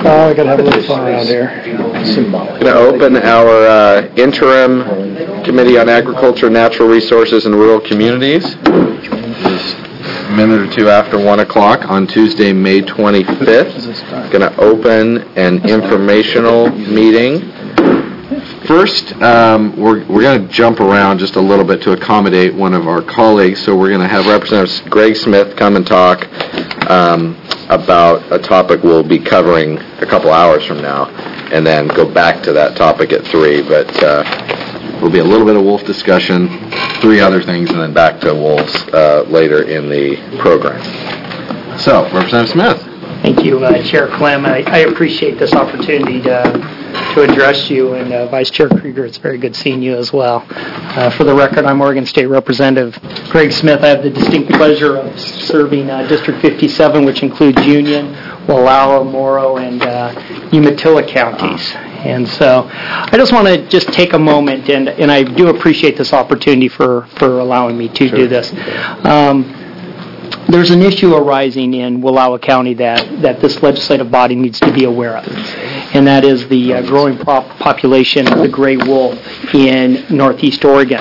Oh, we got to have a little fun around here. Going to open our interim Committee on Agriculture, Natural Resources, and Rural Communities. Just a minute or two after 1 o'clock on Tuesday, May 25th. Going to open an informational meeting. First, we're going to jump around just a little bit to accommodate one of our colleagues. So we're going to have Representative Greg Smith come and talk about a topic we'll be covering a couple hours from now, and then go back to that topic at 3. But will be a little bit of wolf discussion, 3 other things, and then back to wolves later in the program. So, Representative Smith. Thank you, Chair Clem. I appreciate this opportunity to address you, and Vice Chair Krieger, it's very good seeing you as well. For the record, I'm Oregon State Representative Greg Smith. I have the distinct pleasure of serving District 57, which includes Union, Wallowa, Morrow, and Umatilla counties. And so I just want to just take a moment, and I do appreciate this opportunity for allowing me to do this. There's an issue arising in Wallowa County that this legislative body needs to be aware of, and that is the growing population of the gray wolf in Northeast Oregon.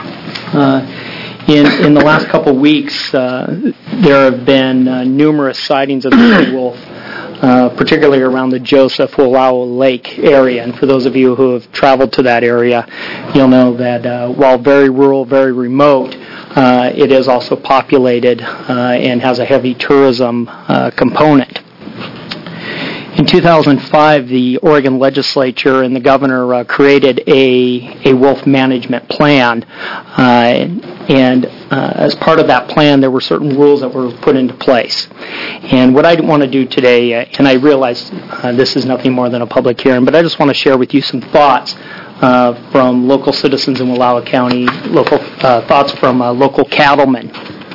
In the last couple of weeks, there have been numerous sightings of the gray wolf, particularly around the Joseph Wallowa Lake area. And for those of you who have traveled to that area, you'll know that while very rural, very remote, it is also populated and has a heavy tourism component. In 2005, the Oregon legislature and the governor created a wolf management plan, and as part of that plan, there were certain rules that were put into place. And what I want to do today, and I realize this is nothing more than a public hearing, but I just want to share with you some thoughts from local citizens in Wallowa County, local thoughts from local cattlemen.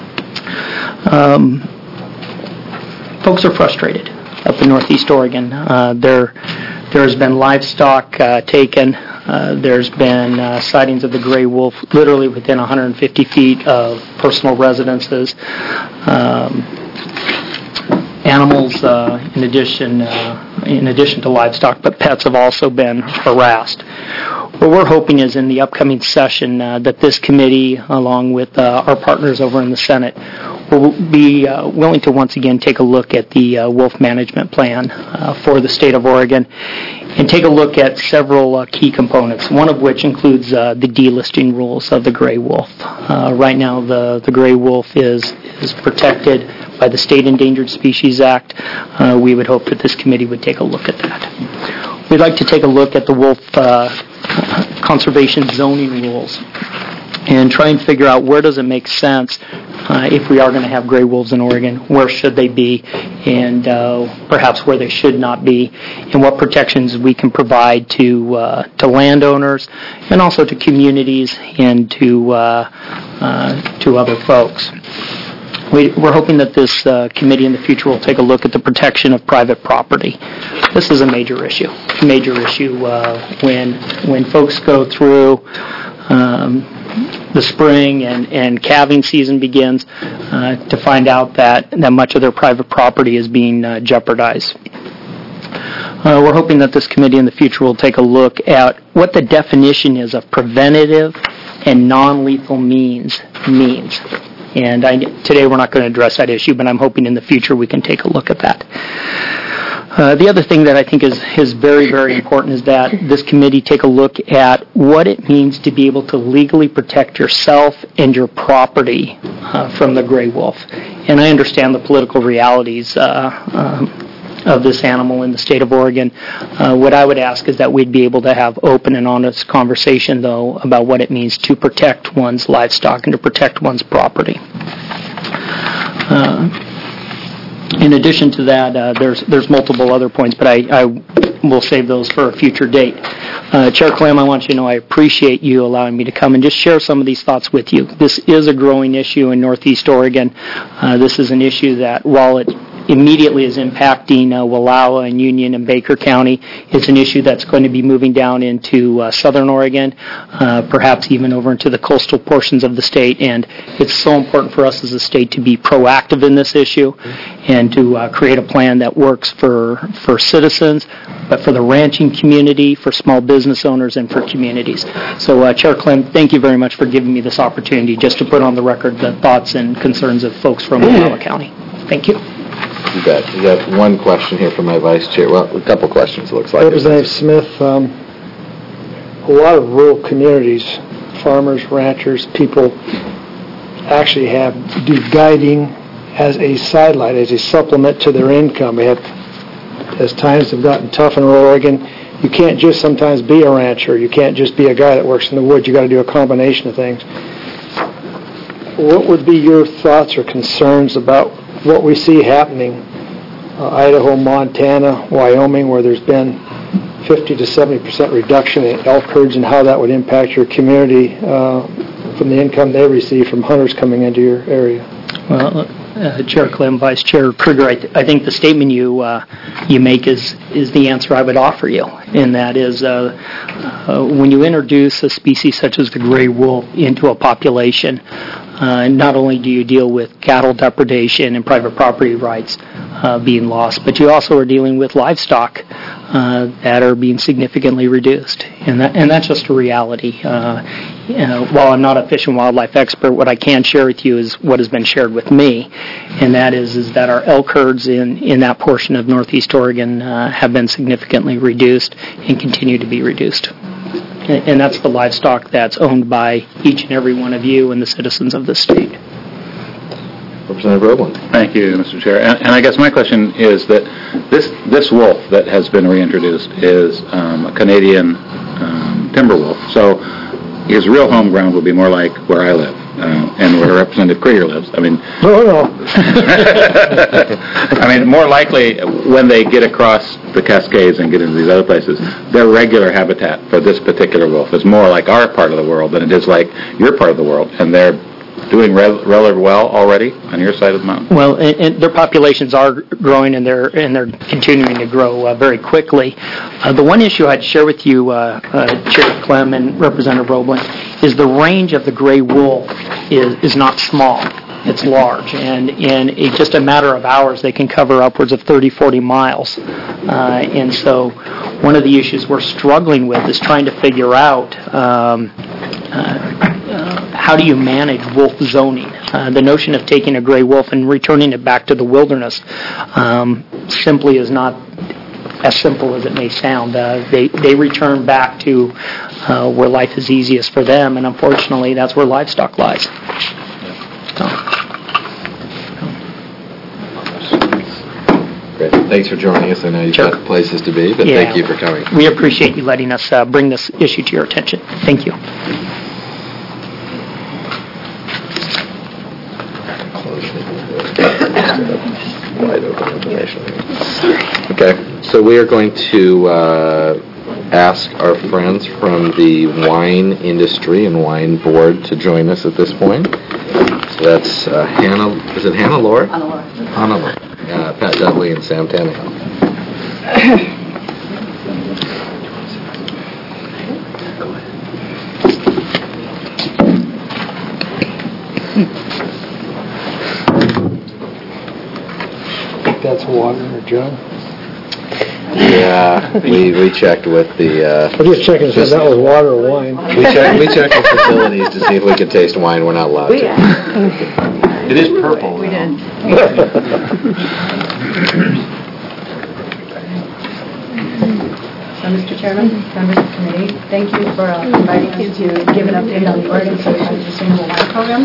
Folks are frustrated up in Northeast Oregon. There has been livestock taken. There's been sightings of the gray wolf literally within 150 feet of personal residences. Animals, in addition to livestock, but pets have also been harassed. What we're hoping is in the upcoming session that this committee, along with our partners over in the Senate, will be willing to once again take a look at the wolf management plan for the state of Oregon and take a look at several key components, one of which includes the delisting rules of the gray wolf. Right now, the gray wolf is protected by the State Endangered Species Act. We would hope that this committee would take a look at that. We'd like to take a look at the wolf conservation zoning rules and try and figure out where does it make sense if we are going to have gray wolves in Oregon, where should they be, and perhaps where they should not be, and what protections we can provide to landowners and also to communities and to other folks. We're hoping that this committee in the future will take a look at the protection of private property. This is a major issue. When folks go through the spring and calving season begins to find out that much of their private property is being jeopardized. We're hoping that this committee in the future will take a look at what the definition is of preventative and non-lethal means. And today we're not going to address that issue, but I'm hoping in the future we can take a look at that. The other thing that I think is very, very important is that this committee take a look at what it means to be able to legally protect yourself and your property from the gray wolf. And I understand the political realities of this animal in the state of Oregon. What I would ask is that we'd be able to have open and honest conversation, though, about what it means to protect one's livestock and to protect one's property. In addition to that, there's multiple other points, but I will save those for a future date. Chair Clem, I want you to know I appreciate you allowing me to come and just share some of these thoughts with you. This is a growing issue in Northeast Oregon. This is an issue that, while it immediately is impacting Wallowa and Union and Baker County. It's an issue that's going to be moving down into southern Oregon, perhaps even over into the coastal portions of the state. And it's so important for us as a state to be proactive in this issue and to create a plan that works for citizens, but for the ranching community, for small business owners, and for communities. So, Chair Clem, thank you very much for giving me this opportunity just to put on the record the thoughts and concerns of folks from Wallowa County. Thank you. You bet. We got one question here from my vice chair. Well, a couple questions, it looks like. Representative Smith, a lot of rural communities, farmers, ranchers, people actually do guiding as a sidelight, as a supplement to their income. As times have gotten tough in rural Oregon, you can't just sometimes be a rancher. You can't just be a guy that works in the woods. You got to do a combination of things. What would be your thoughts or concerns about what we see happening, Idaho, Montana, Wyoming, where there's been 50 to 70% reduction in elk herds, and how that would impact your community from the income they receive from hunters coming into your area? Well, Chair Clem, Vice Chair Kruger, I think the statement you make is the answer I would offer you, and that is when you introduce a species such as the gray wolf into a population, not only do you deal with cattle depredation and private property rights being lost, but you also are dealing with livestock that are being significantly reduced, and that's just a reality. While I'm not a fish and wildlife expert, what I can share with you is what has been shared with me, and that is that our elk herds in that portion of northeast Oregon have been significantly reduced and continue to be reduced. And that's the livestock that's owned by each and every one of you and the citizens of the state. Representative Roebling. Thank you, Mr. Chair. And I guess my question is that this wolf that has been reintroduced is a Canadian timber wolf. So his real home ground will be more like where I live and where Representative Krieger lives. I mean, I mean, more likely when they get across the Cascades and get into these other places, their regular habitat for this particular wolf is more like our part of the world than it is like your part of the world, and they're doing relatively well already on your side of the mountain. Well, and their populations are growing, and they're continuing to grow very quickly. The one issue I'd share with you, Chair Clem and Representative Roebling, is the range of the gray wolf is not small. It's large, and in just a matter of hours, they can cover upwards of 30, 40 miles. And so one of the issues we're struggling with is trying to figure out how do you manage wolf zoning? The notion of taking a gray wolf and returning it back to the wilderness simply is not as simple as it may sound. They return back to where life is easiest for them, and unfortunately, that's where livestock lies. Great. Thanks for joining us. I know you've got places to be, but thank you for coming. We appreciate you letting us bring this issue to your attention. Thank you. Wide open information. Okay, so we are going to ask our friends from the wine industry and wine board to join us at this point. So that's Hannah, is it Hannah Laura? Hannah Laura. Pat Dudley and Sam Tannehill. That's water in a jug. Yeah, we checked with the... I'm just checking if that was water or wine. We checked with facilities to see if we could taste wine. We're not allowed to. It is purple. We did. So, Mr. Chairman, members of the committee, thank you for inviting us to give an update on the Oregon Certified Sustainable Wine Program.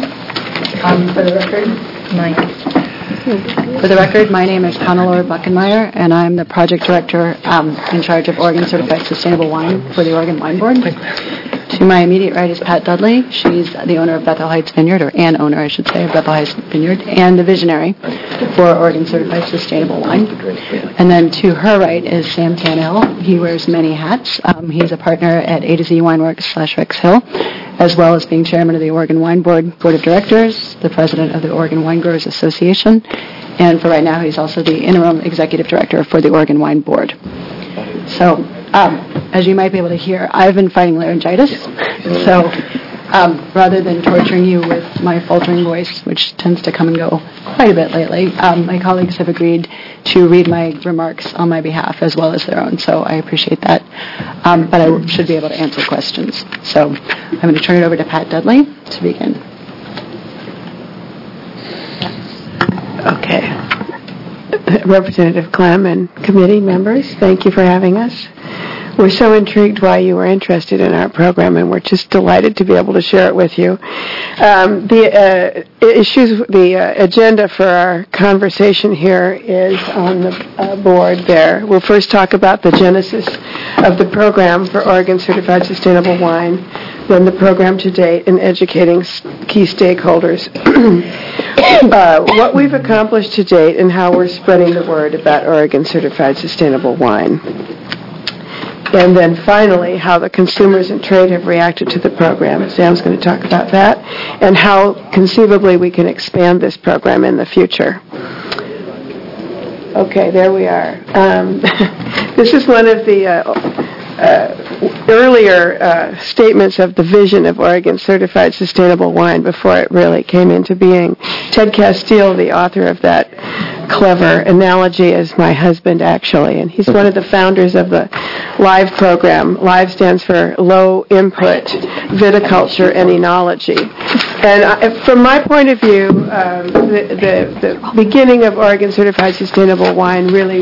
For the record, my name is Connellore Buckenmeyer, and I'm the project director in charge of Oregon Certified Sustainable Wine for the Oregon Wine Board. To my immediate right is Pat Dudley. She's the owner of Bethel Heights Vineyard, or an owner, I should say, of Bethel Heights Vineyard, and the visionary for Oregon Certified Sustainable Wine. And then to her right is Sam Tannehill. He wears many hats. He's a partner at A to Z Wineworks /Rex Hill, as well as being chairman of the Oregon Wine Board of Directors, the president of the Oregon Wine Growers Association, and for right now, he's also the interim executive director for the Oregon Wine Board. So, as you might be able to hear, I've been fighting laryngitis, so rather than torturing you with my faltering voice, which tends to come and go quite a bit lately, my colleagues have agreed to read my remarks on my behalf as well as their own, so I appreciate that. But I should be able to answer questions. So I'm going to turn it over to Pat Dudley to begin. Okay. Representative Clem and committee members, thank you for having us. We're so intrigued why you were interested in our program, and we're just delighted to be able to share it with you. The agenda for our conversation here is on the board there. We'll first talk about the genesis of the program for Oregon Certified Sustainable Wine, then the program to date, and educating key stakeholders. What we've accomplished to date and how we're spreading the word about Oregon Certified Sustainable Wine. And then finally, how the consumers and trade have reacted to the program. Sam's going to talk about that, and how conceivably we can expand this program in the future. Okay, there we are. This is one of the earlier statements of the vision of Oregon Certified Sustainable Wine before it really came into being. Ted Castile, the author of that clever analogy, is my husband, actually, and he's one of the founders of the LIVE program. LIVE stands for Low Input Viticulture and Enology. And from my point of view, the beginning of Oregon Certified Sustainable Wine really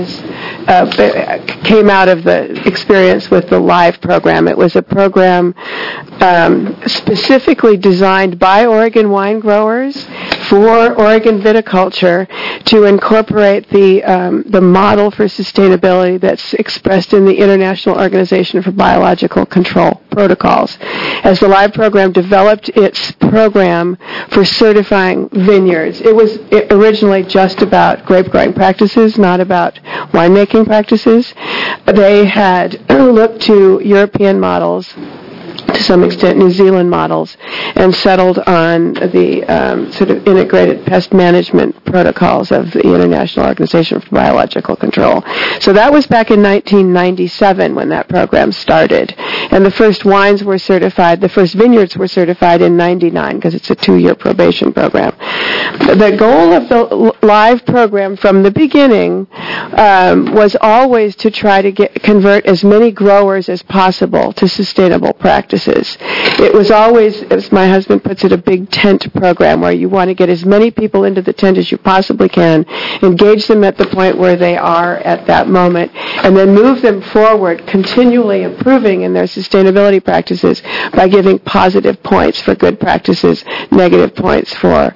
came out of the experience with the LIVE program. It was a program specifically designed by Oregon wine growers for Oregon viticulture to incorporate the model for sustainability that's expressed in the International Organization for Biological Control protocols. As the LIVE program developed its program for certifying vineyards, it was originally just about grape growing practices, not about winemaking practices. They had looked to European models, to some extent New Zealand models, and settled on the sort of integrated pest management protocols of the International Organization for Biological Control. So that was back in 1997 when that program started. And the first wines were certified, the first vineyards were certified in 99 because it's a 2-year probation program. The goal of the LIVE program from the beginning was always to try to convert as many growers as possible to sustainable practices. It was always, as my husband puts it, a big tent program where you want to get as many people into the tent as you possibly can, engage them at the point where they are at that moment, and then move them forward, continually improving in their sustainability practices by giving positive points for good practices, negative points for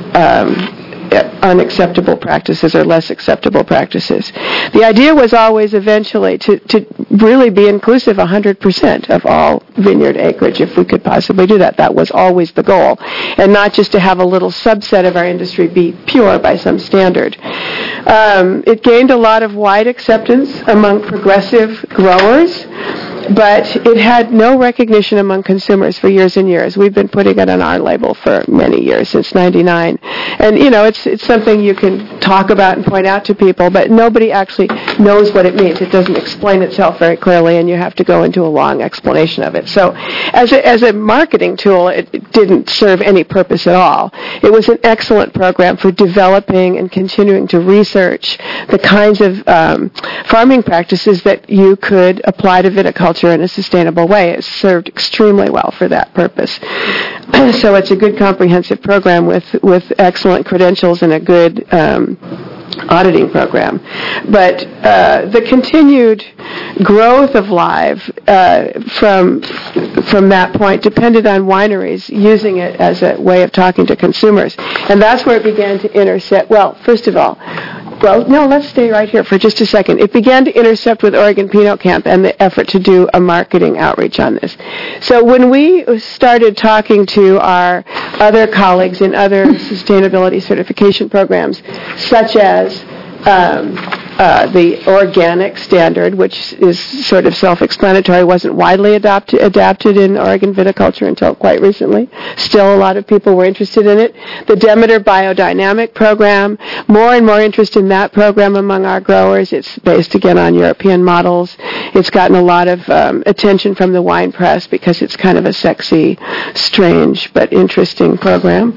unacceptable practices or less acceptable practices. The idea was always eventually to really be inclusive 100% of all vineyard acreage, if we could possibly do that. That was always the goal, and not just to have a little subset of our industry be pure by some standard. It gained a lot of wide acceptance among progressive growers, but it had no recognition among consumers for years and years. We've been putting it on our label for many years, since 99. And, it's something you can talk about and point out to people, but nobody actually knows what it means. It doesn't explain itself very clearly, and you have to go into a long explanation of it. So as a marketing tool, it didn't serve any purpose at all. It was an excellent program for developing and continuing to research the kinds of farming practices that you could apply to viticulture in a sustainable way. It served extremely well for that purpose. So it's a good comprehensive program with excellent credentials and a good auditing program. But the continued growth of LIVE from that point depended on wineries using it as a way of talking to consumers. And that's where it began to intersect. Well, first of all, let's stay right here for just a second. It began to intercept with Oregon Pinot Camp and the effort to do a marketing outreach on this. So when we started talking to our other colleagues in other sustainability certification programs, such as the organic standard, which is sort of self-explanatory, wasn't widely adapted in Oregon viticulture until quite recently. Still, a lot of people were interested in it. The Demeter Biodynamic Program, more and more interest in that program among our growers. It's based, again, on European models. It's gotten a lot of attention from the wine press because it's kind of a sexy, strange, but interesting program.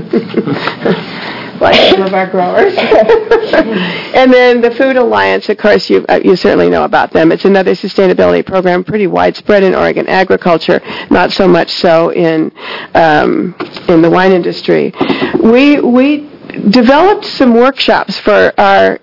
Like some of our growers. And then the Food Alliance, of course, you certainly know about them. It's another sustainability program, pretty widespread in Oregon agriculture, not so much so in the wine industry. We developed some workshops for our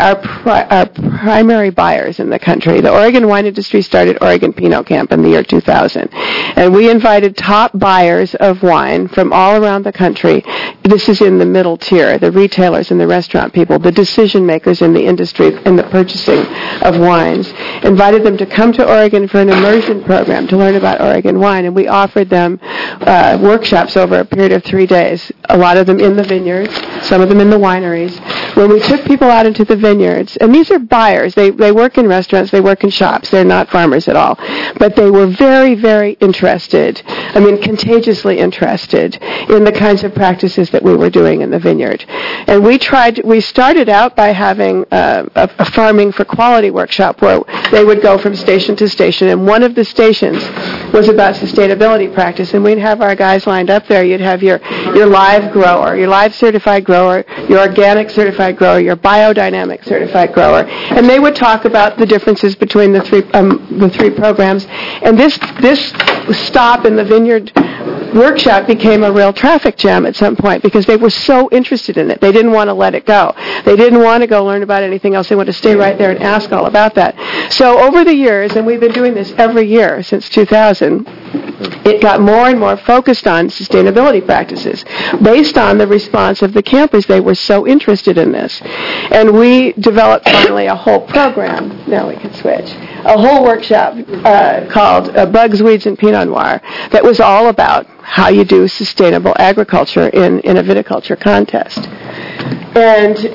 primary buyers in the country. The Oregon wine industry started Oregon Pinot Camp in the year 2000, and we invited top buyers of wine from all around the country. This is in the middle tier, the retailers and the restaurant people, the decision makers in the industry in the purchasing of wines. Invited them to come to Oregon for an immersion program to learn about Oregon wine, and we offered them workshops over a period of 3 days, a lot of them in the vineyards, some of them in the wineries, where we took people out into the vineyards. And these are buyers. They work in restaurants. They work in shops. They're not farmers at all. But they were very, very interested, contagiously interested in the kinds of practices that we were doing in the vineyard. And we started out by having a farming for quality workshop where they would go from station to station. And one of the stations was about sustainability practice. And we'd have our guys lined up there. You'd have your live grower, your live certified grower, your organic certified grower, your biodynamic certified grower, and they would talk about the differences between the three programs. And this stop in the vineyard workshop became a real traffic jam at some point because they were so interested in it. They didn't want to let it go. They didn't want to go learn about anything else. They wanted to stay right there and ask all about that. So over the years, and we've been doing this every year since 2000, it got more and more focused on sustainability practices based on the response of the campers. They were so interested in this. And we developed finally a whole program. Now we can switch. A whole workshop called Bugs, Weeds, and Pinot Noir that was all about how you do sustainable agriculture in a viticulture contest. And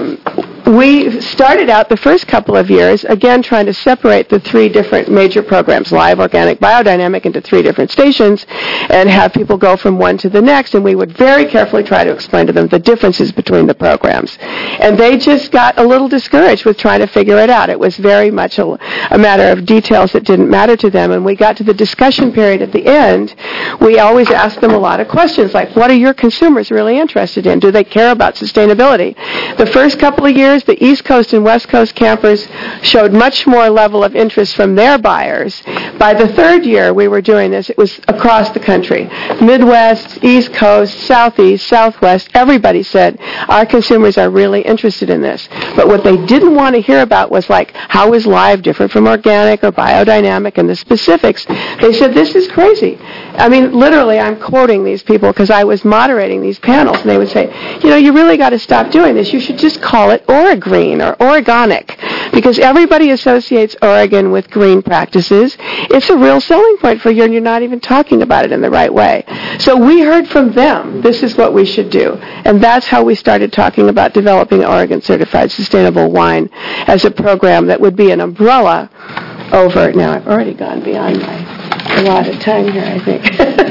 we started out the first couple of years, again, trying to separate the three different major programs, live, organic, biodynamic, into three different stations, and have people go from one to the next, and we would very carefully try to explain to them the differences between the programs. And they just got a little discouraged with trying to figure it out. It was very much a matter of details that didn't matter to them, and we got to the discussion period at the end. We always asked them a lot of questions, like, what are your consumers really interested in? Do they care about sustainability? The first couple of years, the East Coast and West Coast campers showed much more level of interest from their buyers. By the third year we were doing this, it was across the country. Midwest, East Coast, Southeast, Southwest, everybody said, our consumers are really interested in this. But what they didn't want to hear about was like, how is live different from organic or biodynamic and the specifics. They said, this is crazy. Literally, I'm quoting these people because I was moderating these panels, and they would say, you really got to stop doing this. You should just call it Oregreen or Oregonic, because everybody associates Oregon with green practices. It's a real selling point for you, and you're not even talking about it in the right way. So we heard from them, this is what we should do. And that's how we started talking about developing Oregon Certified Sustainable Wine as a program that would be an umbrella over, now I've already gone beyond my allotted time here, I think.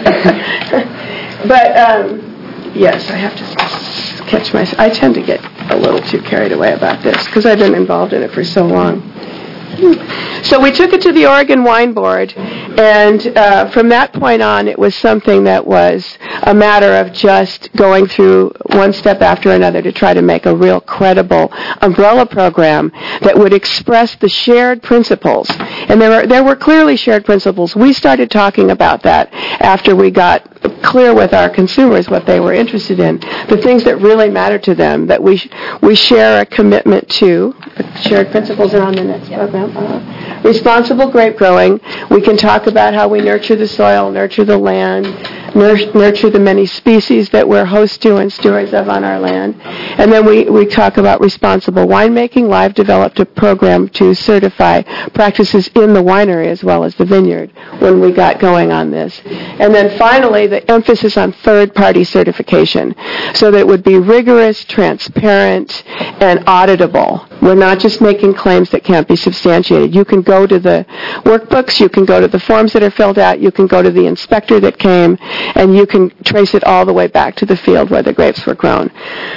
But, yes, I have to catch myself. I tend to get a little too carried away about this because I've been involved in it for so long. So we took it to the Oregon Wine Board, and from that point on, it was something that was a matter of just going through one step after another to try to make a real credible umbrella program that would express the shared principles. And there were clearly shared principles. We started talking about that after we got clear with our consumers what they were interested in, the things that really matter to them, that we share a commitment to. The shared principles are on the next program. Responsible grape growing. We can talk about how we nurture the soil, nurture the land, nurture the many species that we're host to and stewards of on our land. And then we talk about responsible winemaking. Live developed a program to certify practices in the winery as well as the vineyard when we got going on this. And then finally, the emphasis on third-party certification so that it would be rigorous, transparent, and auditable. We're not just making claims that can't be substantiated. You can go to the workbooks, you can go to the forms that are filled out, you can go to the inspector that came, and you can trace it all the way back to the field where the grapes were grown.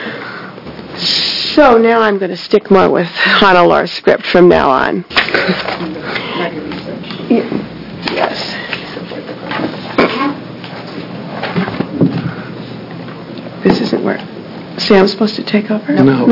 So now I'm going to stick more with Hannelor's script from now on. Yes. This isn't working. Sam's supposed to take over? No.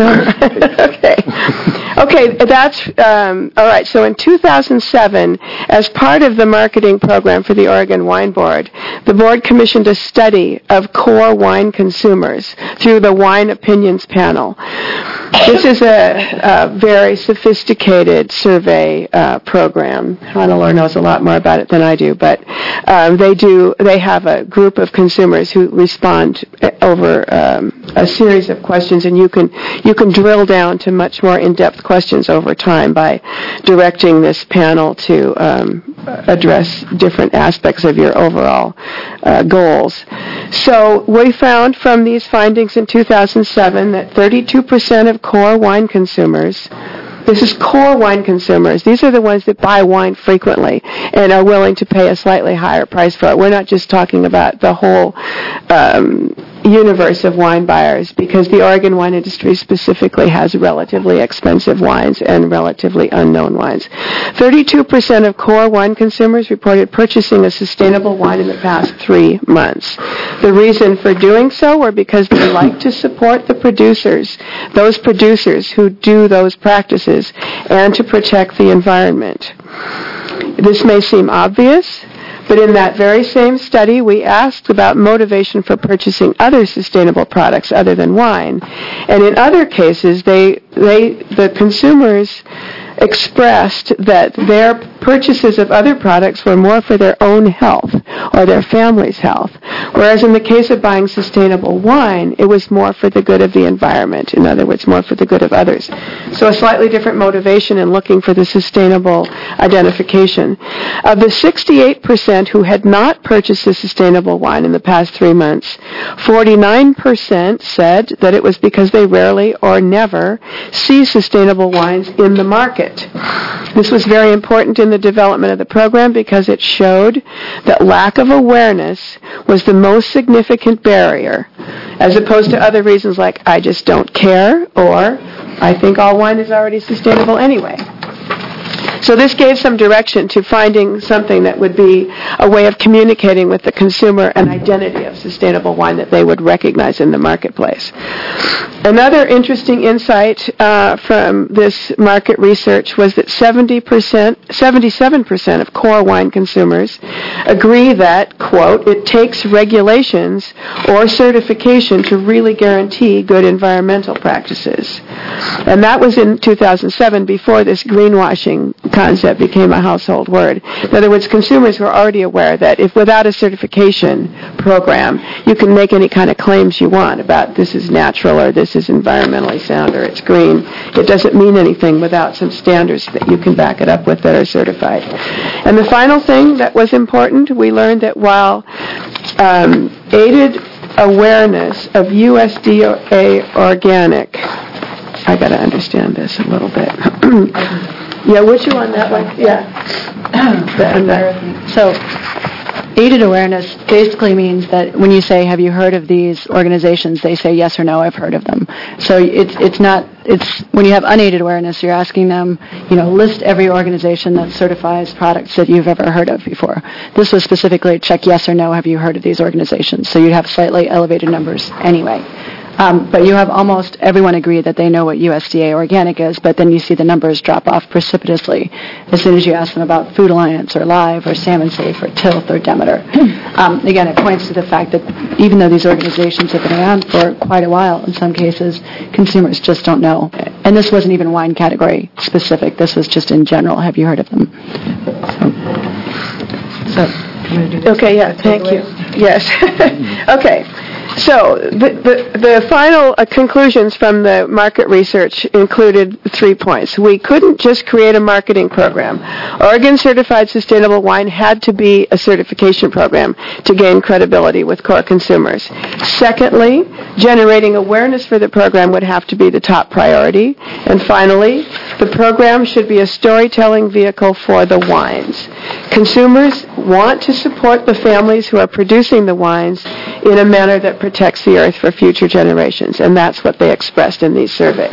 Okay, that's, all right, so in 2007, as part of the marketing program for the Oregon Wine Board, the board commissioned a study of core wine consumers through the Wine Opinions Panel. This is a very sophisticated survey program. Hannelore knows a lot more about it than I do, but they have a group of consumers who respond over a series of questions, and you can drill down to much more in-depth questions over time by directing this panel to address different aspects of your overall goals. So we found from these findings in 2007 that 32% of core wine consumers, this is core wine consumers, these are the ones that buy wine frequently and are willing to pay a slightly higher price for it. We're not just talking about the whole universe of wine buyers, because the Oregon wine industry specifically has relatively expensive wines and relatively unknown wines. 32% of core wine consumers reported purchasing a sustainable wine in the past 3 months. The reason for doing so were because they like to support the producers, those producers who do those practices, and to protect the environment. This may seem obvious, but in that very same study, we asked about motivation for purchasing other sustainable products other than wine. And in other cases, the consumers expressed that their purchases of other products were more for their own health or their family's health. Whereas in the case of buying sustainable wine, it was more for the good of the environment. In other words, more for the good of others. So a slightly different motivation in looking for the sustainable identification. Of the 68% who had not purchased a sustainable wine in the past 3 months, 49% said that it was because they rarely or never see sustainable wines in the market. This was very important in the development of the program because it showed that lack of awareness was the most significant barrier, as opposed to other reasons like I just don't care or I think all wine is already sustainable anyway. So this gave some direction to finding something that would be a way of communicating with the consumer an identity of sustainable wine that they would recognize in the marketplace. Another interesting insight from this market research was that 77% of core wine consumers agree that, quote, it takes regulations or certification to really guarantee good environmental practices. And that was in 2007, before this greenwashing concept became a household word. In other words, consumers were already aware that if without a certification program, you can make any kind of claims you want about this is natural or this is environmentally sound or it's green. It doesn't mean anything without some standards that you can back it up with that are certified. And the final thing that was important, we learned that while aided awareness of USDA organic, I got to understand this a little bit. Yeah, which one? That one? Yeah. So, aided awareness basically means that when you say, have you heard of these organizations, they say yes or no, I've heard of them. So it's when you have unaided awareness, you're asking them, list every organization that certifies products that you've ever heard of before. This was specifically check yes or no, have you heard of these organizations? So you'd have slightly elevated numbers anyway. But you have almost everyone agree that they know what USDA organic is, but then you see the numbers drop off precipitously as soon as you ask them about Food Alliance or Live or Salmon Safe or Tilth or Demeter. Again, it points to the fact that even though these organizations have been around for quite a while, in some cases, consumers just don't know. And this wasn't even wine category specific. This was just in general. Have you heard of them? Okay, yeah, thank you. Yes. Okay. So the final conclusions from the market research included 3 points. We couldn't just create a marketing program. Oregon Certified Sustainable Wine had to be a certification program to gain credibility with core consumers. Secondly, generating awareness for the program would have to be the top priority. And finally, the program should be a storytelling vehicle for the wines. Consumers want to support the families who are producing the wines in a manner that protects the earth for future generations, and that's what they expressed in these surveys.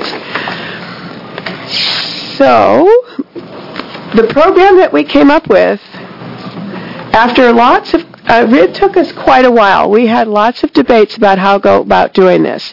So, the program that we came up with, after lots of, it took us quite a while. We had lots of debates about how to go about doing this.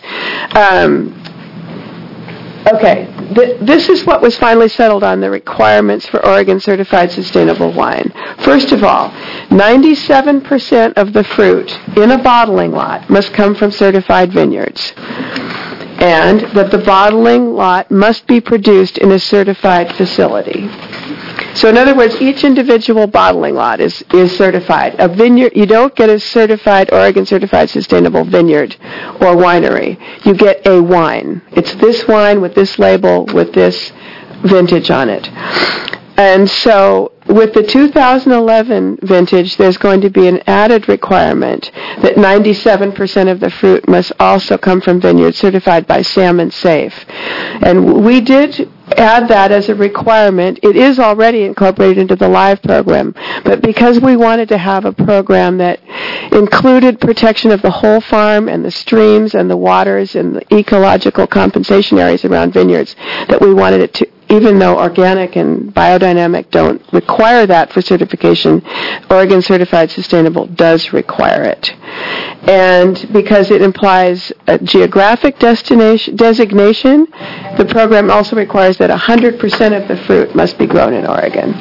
This is what was finally settled on the requirements for Oregon Certified Sustainable Wine. First of all, 97% of the fruit in a bottling lot must come from certified vineyards, and that the bottling lot must be produced in a certified facility. So in other words, each individual bottling lot is certified. A vineyard, you don't get a certified, Oregon Certified Sustainable Vineyard or winery. You get a wine. It's this wine with this label with this vintage on it. And so with the 2011 vintage, there's going to be an added requirement that 97% of the fruit must also come from vineyards certified by Salmon Safe. And we did add that as a requirement. It is already incorporated into the LIVE program, but because we wanted to have a program that included protection of the whole farm and the streams and the waters and the ecological compensation areas around vineyards, that we wanted it to, even though organic and biodynamic don't require that for certification, Oregon Certified Sustainable does require it. And because it implies a geographic designation, the program also requires that 100% of the fruit must be grown in Oregon.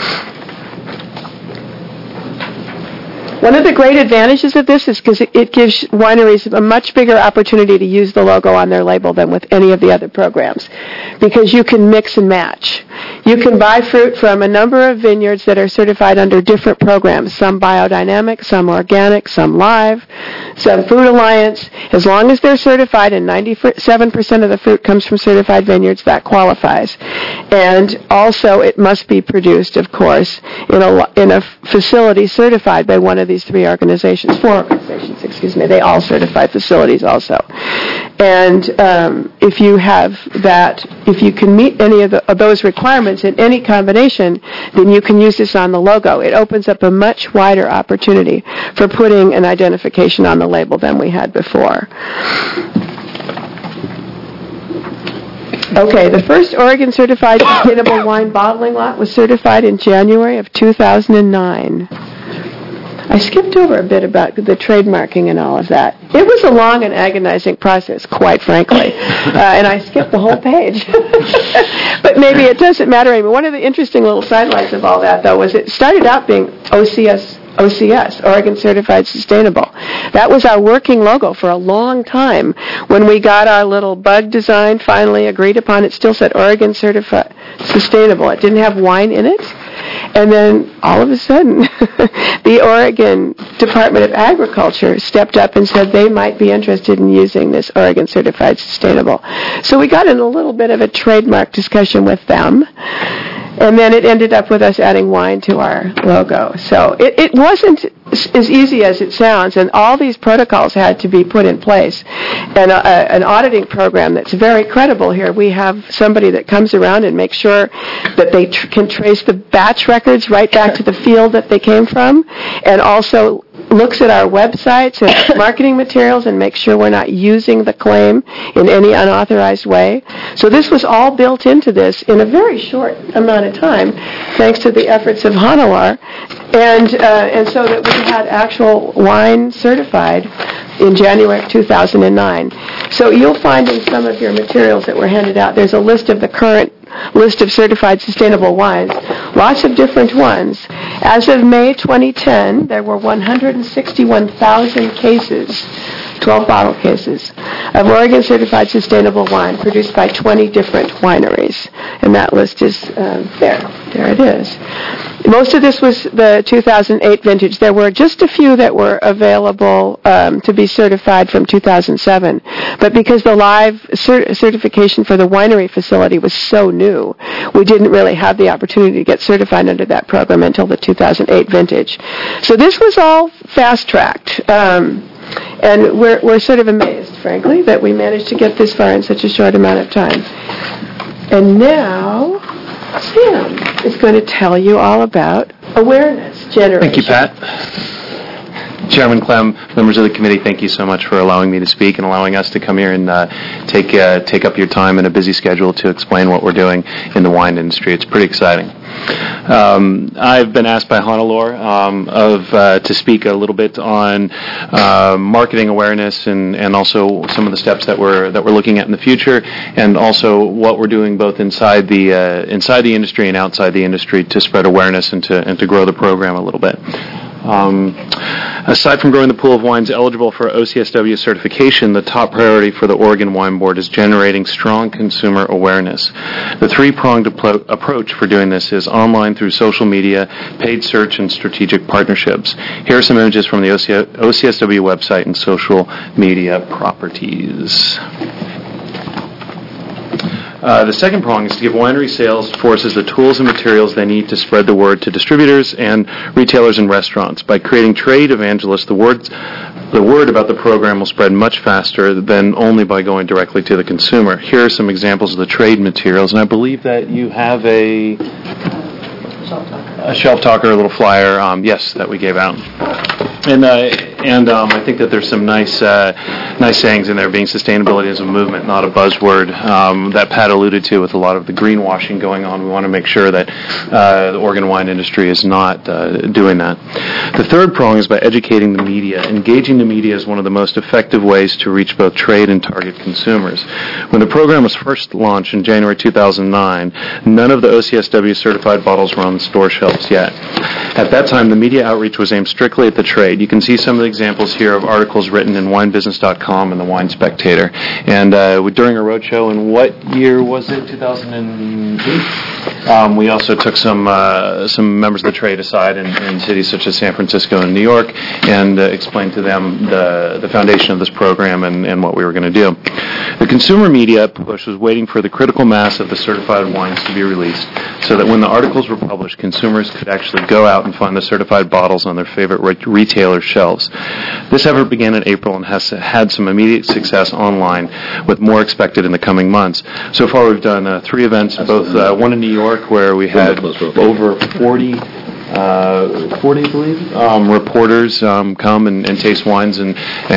One of the great advantages of this is because it gives wineries a much bigger opportunity to use the logo on their label than with any of the other programs, because you can mix and match. You can buy fruit from a number of vineyards that are certified under different programs, some biodynamic, some organic, some live, some Food Alliance. As long as they're certified and 97% of the fruit comes from certified vineyards, that qualifies. And also it must be produced, of course, in a facility certified by one of these four organizations, they all certify facilities also. And if you have that, if you can meet any of those requirements in any combination, then you can use this on the logo. It opens up a much wider opportunity for putting an identification on the label than we had before. Okay, the first Oregon Certified Sustainable Wine bottling lot was certified in January of 2009. I skipped over a bit about the trademarking and all of that. It was a long and agonizing process, quite frankly, and I skipped the whole page. But maybe it doesn't matter anymore. One of the interesting little sidelights of all that, though, was it started out being OCS, Oregon Certified Sustainable. That was our working logo for a long time. When we got our little bug design finally agreed upon, it still said Oregon Certified Sustainable. It didn't have wine in it. And then all of a sudden, the Oregon Department of Agriculture stepped up and said they might be interested in using this Oregon Certified Sustainable. So we got in a little bit of a trademark discussion with them. And then it ended up with us adding wine to our logo. So it wasn't as easy as it sounds, and all these protocols had to be put in place. And an auditing program that's very credible here. We have somebody that comes around and makes sure that they can trace the batch records right back to the field that they came from, and also looks at our websites and marketing materials and makes sure we're not using the claim in any unauthorized way. So this was all built into this in a very short amount of time, thanks to the efforts of Hanalar, and so that we had actual wine certified in January of 2009. So you'll find in some of your materials that were handed out, there's a list of the current list of certified sustainable wines, lots of different ones. As of May 2010, there were 161,000 cases, 12 bottle cases, of Oregon Certified Sustainable Wine produced by 20 different wineries. And that list is there. There it is. Most of this was the 2008 vintage. There were just a few that were available to be certified from 2007. But because the live certification for the winery facility was so new, we didn't really have the opportunity to get certified under that program until the 2008 vintage. So this was all fast-tracked. And we're sort of amazed, frankly, that we managed to get this far in such a short amount of time. And now, Sam is going to tell you all about awareness generation. Thank you, Pat. Chairman Clem, members of the committee, thank you so much for allowing me to speak and allowing us to come here and take up your time in a busy schedule to explain what we're doing in the wine industry. It's pretty exciting. I've been asked by Hannelore to speak a little bit on marketing awareness and also some of the steps that we're looking at in the future, and also what we're doing both inside the industry and outside the industry to spread awareness and to grow the program a little bit. Aside from growing the pool of wines eligible for OCSW certification, the top priority for the Oregon Wine Board is generating strong consumer awareness. The three-pronged approach for doing this is online through social media, paid search, and strategic partnerships. Here are some images from the OCSW website and social media properties. The second prong is to give winery sales forces the tools and materials they need to spread the word to distributors and retailers and restaurants. By creating trade evangelists, the word about the program will spread much faster than only by going directly to the consumer. Here are some examples of the trade materials, and I believe that you have a shelf talker, a little flyer, yes, that we gave out. And I think that there's some nice sayings in there, being sustainability as a movement, not a buzzword, that Pat alluded to with a lot of the greenwashing going on. We want to make sure that the Oregon wine industry is not doing that. The third prong is by educating the media. Engaging the media is one of the most effective ways to reach both trade and target consumers. When the program was first launched in January 2009, none of the OCSW certified bottles were on the store shelves yet. At that time, the media outreach was aimed strictly at the trade. You can see some of the examples here of articles written in winebusiness.com and the Wine Spectator. And during a roadshow in what year was it? 2008? We also took some members of the trade aside in cities such as San Francisco and New York and explained to them the foundation of this program and what we were going to do. The consumer media push was waiting for the critical mass of the certified wines to be released so that when the articles were published, consumers could actually go out and find the certified bottles on their favorite retailer shelves. This effort began in April and has had some immediate success online, with more expected in the coming months. So far, we've done 3 events, both one in New York where we had over 40, I believe, reporters come and taste wines, and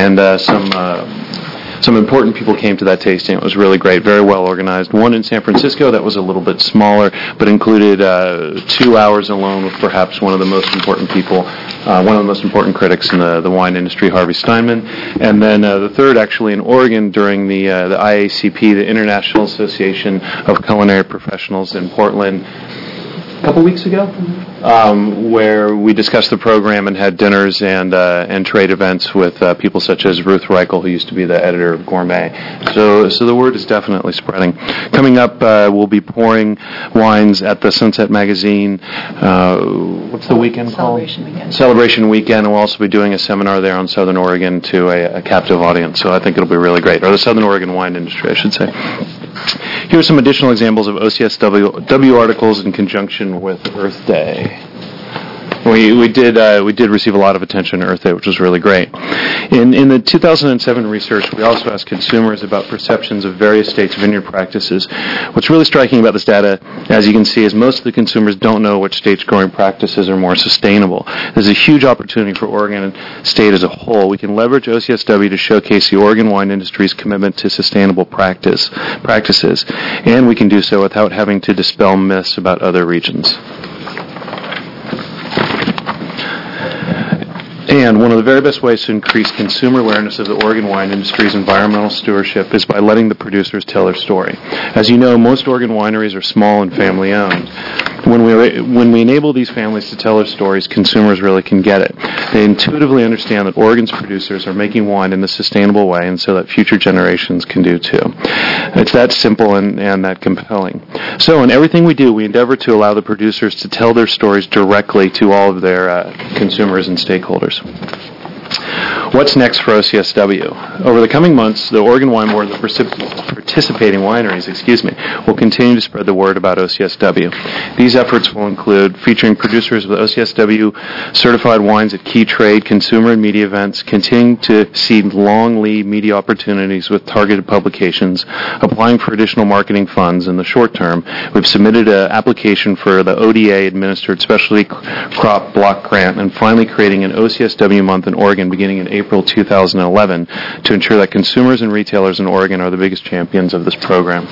some important people came to that tasting. It was really great, very well organized. One in San Francisco that was a little bit smaller, but included 2 hours alone with perhaps one of the most important people, one of the most important critics in the wine industry, Harvey Steinman. And then the third actually in Oregon during the IACP, the International Association of Culinary Professionals in Portland, a couple weeks ago, where we discussed the program and had dinners and trade events with people such as Ruth Reichel, who used to be the editor of Gourmet. So the word is definitely spreading. Coming up, we'll be pouring wines at the Sunset Magazine. What's the weekend called? Celebration Weekend. Celebration Weekend. We'll also be doing a seminar there on Southern Oregon to a captive audience. So I think it'll be really great. Or the Southern Oregon wine industry, I should say. Here are some additional examples of OCSW articles in conjunction with Earth Day. We did receive a lot of attention at Earth Day, which was really great. In the 2007 research, we also asked consumers about perceptions of various states' vineyard practices. What's really striking about this data, as you can see, is most of the consumers don't know which states' growing practices are more sustainable. There's a huge opportunity for Oregon State as a whole. We can leverage OCSW to showcase the Oregon wine industry's commitment to sustainable practices, and we can do so without having to dispel myths about other regions. And one of the very best ways to increase consumer awareness of the Oregon wine industry's environmental stewardship is by letting the producers tell their story. As you know, most Oregon wineries are small and family-owned. When we enable these families to tell their stories, consumers really can get it. They intuitively understand that Oregon's producers are making wine in a sustainable way, and so that future generations can do too. It's that simple and that compelling. So in everything we do, we endeavor to allow the producers to tell their stories directly to all of their consumers and stakeholders. What's next for OCSW? Over the coming months, the Oregon Wine Board and the participating wineries, will continue to spread the word about OCSW. These efforts will include featuring producers with OCSW certified wines at key trade, consumer, and media events, continuing to seed long lead media opportunities with targeted publications, applying for additional marketing funds in the short term. We've submitted an application for the ODA-administered Specialty Crop Block Grant, and finally creating an OCSW month in Oregon beginning in April 2011 to ensure that consumers and retailers in Oregon are the biggest champions of this program.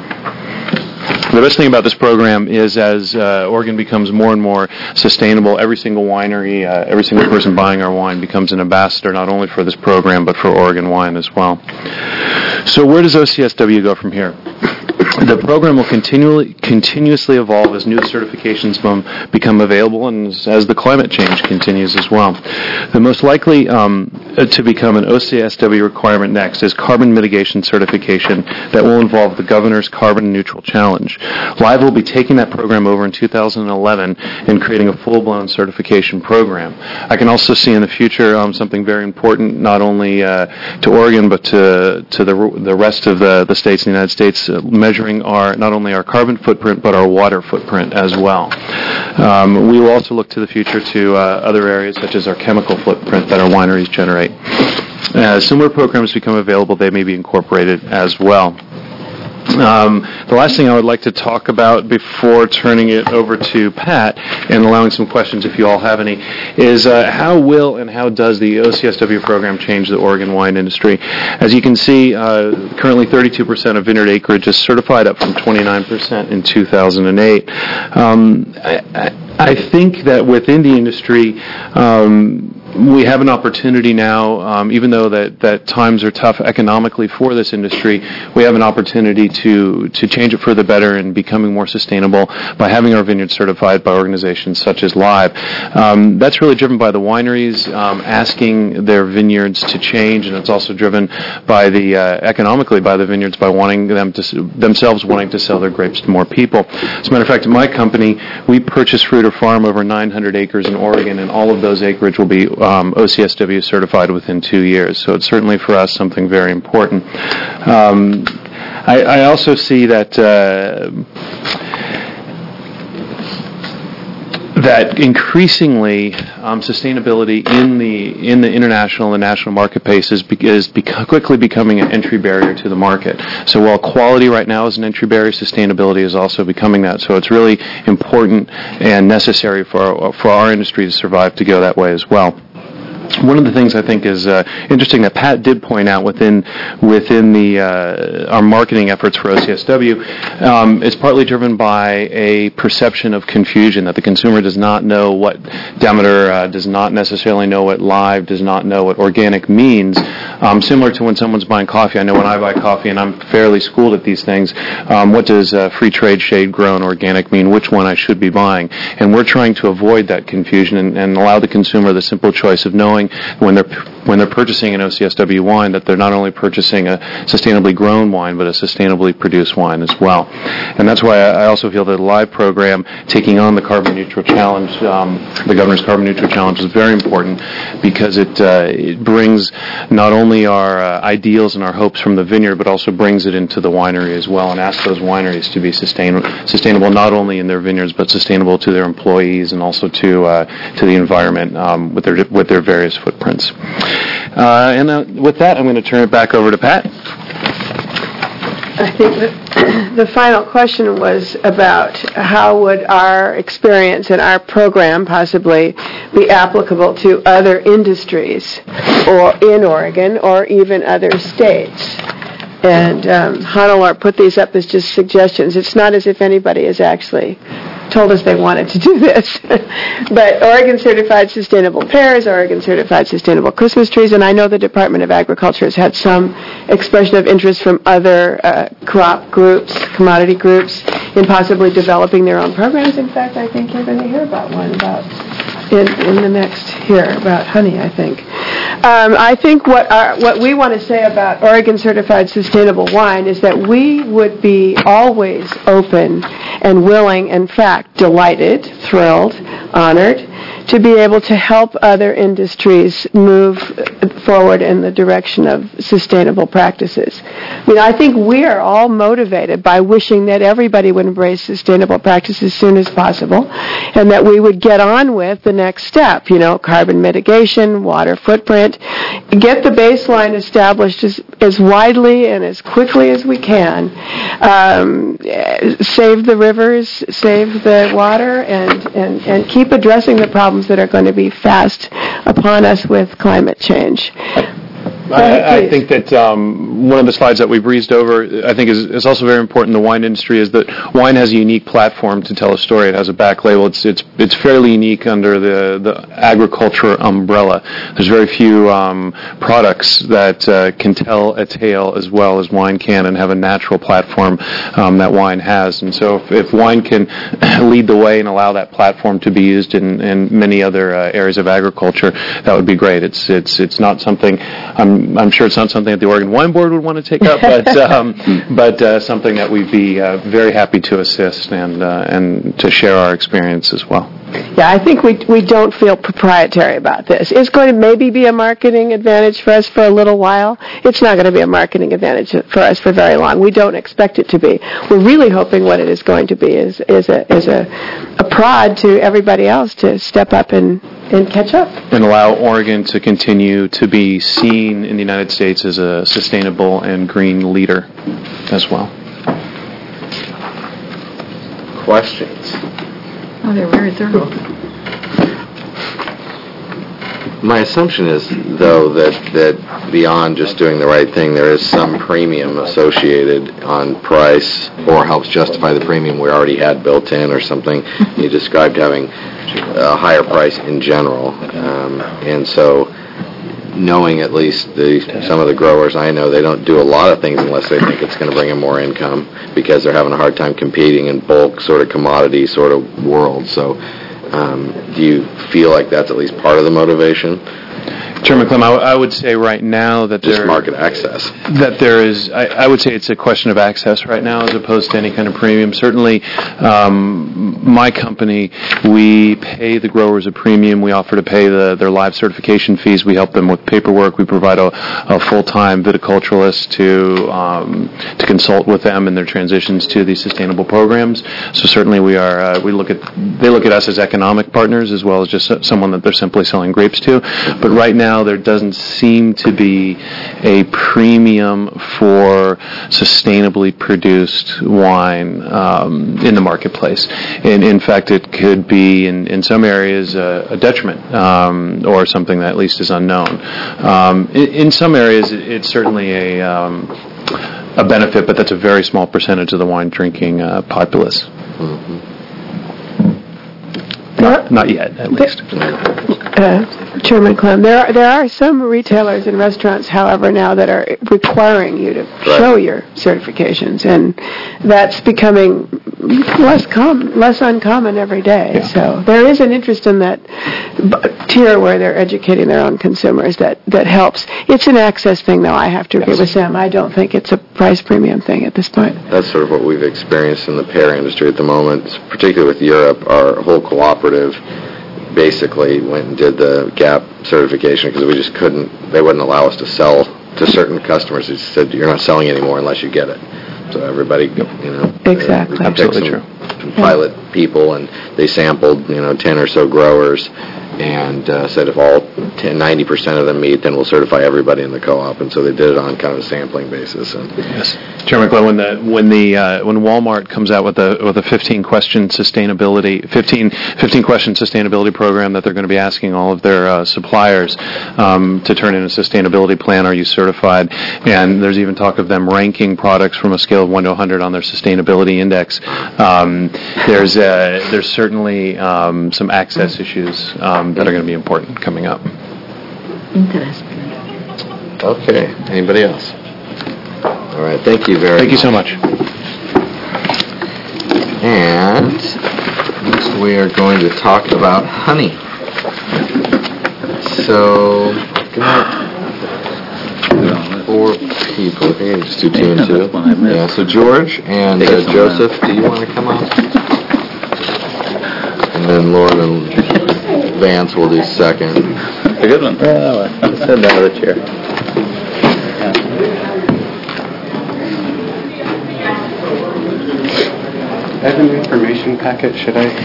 The best thing about this program is as Oregon becomes more and more sustainable, every single winery, every single person buying our wine becomes an ambassador not only for this program but for Oregon wine as well. So where does OCSW go from here? The program will continuously evolve as new certifications become available and as the climate change continues as well. The most likely to become an OCSW requirement next is carbon mitigation certification that will involve the Governor's Carbon Neutral Challenge. Live will be taking that program over in 2011 and creating a full-blown certification program. I can also see in the future something very important not only to Oregon but to the rest of the states in the United States, measuring not only our carbon footprint but our water footprint as well. We will also look to the future to other areas such as our chemical footprint that our wineries generate. As similar programs become available, they may be incorporated as well. The last thing I would like to talk about before turning it over to Pat and allowing some questions if you all have any is how will and how does the OCSW program change the Oregon wine industry? As you can see, currently 32% of vineyard acreage is certified, up from 29% in 2008. I think that within the industry, we have an opportunity now, even though that times are tough economically for this industry, we have an opportunity to change it for the better and becoming more sustainable by having our vineyards certified by organizations such as Live. That's really driven by the wineries asking their vineyards to change, and it's also driven by economically by the vineyards by wanting themselves wanting to sell their grapes to more people. As a matter of fact, in my company, we purchase Fruiter Farm over 900 acres in Oregon, and all of those acreage will be OCSW certified within 2 years. So it's certainly for us something very important. I also see that that increasingly sustainability in the international and national marketplace is quickly becoming an entry barrier to the market. So while quality right now is an entry barrier, sustainability is also becoming that. So it's really important and necessary for our industry to survive to go that way as well. One of the things I think is interesting that Pat did point out within our marketing efforts for OCSW is partly driven by a perception of confusion, that the consumer does not know what Demeter, does not necessarily know what Live, does not know what organic means. Similar to when someone's buying coffee, I know when I buy coffee, and I'm fairly schooled at these things, what does free trade, shade grown, organic mean, which one I should be buying. And we're trying to avoid that confusion and allow the consumer the simple choice of knowing when they're purchasing an OCSW wine that they're not only purchasing a sustainably grown wine but a sustainably produced wine as well. And that's why I also feel that the Live program taking on the Carbon Neutral Challenge, the Governor's Carbon Neutral Challenge, is very important because it brings not only our ideals and our hopes from the vineyard but also brings it into the winery as well and asks those wineries to be sustainable not only in their vineyards but sustainable to their employees and also to the environment with their various footprints. And with that, I'm going to turn it back over to Pat. I think the final question was about how would our experience and our program possibly be applicable to other industries or in Oregon or even other states. And Hannelore put these up as just suggestions. It's not as if anybody has actually told us they wanted to do this. But Oregon Certified Sustainable Pears, Oregon Certified Sustainable Christmas Trees, and I know the Department of Agriculture has had some expression of interest from other crop groups, commodity groups. in possibly developing their own programs. In fact, I think you're going to hear about one in the next here about honey, I think. I think what we want to say about Oregon Certified Sustainable Wine is that we would be always open and willing, in fact, delighted, thrilled, honored, to be able to help other industries move forward in the direction of sustainable practices. I think we are all motivated by wishing that everybody would embrace sustainable practices as soon as possible, and that we would get on with the next step, carbon mitigation, water footprint, get the baseline established as widely and as quickly as we can, save the rivers, save the water, and keep addressing the problems that are going to be fast upon us with climate change. I think that one of the slides that we breezed over, I think is also very important in the wine industry, is that wine has a unique platform to tell a story. It has a back label. It's fairly unique under the agriculture umbrella. There's very few products that can tell a tale as well as wine can and have a natural platform that wine has. And so if wine can lead the way and allow that platform to be used in many other areas of agriculture, that would be great. It's not something I'm sure it's not something that the Oregon Wine Board would want to take up, but something that we'd be very happy to assist and to share our experience as well. Yeah, I think we don't feel proprietary about this. It's going to maybe be a marketing advantage for us for a little while. It's not going to be a marketing advantage for us for very long. We don't expect it to be. We're really hoping what it is going to be is a prod to everybody else to step up and catch up. And allow Oregon to continue to be seen in the United States as a sustainable and green leader as well. Questions? Oh, they're very thorough. My assumption is, though, that beyond just doing the right thing, there is some premium associated on price, or helps justify the premium we already had built in or something. You described having a higher price in general. And so knowing at least some of the growers I know, they don't do a lot of things unless they think it's going to bring them more income, because they're having a hard time competing in bulk sort of commodity sort of world. So do you feel like that's at least part of the motivation? Chairman Clem, I would say right now that just market access. That there is, I would say it's a question of access right now as opposed to any kind of premium. Certainly, my company, we pay the growers a premium. We offer to pay their live certification fees. We help them with paperwork. We provide a full-time viticulturalist to consult with them in their transitions to these sustainable programs. So certainly they look at us as economic partners as well as just someone that they're simply selling grapes to. But right now, there doesn't seem to be a premium for sustainably produced wine in the marketplace. And in fact, it could be in some areas a detriment or something that at least is unknown. In some areas, it's certainly a benefit, but that's a very small percentage of the wine drinking populace. Mm-hmm. Not yet, at least. Chairman Clem, there are some retailers and restaurants, however, now that are requiring you to show your certifications, and that's becoming less uncommon every day. Yeah. So there is an interest in that tier where they're educating their own consumers that helps. It's an access thing, though. I have to agree with Sam. I don't think it's a price premium thing at this point. That's sort of what we've experienced in the pear industry at the moment, particularly with Europe. Our whole cooperative basically went and did the GAP certification because we just couldn't, they wouldn't allow us to sell to certain customers. They said, you're not selling anymore unless you get it. So everybody, Exactly. Absolutely true. Some pilot people, and they sampled, 10 or so growers, and said if all 90% of them meet, then we'll certify everybody in the co-op. And so they did it on kind of a sampling basis. And yes, Chairman Glenn, when Walmart comes out with a 15 question sustainability program that they're going to be asking all of their suppliers to turn in a sustainability plan, are you certified? And there's even talk of them ranking products from a scale of 1 to 100 on their sustainability index. There's certainly some access issues that are going to be important coming up. Interesting. Okay. Anybody else? All right. Thank you very much. Thank you so much. And next we are going to talk about honey. So, got 4 people. I think I just do 2 and 2. Yeah, so George and Joseph, do you want to come on? And then Lauren and Vance will do second. That's a good one. Let's sit down with the chair. I have an information packet. Should I?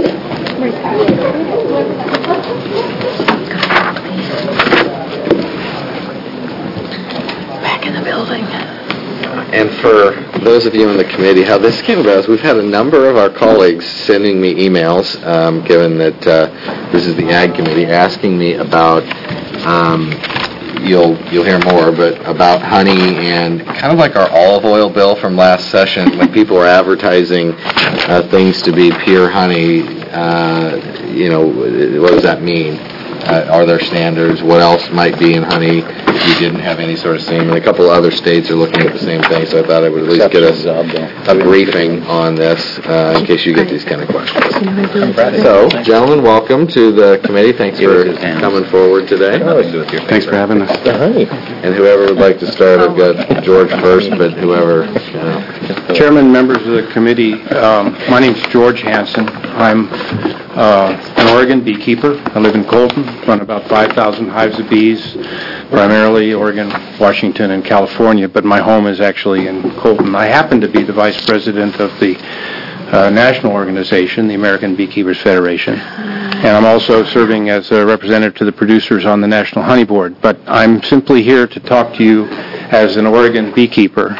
Back in the building. And for those of you in the committee, how this came about is we've had a number of our colleagues sending me emails, given that this is the Ag Committee, asking me about, you'll hear more, but about honey and kind of like our olive oil bill from last session, when people are advertising things to be pure honey, what does that mean? Are there standards? What else might be in honey? We didn't have any sort of thing. And a couple of other states are looking at the same thing, so I thought I would at least get us a briefing on this in case you get these kind of questions. So, gentlemen, welcome to the committee. Thanks for coming forward today. Thanks for having us. And whoever would like to start, I've got George first, but whoever. Chairman, members of the committee, my name's George Hansen. I'm an Oregon beekeeper. I live in Colton, run about 5,000 hives of bees, primarily Oregon, Washington, and California, but my home is actually in Colton. I happen to be the vice president of the national organization, the American Beekeepers Federation, and I'm also serving as a representative to the producers on the National Honey Board, but I'm simply here to talk to you as an Oregon beekeeper.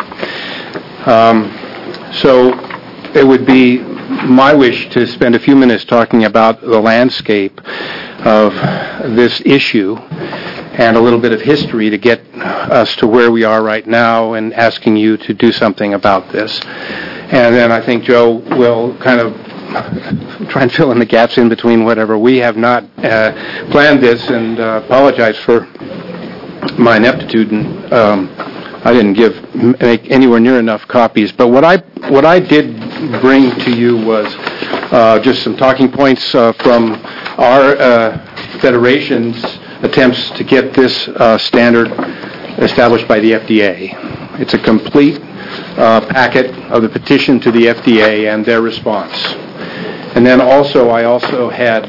So it would be my wish to spend a few minutes talking about the landscape of this issue and a little bit of history to get us to where we are right now and asking you to do something about this. And then I think Joe will kind of try and fill in the gaps in between whatever. We have not planned this, and apologize for my ineptitude, and I didn't make anywhere near enough copies. But what I did bring to you was just some talking points from our federation's attempts to get this standard established by the FDA. It's a complete packet of the petition to the FDA and their response. And then I also had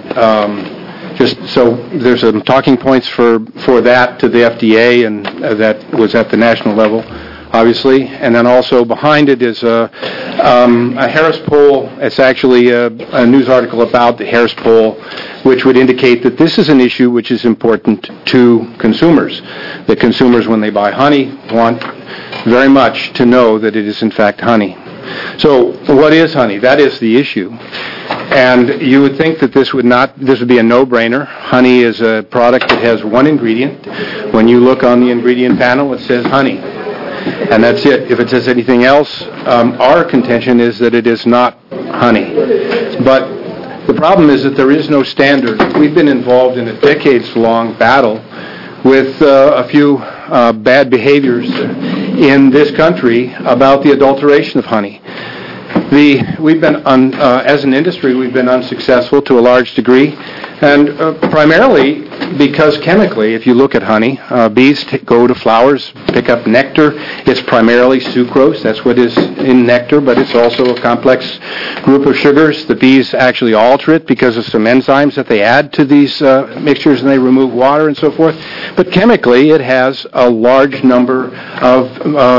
there's some talking points for that to the FDA, and that was at the national level, obviously. And then also behind it is a Harris poll. It's actually a news article about the Harris poll, which would indicate that this is an issue which is important to consumers. That consumers, when they buy honey, want very much to know that it is in fact honey. So what is honey? That is the issue. And you would think that this would be a no-brainer. Honey is a product that has one ingredient. When you look on the ingredient panel, it says honey. And that's it. If it says anything else, our contention is that it is not honey. But the problem is that there is no standard. We've been involved in a decades-long battle with a few bad behaviors in this country about the adulteration of honey. We've been, as an industry, we've been unsuccessful to a large degree, and primarily because chemically, if you look at honey, bees go to flowers, pick up nectar. It's primarily sucrose. That's what is in nectar, but it's also a complex group of sugars. The bees actually alter it because of some enzymes that they add to these mixtures, and they remove water and so forth. But chemically, it has a large number of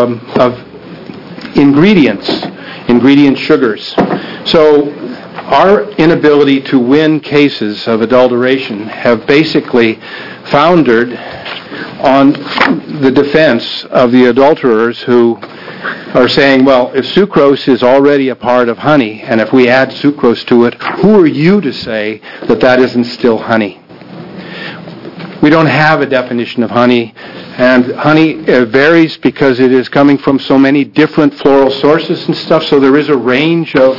ingredient sugars. So our inability to win cases of adulteration have basically foundered on the defense of the adulterers who are saying, well, if sucrose is already a part of honey, and if we add sucrose to it, who are you to say that that isn't still honey? We don't have a definition of honey, and honey varies because it is coming from so many different floral sources and stuff. So there is a range of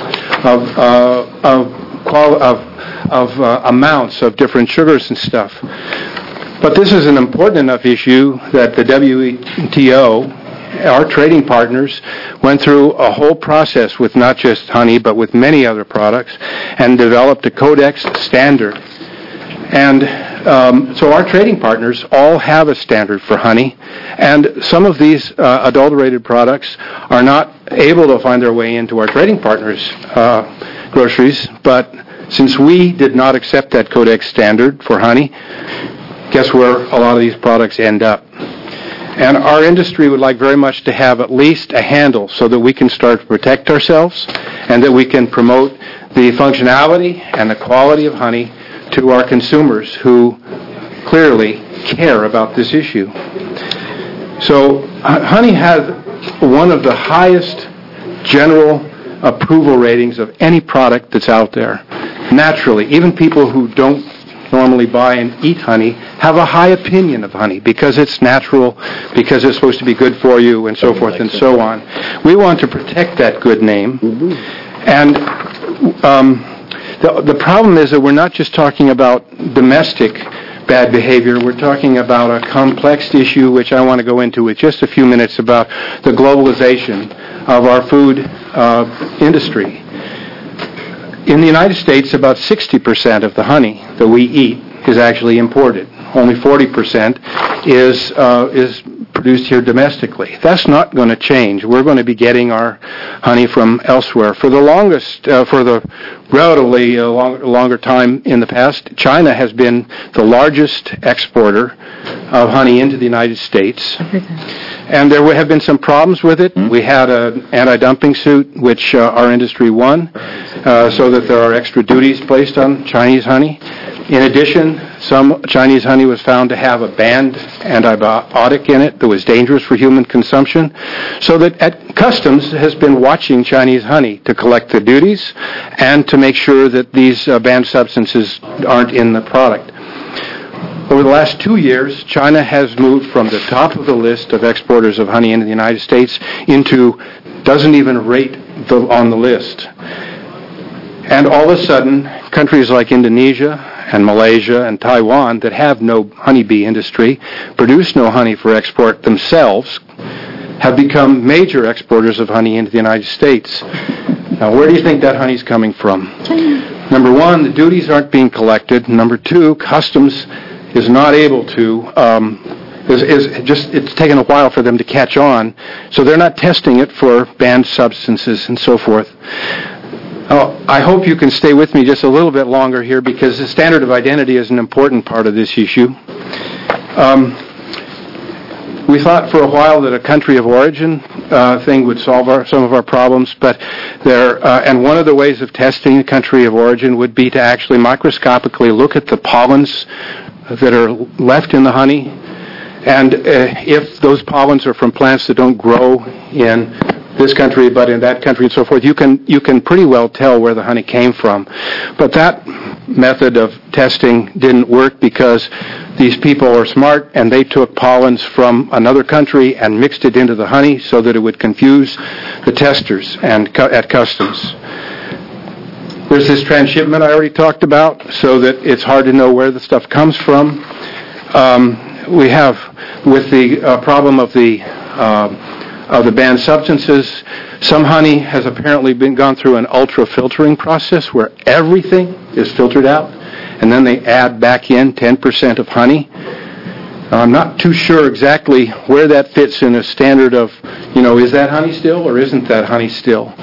amounts of different sugars and stuff. But this is an important enough issue that the WTO our trading partners went through a whole process with not just honey, but with many other products, and developed a Codex standard. And so our trading partners all have a standard for honey, and some of these adulterated products are not able to find their way into our trading partners' groceries, but since we did not accept that Codex standard for honey, guess where a lot of these products end up? And our industry would like very much to have at least a handle so that we can start to protect ourselves and that we can promote the functionality and the quality of honey to our consumers who clearly care about this issue. So honey has one of the highest general approval ratings of any product that's out there. Naturally, even people who don't normally buy and eat honey have a high opinion of honey because it's natural, because it's supposed to be good for you, and so forth and so on. We want to protect that good name. And the problem is that we're not just talking about domestic bad behavior. We're talking about a complex issue, which I want to go into with just a few minutes, about the globalization of our food industry. In the United States, about 60% of the honey that we eat is actually imported. Only 40% is produced here domestically. That's not going to change. We're going to be getting our honey from elsewhere. For the longest, for the relatively longer time in the past, China has been the largest exporter of honey into the United States. And there have been some problems with it. We had an anti-dumping suit, which our industry won, so that there are extra duties placed on Chinese honey. In addition, some Chinese honey was found to have a banned antibiotic in it that was dangerous for human consumption, so that Customs has been watching Chinese honey to collect the duties and to make sure that these banned substances aren't in the product. Over the last 2 years, China has moved from the top of the list of exporters of honey into the United States into doesn't even rate on the list. And all of a sudden, countries like Indonesia and Malaysia and Taiwan that have no honeybee industry, produce no honey for export themselves, have become major exporters of honey into the United States. Now, where do you think that honey's coming from? Number one, the duties aren't being collected. Number two, Customs is not able to, it's taken a while for them to catch on, so they're not testing it for banned substances and so forth. I hope you can stay with me just a little bit longer here, because the standard of identity is an important part of this issue. We thought for a while that a country of origin thing would solve some of our problems, but and one of the ways of testing the country of origin would be to actually microscopically look at the pollens that are left in the honey, and if those pollens are from plants that don't grow in this country but in that country and so forth, you can pretty well tell where the honey came from. But that method of testing didn't work because these people are smart and they took pollens from another country and mixed it into the honey so that it would confuse the testers and at Customs. There's this transshipment I already talked about, so that it's hard to know where the stuff comes from. We have, with the problem of the banned substances, some honey has apparently gone through an ultra-filtering process where everything is filtered out, and then they add back in 10% of honey. I'm not too sure exactly where that fits in a standard of, is that honey still or isn't that honey still?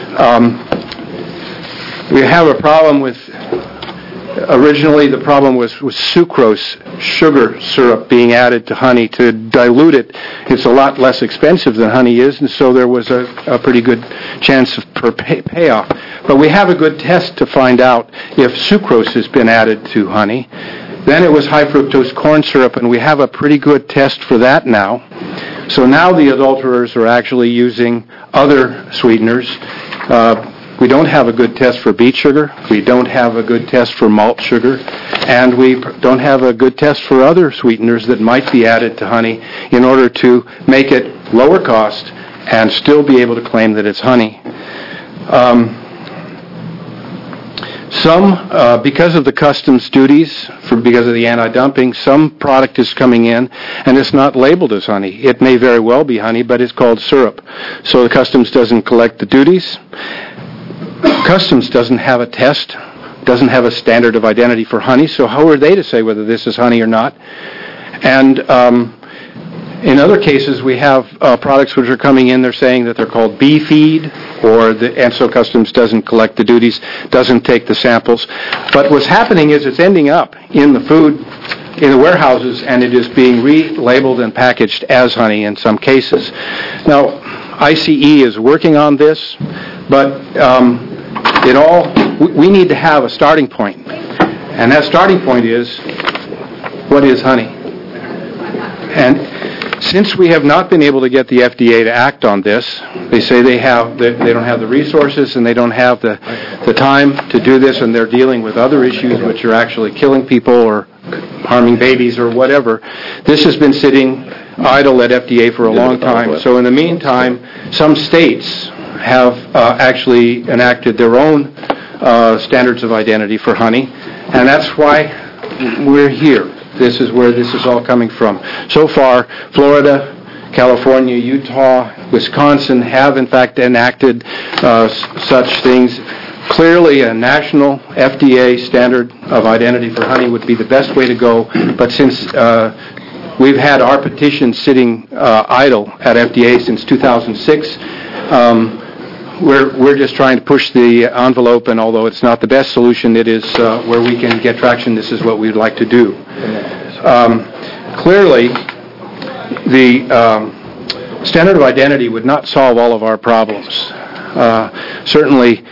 We have a problem with, originally the problem was sucrose, sugar syrup being added to honey to dilute it. It's a lot less expensive than honey is, and so there was a pretty good chance for payoff. But we have a good test to find out if sucrose has been added to honey. Then it was high fructose corn syrup, and we have a pretty good test for that now. So now the adulterers are actually using other sweeteners. We don't have a good test for beet sugar. We don't have a good test for malt sugar. And we don't have a good test for other sweeteners that might be added to honey in order to make it lower cost and still be able to claim that it's honey. Some, because of the customs duties, because of the anti-dumping, some product is coming in and it's not labeled as honey. It may very well be honey, but it's called syrup. So the customs doesn't collect the duties. Customs doesn't have a test, doesn't have a standard of identity for honey, so how are they to say whether this is honey or not? And in other cases, we have products which are coming in, they're saying that they're called bee feed, and so Customs doesn't collect the duties, doesn't take the samples. But what's happening is it's ending up in the food, in the warehouses, and it is being relabeled and packaged as honey in some cases. Now, ICE is working on this, but we need to have a starting point. And that starting point is, what is honey? And since we have not been able to get the FDA to act on this, they say they don't have the resources and they don't have the time to do this, and they're dealing with other issues which are actually killing people or harming babies or whatever. This has been sitting idle at FDA for a long time. So in the meantime, some states have actually enacted their own standards of identity for honey, and that's why we're here. This is where this is all coming from. So far, Florida, California, Utah, Wisconsin have in fact enacted such things. Clearly, a national FDA standard of identity for honey would be the best way to go, but since we've had our petition sitting idle at FDA since 2006, we're just trying to push the envelope, and although it's not the best solution, it is where we can get traction. This is what we'd like to do. Clearly, the standard of identity would not solve all of our problems. Certainly,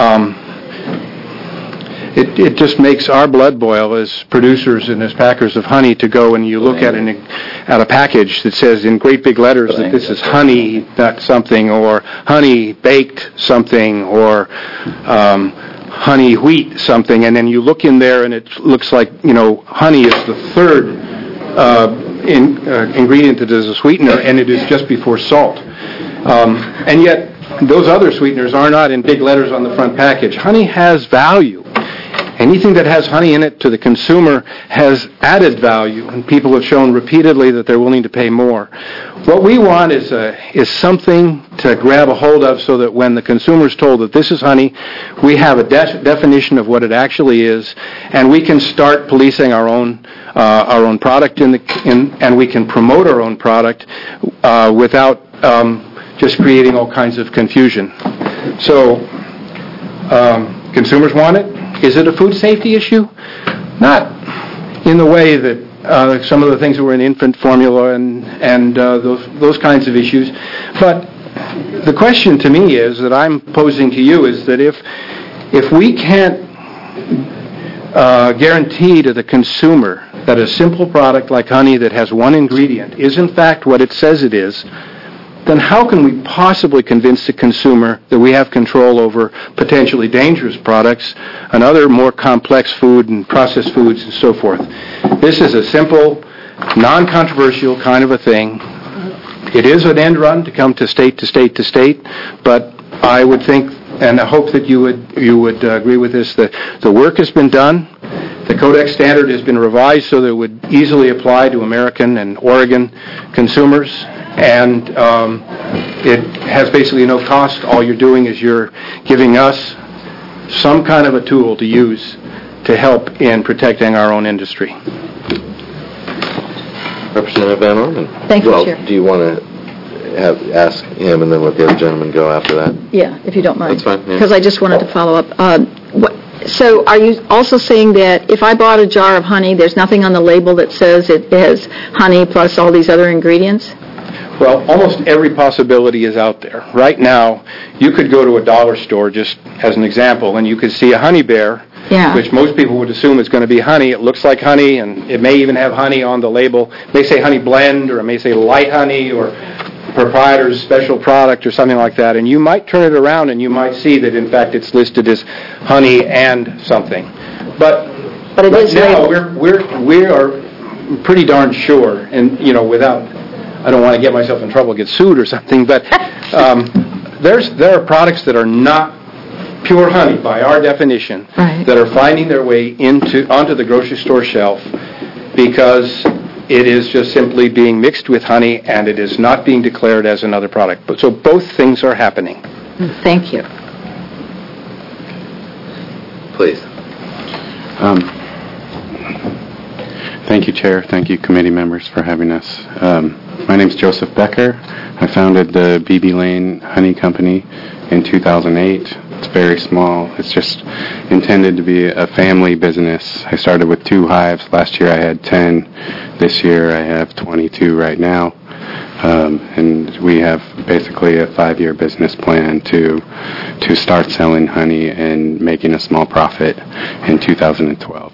it just makes our blood boil as producers and as packers of honey to go and you look at a package that says in great big letters that this is honey nut something, or honey baked something, or honey wheat something, and then you look in there and it looks like, honey is the third ingredient that is a sweetener, and it is just before salt. And yet, those other sweeteners are not in big letters on the front package. Honey has value. Anything that has honey in it to the consumer has added value, and people have shown repeatedly that they're willing to pay more. What we want is something to grab a hold of so that when the consumer is told that this is honey, we have a definition of what it actually is, and we can start policing our own product and we can promote our own product without just creating all kinds of confusion. So consumers want it. Is it a food safety issue? Not in the way that some of the things that were in infant formula and those kinds of issues. But the question to me is that I'm posing to you is that if we can't guarantee to the consumer that a simple product like honey that has one ingredient is in fact what it says it is, then how can we possibly convince the consumer that we have control over potentially dangerous products and other more complex food and processed foods and so forth? This is a simple, non-controversial kind of a thing. It is an end run to come to state to state to state, but I would think, and I hope that you would agree with this, that the work has been done. The Codex standard has been revised so that it would easily apply to American and Oregon consumers. And it has basically no cost. All you're doing is you're giving us some kind of a tool to use to help in protecting our own industry. Representative Van Orman. Thank you, Chair. Do you want to ask him and then let the other gentleman go after that? Yeah, if you don't mind. That's fine. Because I just wanted to follow up. So are you also saying that if I bought a jar of honey, there's nothing on the label that says it has honey plus all these other ingredients? Well, almost every possibility is out there. Right now, you could go to a dollar store, just as an example, and you could see a honey bear, which most people would assume is going to be honey. It looks like honey, and it may even have honey on the label. It may say honey blend, or it may say light honey, or proprietor's special product, or something like that. And you might turn it around, and you might see that, in fact, it's listed as honey and something. But it is now, we are pretty darn sure, and, without... I don't want to get myself in trouble, get sued or something, but there are products that are not pure honey, by our definition, Right. that are finding their way onto the grocery store shelf because it is just simply being mixed with honey and it is not being declared as another product. So both things are happening. Thank you. Please. Thank you, Chair. Thank you, committee members, for having us. My name is Joseph Becker. I founded the BB Lane Honey Company in 2008. It's very small. It's just intended to be a family business. I started with 2 hives. Last year I had 10. This year I have 22 right now. And we have basically a 5-year business plan to start selling honey and making a small profit in 2012.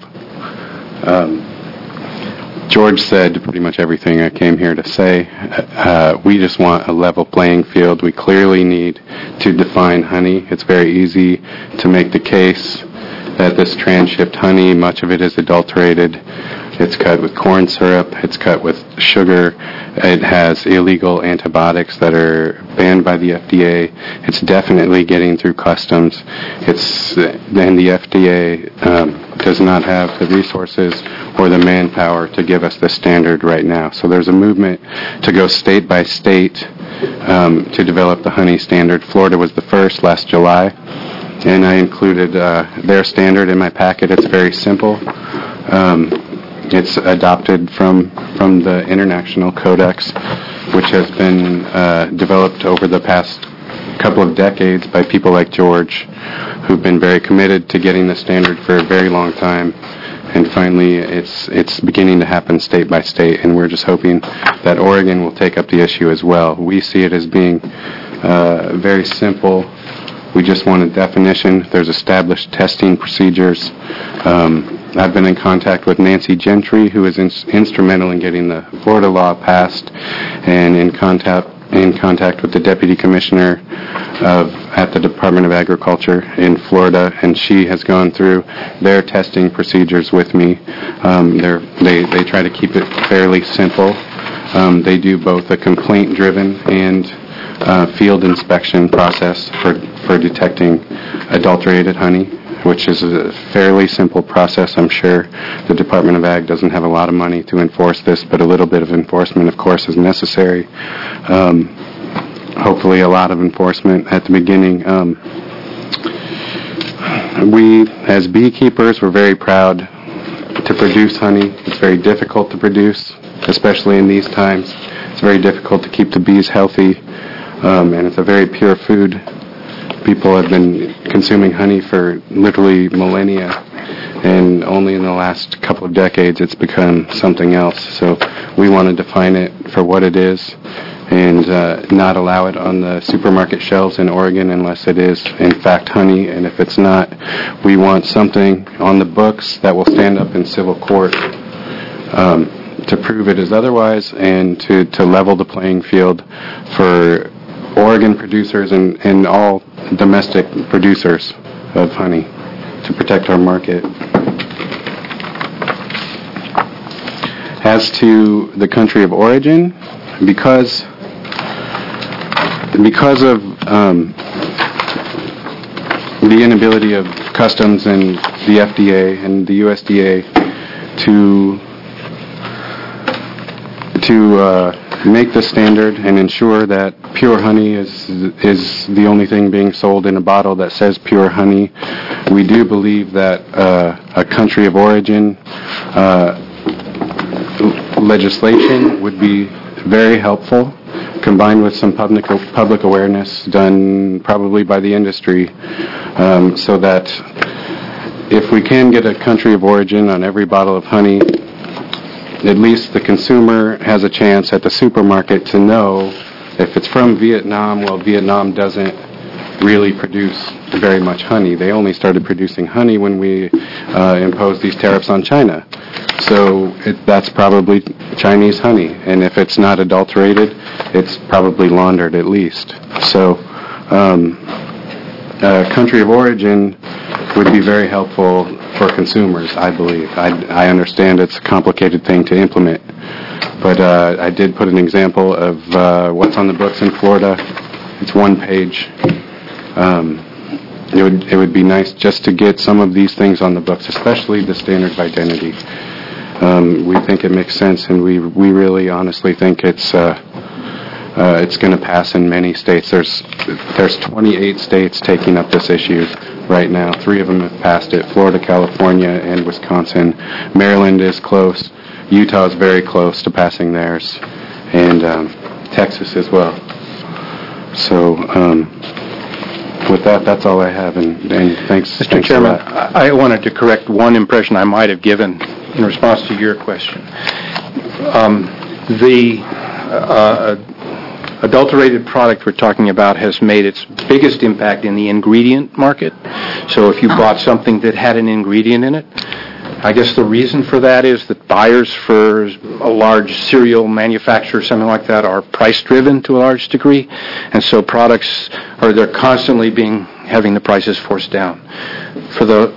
George said pretty much everything I came here to say. We just want a level playing field. We clearly need to define honey. It's very easy to make the case that this trans-shipped honey, much of it is adulterated. It's cut with corn syrup. It's cut with sugar. It has illegal antibiotics that are banned by the FDA. It's definitely getting through customs. And the FDA does not have the resources or the manpower to give us the standard right now. So there's a movement to go state by state to develop the honey standard. Florida was the first last July, and I included their standard in my packet. It's very simple. It's adopted from the International Codex, which has been developed over the past couple of decades by people like George, who've been very committed to getting the standard for a very long time. And finally, it's beginning to happen state by state, and we're just hoping that Oregon will take up the issue as well. We see it as being very simple. We just want a definition. There's established testing procedures. I've been in contact with Nancy Gentry, who is instrumental in getting the Florida law passed, and in contact with the Deputy Commissioner at the Department of Agriculture in Florida, and she has gone through their testing procedures with me. They try to keep it fairly simple. They do both a complaint-driven and field inspection process for detecting adulterated honey, which is a fairly simple process. I'm sure the Department of Ag doesn't have a lot of money to enforce this, but a little bit of enforcement, of course, is necessary. Hopefully a lot of enforcement at the beginning. We, as beekeepers, we're very proud to produce honey. It's very difficult to produce, especially in these times. It's very difficult to keep the bees healthy, and it's a very pure food. People have been consuming honey for literally millennia, and only in the last couple of decades it's become something else. So we want to define it for what it is and not allow it on the supermarket shelves in Oregon unless it is, in fact, honey. And if it's not, we want something on the books that will stand up in civil court to prove it is otherwise, and to level the playing field for Oregon producers and all domestic producers of honey to protect our market. As to the country of origin, because of the inability of customs and the FDA and the USDA to make the standard and ensure that pure honey is the only thing being sold in a bottle that says pure honey, we do believe that a country of origin legislation would be very helpful, combined with some public awareness done probably by the industry, so that if we can get a country of origin on every bottle of honey, at least the consumer has a chance at the supermarket to know if it's from Vietnam. Well, Vietnam doesn't really produce very much honey. They only started producing honey when we imposed these tariffs on China. So that's probably Chinese honey. And if it's not adulterated, it's probably laundered at least. So country of origin would be very helpful for consumers, I believe. I understand it's a complicated thing to implement, but I did put an example of what's on the books in Florida. It's one page. it would be nice just to get some of these things on the books, especially the standard of identity. We think it makes sense, and we really honestly think it's going to pass in many states. There's 28 states taking up this issue right now. 3 of them have passed it: Florida, California, and Wisconsin. Maryland is close. Utah is very close to passing theirs, and Texas as well. So with that, that's all I have, and thanks. Mr. Thanks Chairman, a lot. I wanted to correct one impression I might have given in response to your question. The adulterated product we're talking about has made its biggest impact in the ingredient market. So if you bought something that had an ingredient in it, I guess the reason for that is that buyers for a large cereal manufacturer, something like that, are price-driven to a large degree, and so products they're constantly having the prices forced down. For the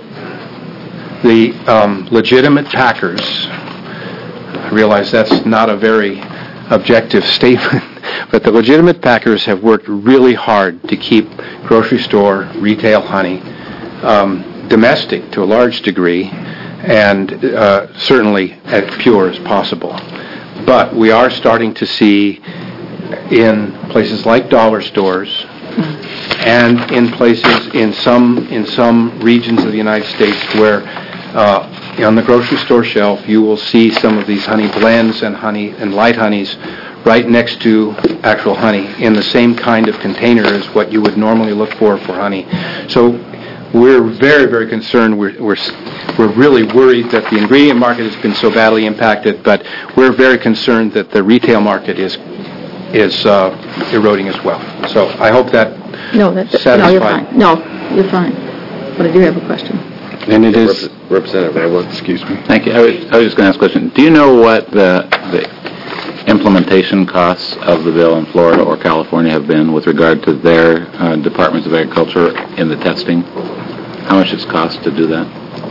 legitimate packers, I realize that's not a very objective statement, but the legitimate packers have worked really hard to keep grocery store retail honey domestic to a large degree, and certainly as pure as possible. But we are starting to see in places like dollar stores and in places in some regions of the United States where on the grocery store shelf you will see some of these honey blends and honey and light honeys right next to actual honey in the same kind of container as what you would normally look for honey. So we're very, very concerned. We're really worried that the ingredient market has been so badly impacted, but we're very concerned that the retail market is eroding as well. So I hope that satisfies. No, you're fine. No, you're fine. But I do have a question. And it is Representative Abel. Excuse me. Thank you. I was just going to ask a question. Do you know what the implementation costs of the bill in Florida or California have been with regard to their departments of agriculture in the testing? How much it's cost to do that?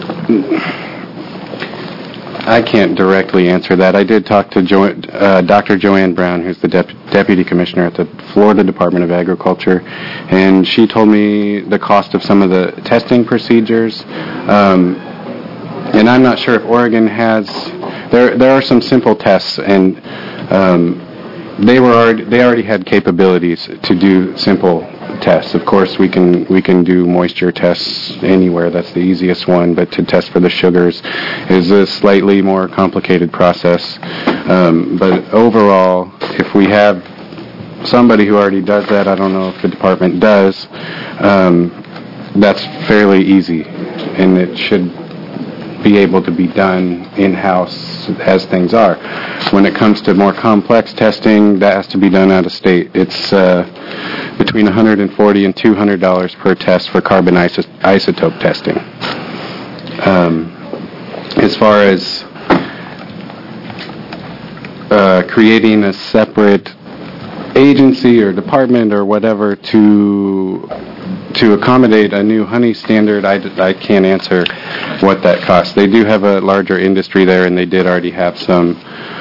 I can't directly answer that. I did talk to Dr. Joanne Brown, who's the Deputy Commissioner at the Florida Department of Agriculture, and she told me the cost of some of the testing procedures. And I'm not sure if Oregon has. There are some simple tests, and they already had capabilities to do simple tests. Of course, we can do moisture tests anywhere. That's the easiest one. But to test for the sugars is a slightly more complicated process. But overall, if we have somebody who already does that, I don't know if the department does, that's fairly easy, and it should be able to be done in-house as things are. When it comes to more complex testing, that has to be done out of state. It's between $140 and $200 per test for carbon isotope testing. As far as creating a separate agency or department or whatever to accommodate a new honey standard, I can't answer what that costs. They do have a larger industry there, and they did already have some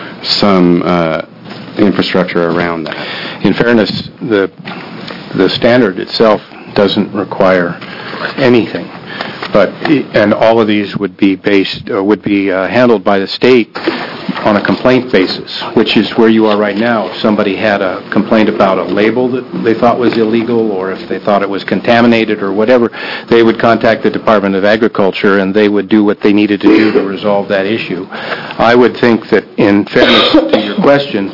infrastructure around that. In fairness, the standard itself doesn't require anything, and all of these would be handled by the state on a complaint basis, which is where you are right now. If somebody had a complaint about a label that they thought was illegal, or if they thought it was contaminated or whatever, they would contact the Department of Agriculture, and they would do what they needed to do to resolve that issue. I would think that, in fairness to your question,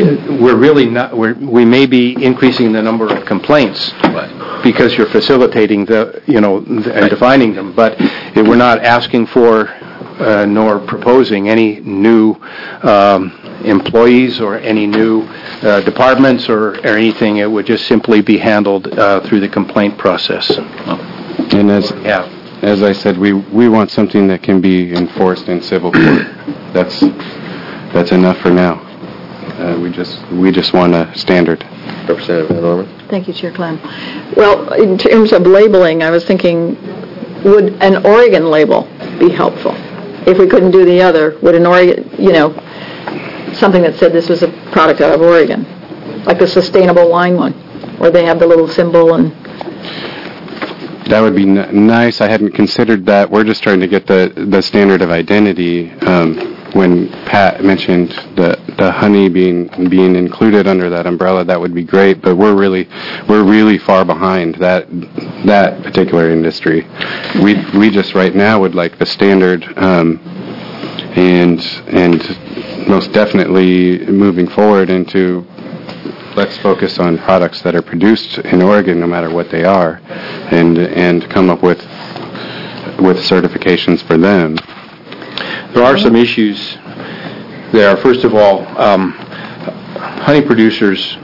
we may be increasing the number of complaints because you're facilitating and defining them, but we're not asking for nor proposing any new employees or any new departments or anything. It would just simply be handled through the complaint process. And as I said, we want something that can be enforced in civil court. That's enough for now. We just want a standard. Representative Van Orman. Thank you, Chair Clem. Well, in terms of labeling, I was thinking, would an Oregon label be helpful? If we couldn't do the other, would an Oregon, something that said this was a product out of Oregon, like the sustainable wine one, where they have the little symbol and... That would be nice. I hadn't considered that. We're just trying to get the standard of identity. When Pat mentioned the honey being included under that umbrella, that would be great. But we're really far behind that particular industry. We just right now would like the standard, and most definitely moving forward into. Let's focus on products that are produced in Oregon, no matter what they are, and come up with certifications for them. There are some issues there. First of all, honey producers.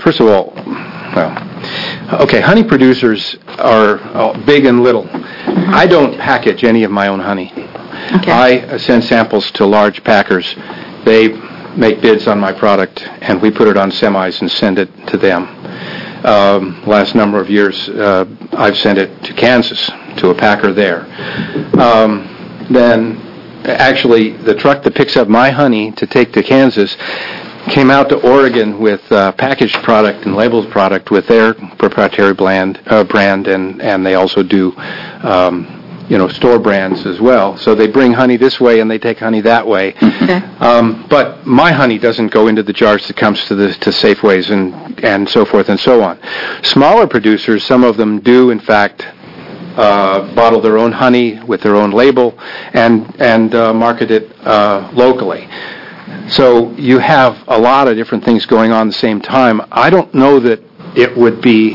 Honey producers are big and little. I don't package any of my own honey. Okay. I send samples to large packers. They make bids on my product, and we put it on semis and send it to them. Last number of years, I've sent it to Kansas, to a packer there. Then, actually, the truck that picks up my honey to take to Kansas came out to Oregon with packaged product and labeled product with their proprietary brand, and they also do store brands as well. So they bring honey this way and they take honey that way. Okay. But my honey doesn't go into the jars that comes to Safeways and so forth and so on. Smaller producers, some of them do in fact bottle their own honey with their own label and market it locally. So you have a lot of different things going on at the same time. I don't know that it would be,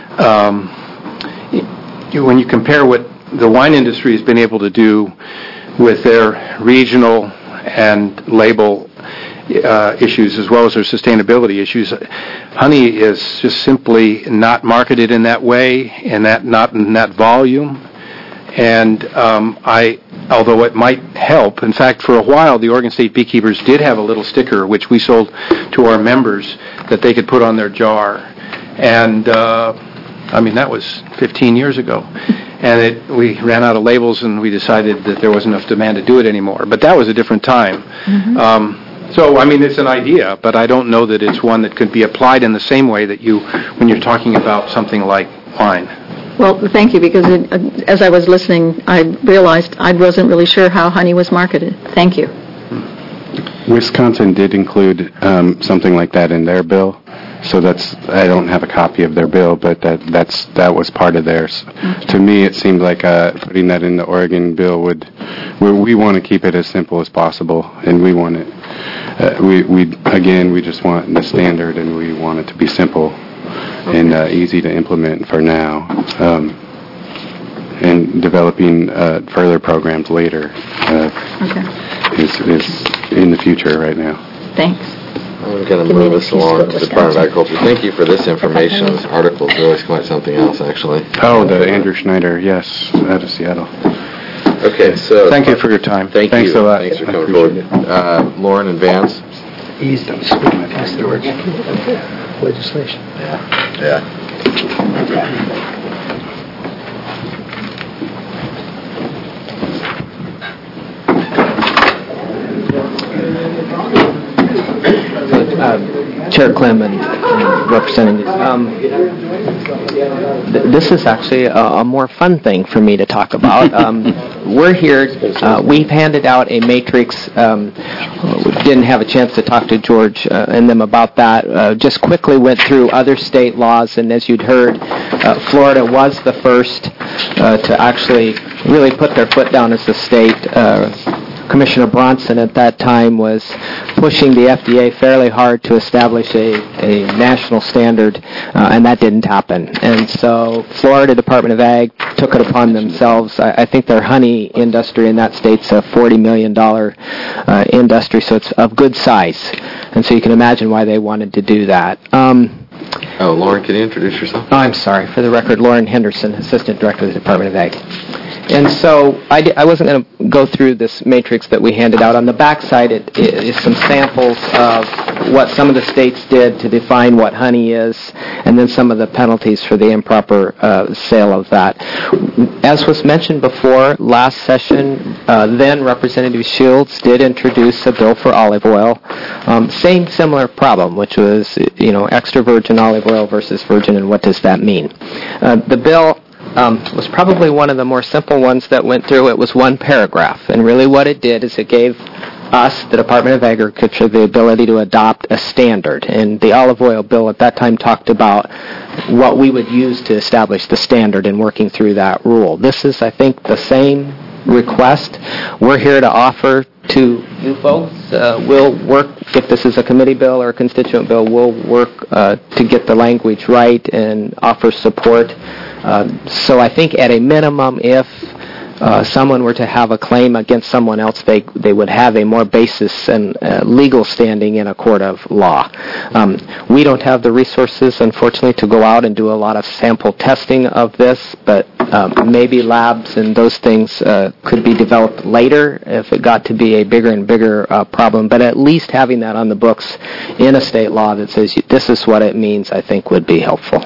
when you compare what the wine industry has been able to do with their regional and label issues as well as their sustainability issues. Honey is just simply not marketed in that way, and not in that volume. And although it might help, in fact, for a while, the Oregon State Beekeepers did have a little sticker which we sold to our members that they could put on their jar. And that was 15 years ago. And we ran out of labels, and we decided that there wasn't enough demand to do it anymore. But that was a different time. Mm-hmm. It's an idea, but I don't know that it's one that could be applied in the same way that when you're talking about something like wine. Well, thank you, because as I was listening, I realized I wasn't really sure how honey was marketed. Thank you. Wisconsin did include something like that in their bill. So I don't have a copy of their bill, but that was part of theirs. Okay. To me, it seemed like putting that in the Oregon bill we want to keep it as simple as possible, and we want it. We just want the standard, and we want it to be simple and easy to implement for now, and developing further programs later is in the future right now. Thanks. I'm going to move us along to the Department of Agriculture. Thank you for this information. This article is really quite something else, actually. Oh, the Andrew Schneider, yes, out of Seattle. Okay, so... Thank you for your time. Thanks a lot. Thanks for coming forward. Lauren and Vance? Easy. Legislation. Yeah. Chair Clem and representatives. This is actually a more fun thing for me to talk about. We're here. We've handed out a matrix. We didn't have a chance to talk to George and them about that. Just quickly went through other state laws, and as you'd heard, Florida was the first to actually really put their foot down as the state. Commissioner Bronson at that time was pushing the FDA fairly hard to establish a national standard, and that didn't happen. And so Florida Department of Ag took it upon themselves. I think their honey industry in that state's a $40 million industry, so it's of good size. And so you can imagine why they wanted to do that. Lauren, can you introduce yourself? Oh, I'm sorry. For the record, Lauren Henderson, Assistant Director of the Department of Ag. And so I wasn't going to go through this matrix that we handed out. On the back side, it is some samples of what some of the states did to define what honey is, and then some of the penalties for the improper sale of that. As was mentioned before, last session, then Representative Shields did introduce a bill for olive oil. Similar problem, which was, extra virgin olive oil versus virgin, and what does that mean? The bill was probably one of the more simple ones that went through. It was one paragraph, and really what it did is it gave us, the Department of Agriculture, the ability to adopt a standard. And the olive oil bill at that time talked about what we would use to establish the standard and working through that rule. This is, I think, the same request. We're here to offer to you folks. We'll work, if this is a committee bill or a constituent bill, we'll work to get the language right and offer support. So I think at a minimum, if someone were to have a claim against someone else, they would have a more basis and legal standing in a court of law. We don't have the resources, unfortunately, to go out and do a lot of sample testing of this, but maybe labs and those things could be developed later if it got to be a bigger and bigger problem. But at least having that on the books in a state law that says this is what it means, I think would be helpful.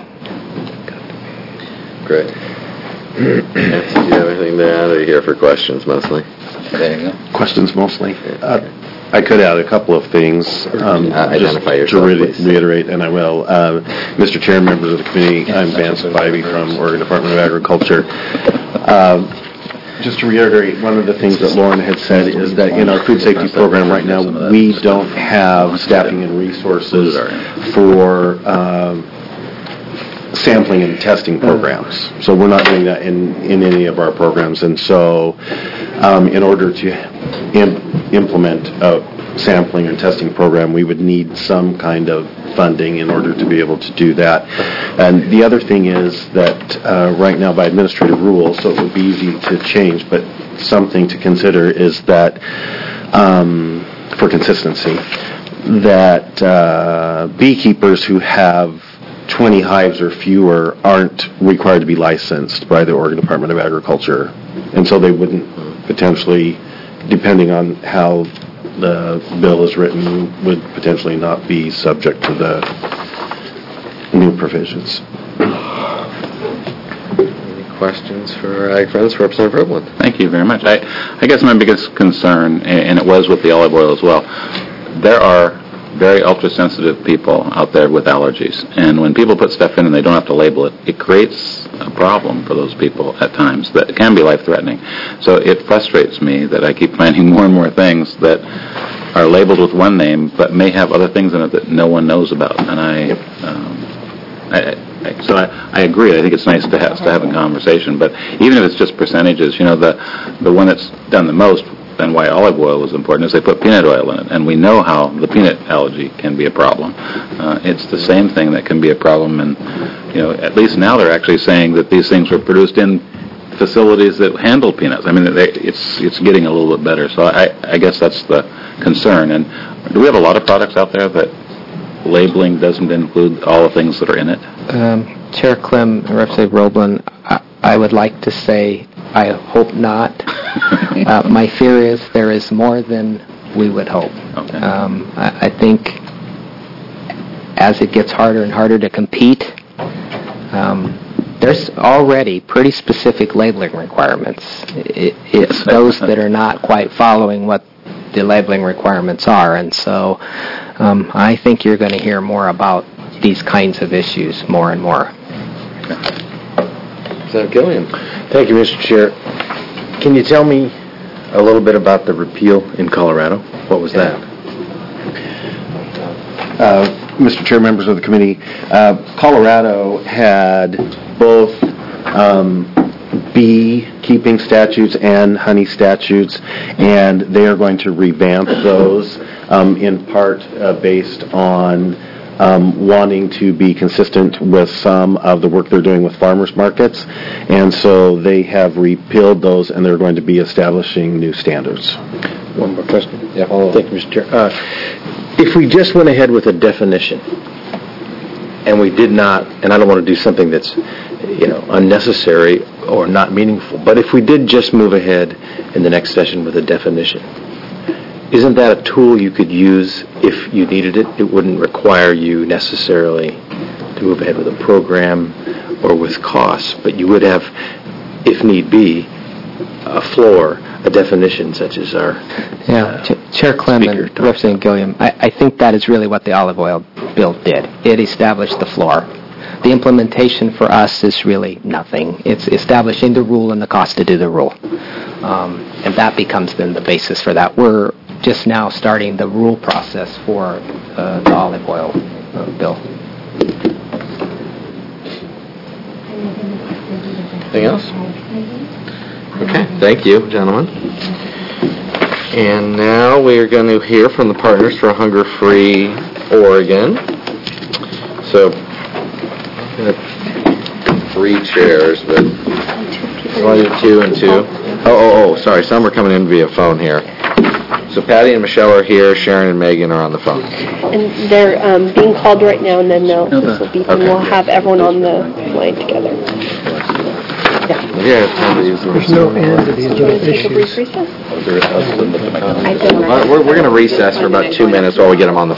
Great. Do you have anything to add, or are you here for questions mostly? Questions mostly. I could add a couple of things. Identify just yourself, to please. reiterate, and I will. Mr. Chair, members of the committee, I'm Vance Spivey from Oregon Department of Agriculture. Just to reiterate, one of the things that Lauren had said is that in our food safety program right now, we don't have staffing and resources for sampling and testing programs. So we're not doing that in any of our programs. And so in order to implement a sampling and testing program, we would need some kind of funding in order to be able to do that. And the other thing is that right now by administrative rules, so it would be easy to change, but something to consider is that for consistency, that beekeepers who have 20 hives or fewer aren't required to be licensed by the Oregon Department of Agriculture. And so they wouldn't potentially, depending on how the bill is written, would potentially not be subject to the new provisions. Any questions for Ag Friends, for Representative Roebland? Thank you very much. I guess my biggest concern, and it was with the olive oil as well, there are very ultra-sensitive people out there with allergies. And when people put stuff in and they don't have to label it, it creates a problem for those people at times that can be life-threatening. So it frustrates me that I keep finding more and more things that are labeled with one name but may have other things in it that no one knows about. And I agree. I think it's nice to have a conversation. But even if it's just percentages, you know, the one that's done the most, and why olive oil was important, is they put peanut oil in it, and we know how the peanut allergy can be a problem. It's the same thing that can be a problem, and you know, at least now they're actually saying that these things were produced in facilities that handle peanuts. I mean, it's getting a little bit better. So I guess that's the concern. And do we have a lot of products out there that labeling doesn't include all the things that are in it? Chair Clem, Representative Roebland, I would like to say I hope not. My fear is there is more than we would hope. Okay. I think as it gets harder and harder to compete, there's already pretty specific labeling requirements. It's those that are not quite following what the labeling requirements are, and so I think you're going to hear more about these kinds of issues more and more. So, Gillian. Thank you, Mr. Chair. Can you tell me a little bit about the repeal in Colorado? What was that? Mr. Chair, members of the committee, Colorado had both beekeeping statutes and honey statutes, and they are going to revamp those in part based on wanting to be consistent with some of the work they're doing with farmers markets. And so they have repealed those, and they're going to be establishing new standards. One more question. Yeah. Thank you, Mr. Chair. If we just went ahead with a definition, and we did not, and I don't want to do something that's, unnecessary or not meaningful, but if we did just move ahead in the next session with a definition, isn't that a tool you could use if you needed it? It wouldn't require you necessarily to move ahead with a program or with costs, but you would have, if need be, a floor, a definition such as our Chair Clem and Representative Gilliam, I think that is really what the olive oil bill did. It established the floor. The implementation for us is really nothing. It's establishing the rule and the cost to do the rule. And that becomes then the basis for that. We're just now starting the rule process for the olive oil bill. Anything else? Okay, thank you, gentlemen. And now we are going to hear from the Partners for Hunger-Free Oregon. So, I'm going to 3 chairs, but you want to do 2 and 2? Oh, sorry, some are coming in via phone here. So Patty and Michelle are here, Sharon and Megan are on the phone. And they're being called right now, and then we'll have everyone on the line together. Yeah, it's time to use the There's no end to these little issues. We're going to recess for about 2 minutes while we get them on the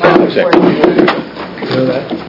phone.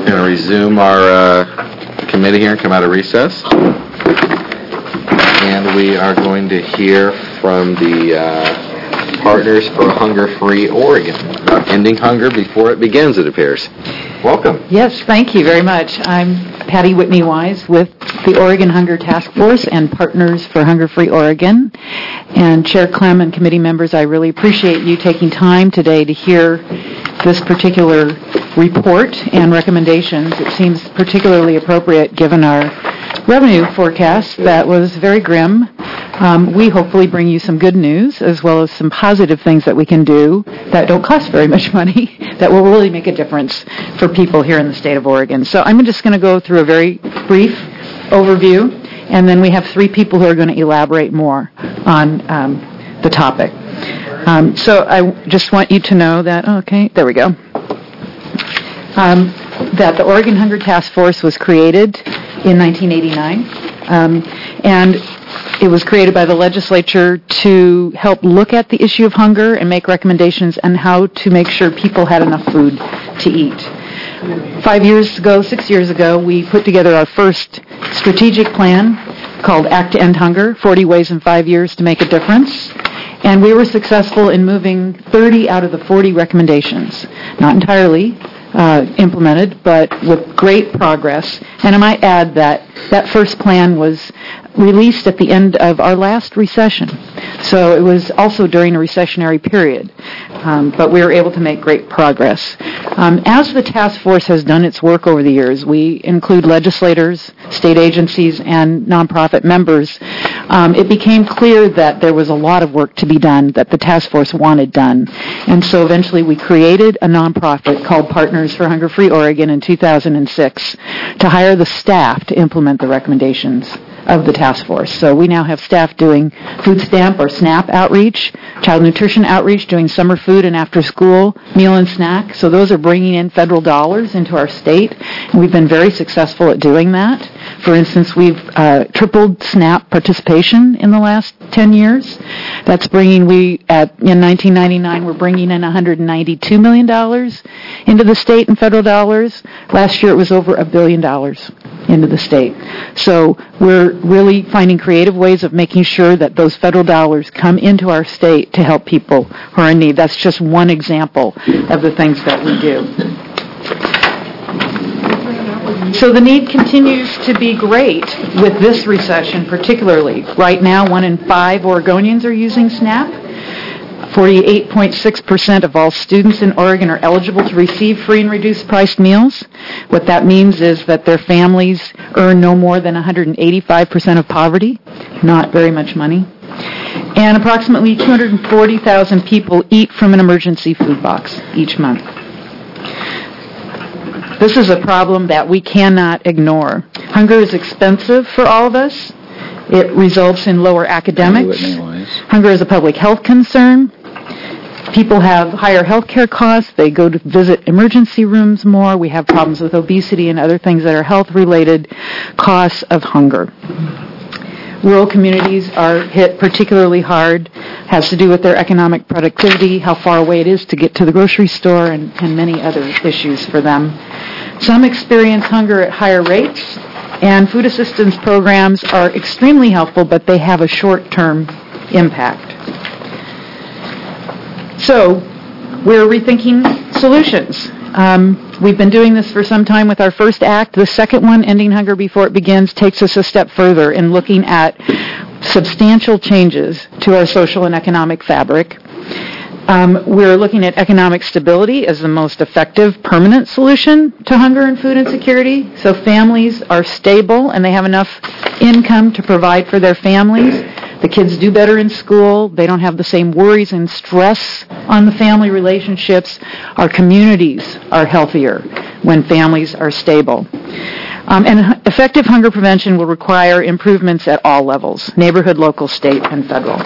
going to resume our committee here and come out of recess. And we are going to hear from the Partners for Hunger-Free Oregon. Ending hunger before it begins, it appears. Welcome. Yes, thank you very much. I'm Patty Whitney Wise with the Oregon Hunger Task Force and Partners for Hunger-Free Oregon. And Chair Clem and committee members, I really appreciate you taking time today to hear this particular report and recommendations. It seems particularly appropriate given our revenue forecast that was very grim. We hopefully bring you some good news as well as some positive things that we can do that don't cost very much money that will really make a difference for people here in the state of Oregon. So I'm just going to go through a very brief overview, and then we have three people who are going to elaborate more on the topic. So I just want you to know that, okay, there we go, that the Oregon Hunger Task Force was created in 1989, and it was created by the legislature to help look at the issue of hunger and make recommendations on how to make sure people had enough food to eat. 6 years ago, we put together our first strategic plan called Act to End Hunger, 40 Ways in 5 Years to Make a Difference. And we were successful in moving 30 out of the 40 recommendations, not entirely implemented, but with great progress. And I might add that that first plan was released at the end of our last recession. So it was also during a recessionary period, but we were able to make great progress. As the task force has done its work over the years, we include legislators, state agencies, and nonprofit members. It became clear that there was a lot of work to be done that the task force wanted done. And so eventually we created a nonprofit called Partners for Hunger-Free Oregon in 2006 to hire the staff to implement the recommendations of the task force. So we now have staff doing food stamp or SNAP outreach, child nutrition outreach, doing summer food and after school meal and snack. So those are bringing in federal dollars into our state, and we've been very successful at doing that. For instance, we've tripled SNAP participation in the last 10 years. That's bringing, in 1999, we're bringing in $192 million into the state in federal dollars. Last year it was over $1 billion into the state. So we're really finding creative ways of making sure that those federal dollars come into our state to help people who are in need. That's just one example of the things that we do. So the need continues to be great with this recession particularly. Right now, 1 in 5 Oregonians are using SNAP. 48.6% of all students in Oregon are eligible to receive free and reduced priced meals. What that means is that their families earn no more than 185% of poverty, not very much money. And approximately 240,000 people eat from an emergency food box each month. This is a problem that we cannot ignore. Hunger is expensive for all of us. It results in lower academics. Hunger is a public health concern. People have higher health care costs. They go to visit emergency rooms more. We have problems with obesity and other things that are health-related costs of hunger. Rural communities are hit particularly hard. Has to do with their economic productivity, how far away it is to get to the grocery store, and many other issues for them. Some experience hunger at higher rates, and food assistance programs are extremely helpful, but they have a short-term impact. So we're rethinking solutions. We've been doing this for some time with our first act. The second one, Ending Hunger Before It Begins, takes us a step further in looking at substantial changes to our social and economic fabric. We're looking at economic stability as the most effective permanent solution to hunger and food insecurity. So families are stable and they have enough income to provide for their families. The kids do better in school. They don't have the same worries and stress on the family relationships. Our communities are healthier when families are stable. And effective hunger prevention will require improvements at all levels, neighborhood, local, state, and federal.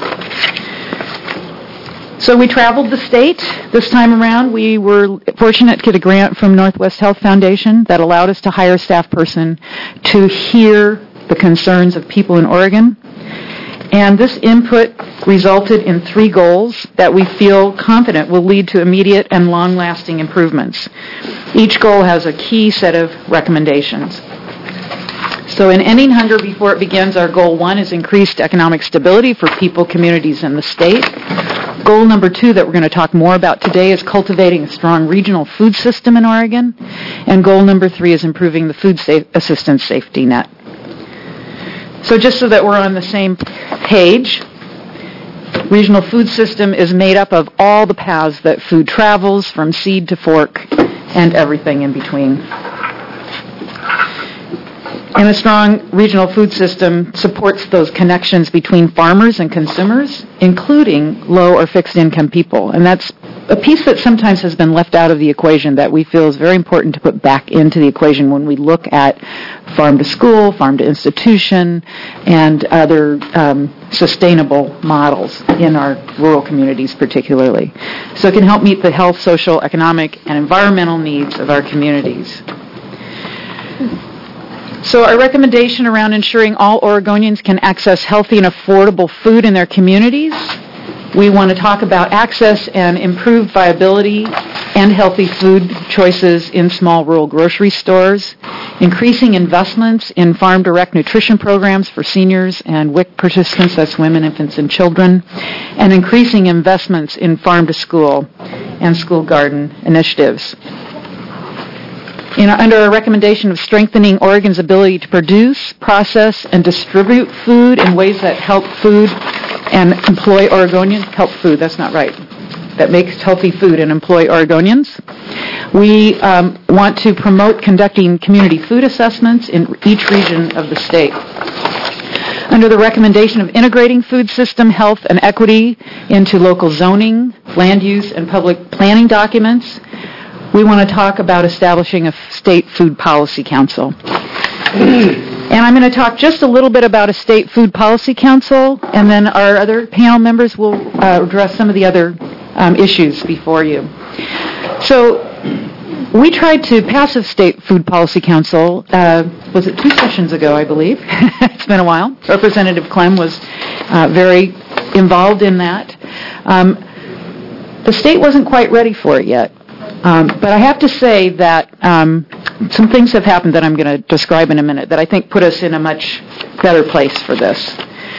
So we traveled the state. This time around, we were fortunate to get a grant from Northwest Health Foundation that allowed us to hire a staff person to hear the concerns of people in Oregon. And this input resulted in 3 goals that we feel confident will lead to immediate and long-lasting improvements. Each goal has a key set of recommendations. So in ending hunger before it begins, our goal 1 is increased economic stability for people, communities, and the state. Goal number 2 that we're going to talk more about today is cultivating a strong regional food system in Oregon. And goal number 3 is improving the food assistance safety net. So just so that we're on the same page, regional food system is made up of all the paths that food travels, from seed to fork and everything in between. And a strong regional food system supports those connections between farmers and consumers, including low or fixed income people. And that's a piece that sometimes has been left out of the equation that we feel is very important to put back into the equation when we look at farm to school, farm to institution, and other sustainable models in our rural communities particularly. So it can help meet the health, social, economic, and environmental needs of our communities. So our recommendation around ensuring all Oregonians can access healthy and affordable food in their communities. We want to talk about access and improved viability and healthy food choices in small rural grocery stores, increasing investments in farm direct nutrition programs for seniors and WIC participants, that's women, infants, and children, and increasing investments in farm to school and school garden initiatives. Under a recommendation of strengthening Oregon's ability to produce, process, and distribute food in ways that help food and employ Oregonians, that makes healthy food and employ Oregonians. We want to promote conducting community food assessments in each region of the state. Under the recommendation of integrating food system health and equity into local zoning, land use, and public planning documents, we want to talk about establishing a state food policy council. And I'm going to talk just a little bit about a state food policy council, and then our other panel members will address some of the other issues before you. So we tried to pass a state food policy council, was it 2 sessions ago, I believe? It's been a while. Representative Clem was very involved in that. The state wasn't quite ready for it yet. But I have to say that some things have happened that I'm going to describe in a minute that I think put us in a much better place for this.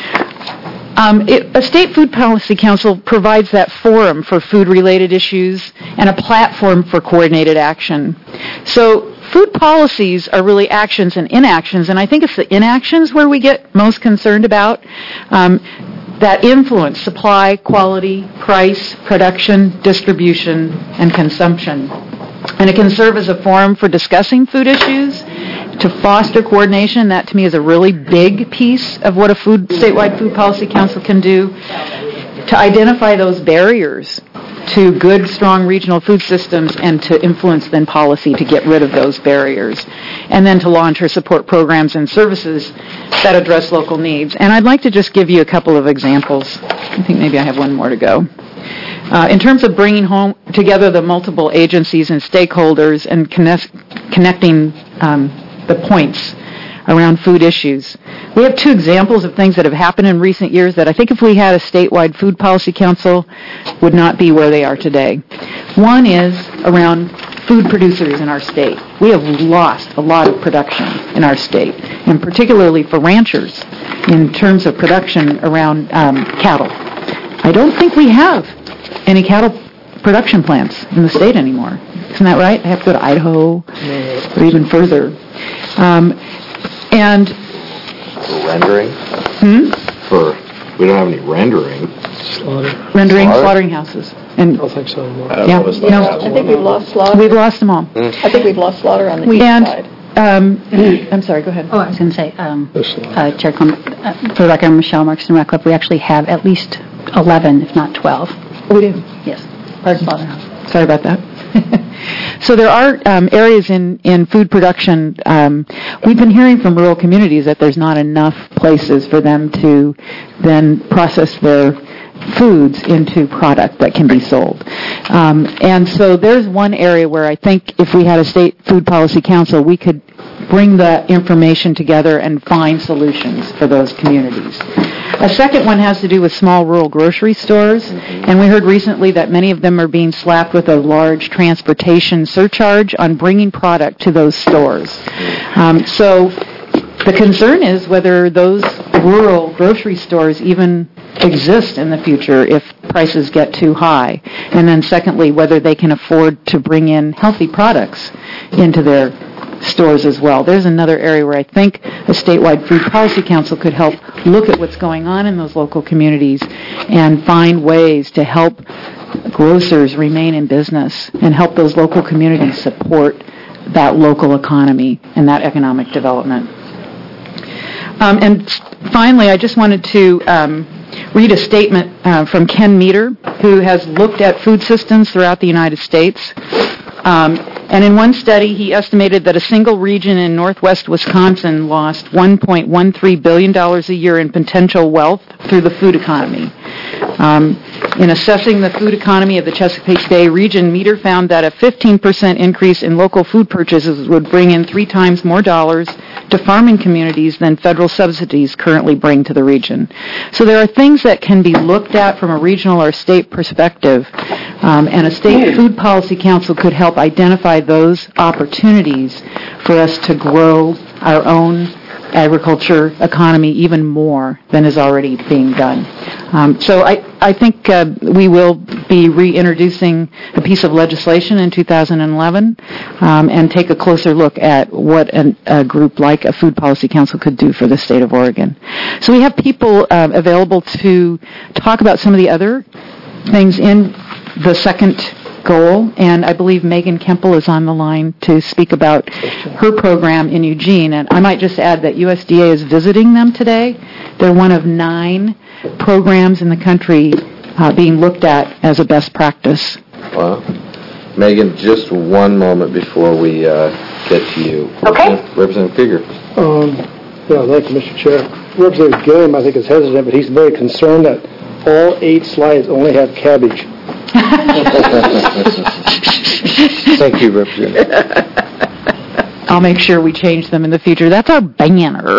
A state food policy council provides that forum for food-related issues and a platform for coordinated action. So food policies are really actions and inactions, and I think it's the inactions where we get most concerned about. That influence supply, quality, price, production, distribution, and consumption. And it can serve as a forum for discussing food issues, to foster coordination. That, to me, is a really big piece of what a statewide food policy council can do, to identify those barriers to good, strong regional food systems and to influence then policy to get rid of those barriers, and then to launch or support programs and services that address local needs. And I'd like to just give you a couple of examples. I think maybe I have one more to go. In terms of bringing together the multiple agencies and stakeholders and connecting the points around food issues. We have 2 examples of things that have happened in recent years that I think if we had a statewide food policy council would not be where they are today. One is around food producers in our state. We have lost a lot of production in our state, and particularly for ranchers in terms of production around cattle. I don't think we have any cattle production plants in the state anymore. Isn't that right? I have to go to Idaho or even further. And for rendering? We don't have any rendering. Slaughtering houses. And, I don't think so anymore. I think we've lost slaughter. We've lost them all. I think we've lost slaughter on the east side. I'm sorry, go ahead. Oh, I was going to say, Chair Clem, for the record, Michelle Markson Ratcliffe, we actually have at least 11, if not 12. We do? Yes. Pardon, slaughterhouse. Sorry about that. So there are areas in food production. We've been hearing from rural communities that there's not enough places for them to then process their foods into product that can be sold. And so there's one area where I think if we had a state food policy council, we could bring the information together and find solutions for those communities. A second one has to do with small rural grocery stores, and we heard recently that many of them are being slapped with a large transportation surcharge on bringing product to those stores. So the concern is whether those rural grocery stores even exist in the future if prices get too high. And then secondly, whether they can afford to bring in healthy products into their stores as well. There's another area where I think a statewide food policy council could help look at what's going on in those local communities and find ways to help grocers remain in business and help those local communities support that local economy and that economic development. And finally, I just wanted to read a statement from Ken Meter, who has looked at food systems throughout the United States. And in one study, he estimated that a single region in northwest Wisconsin lost $1.13 billion a year in potential wealth through the food economy. In assessing the food economy of the Chesapeake Bay region, Meter found that a 15% increase in local food purchases would bring in 3 times more dollars to farming communities than federal subsidies currently bring to the region. So there are things that can be looked at from a regional or state perspective, and a state food policy council could help identify those opportunities for us to grow our own agriculture economy even more than is already being done. So I think we will be reintroducing a piece of legislation in 2011 and take a closer look at what a group like a food policy council could do for the state of Oregon. So we have people available to talk about some of the other things in the second goal, and I believe Megan Kemple is on the line to speak about her program in Eugene. And I might just add that USDA is visiting them today. They're one of 9 programs in the country being looked at as a best practice. Wow. Megan, just one moment before we get to you. Okay. Representative Krieger. Yeah, thank you, Mr. Chair. Representative Gilliam, I think, is hesitant, but he's very concerned that all 8 slides only have cabbage. Thank you, Representative. I'll make sure we change them in the future. That's our banner.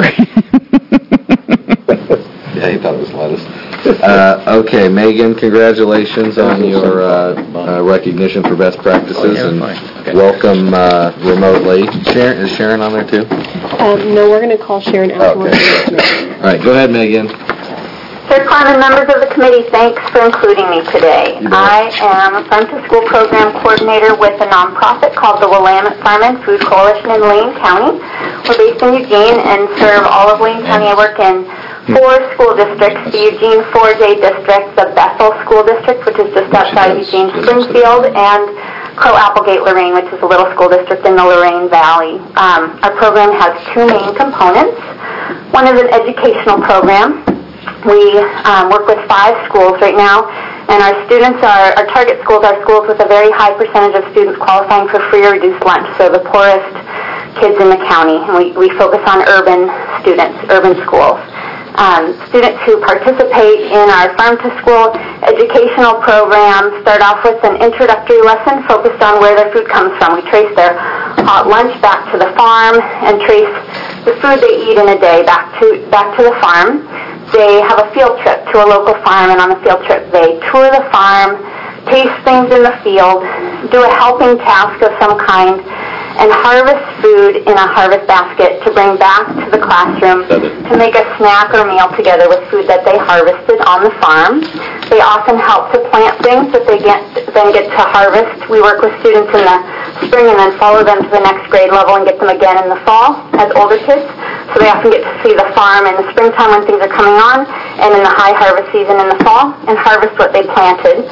Yeah, he thought it was lettuce. Okay, Megan, congratulations on your recognition for best practices, and welcome remotely. Sharon, is Sharon on there too? No, we're going to call Sharon afterwards. Okay. All right, go ahead, Megan. Chair Klein and members of the committee, thanks for including me today. I am a Farm to School Program Coordinator with a nonprofit called the Willamette Farm and Food Coalition in Lane County. We're based in Eugene and serve all of Lane County. I work in 4 school districts, the Eugene 4J district, the Bethel School District, which is just outside Eugene Springfield, and Crow Applegate Lorraine, which is a little school district in the Lorraine Valley. Our program has 2 main components. One is an educational program. We work with 5 schools right now, and our target schools are schools with a very high percentage of students qualifying for free or reduced lunch, so the poorest kids in the county. And we focus on urban students, urban schools. Students who participate in our Farm to School educational program start off with an introductory lesson focused on where their food comes from. We trace their hot lunch back to the farm and trace the food they eat in a day back to the farm. They have a field trip to a local farm, and on the field trip they tour the farm, taste things in the field, do a helping task of some kind, and harvest food in a harvest basket to bring back to the classroom to make a snack or meal together with food that they harvested on the farm. They often help to plant things that they then get to harvest. We work with students in the spring and then follow them to the next grade level and get them again in the fall as older kids. So they often get to see the farm in the springtime when things are coming on, and in the high harvest season in the fall, and harvest what they planted.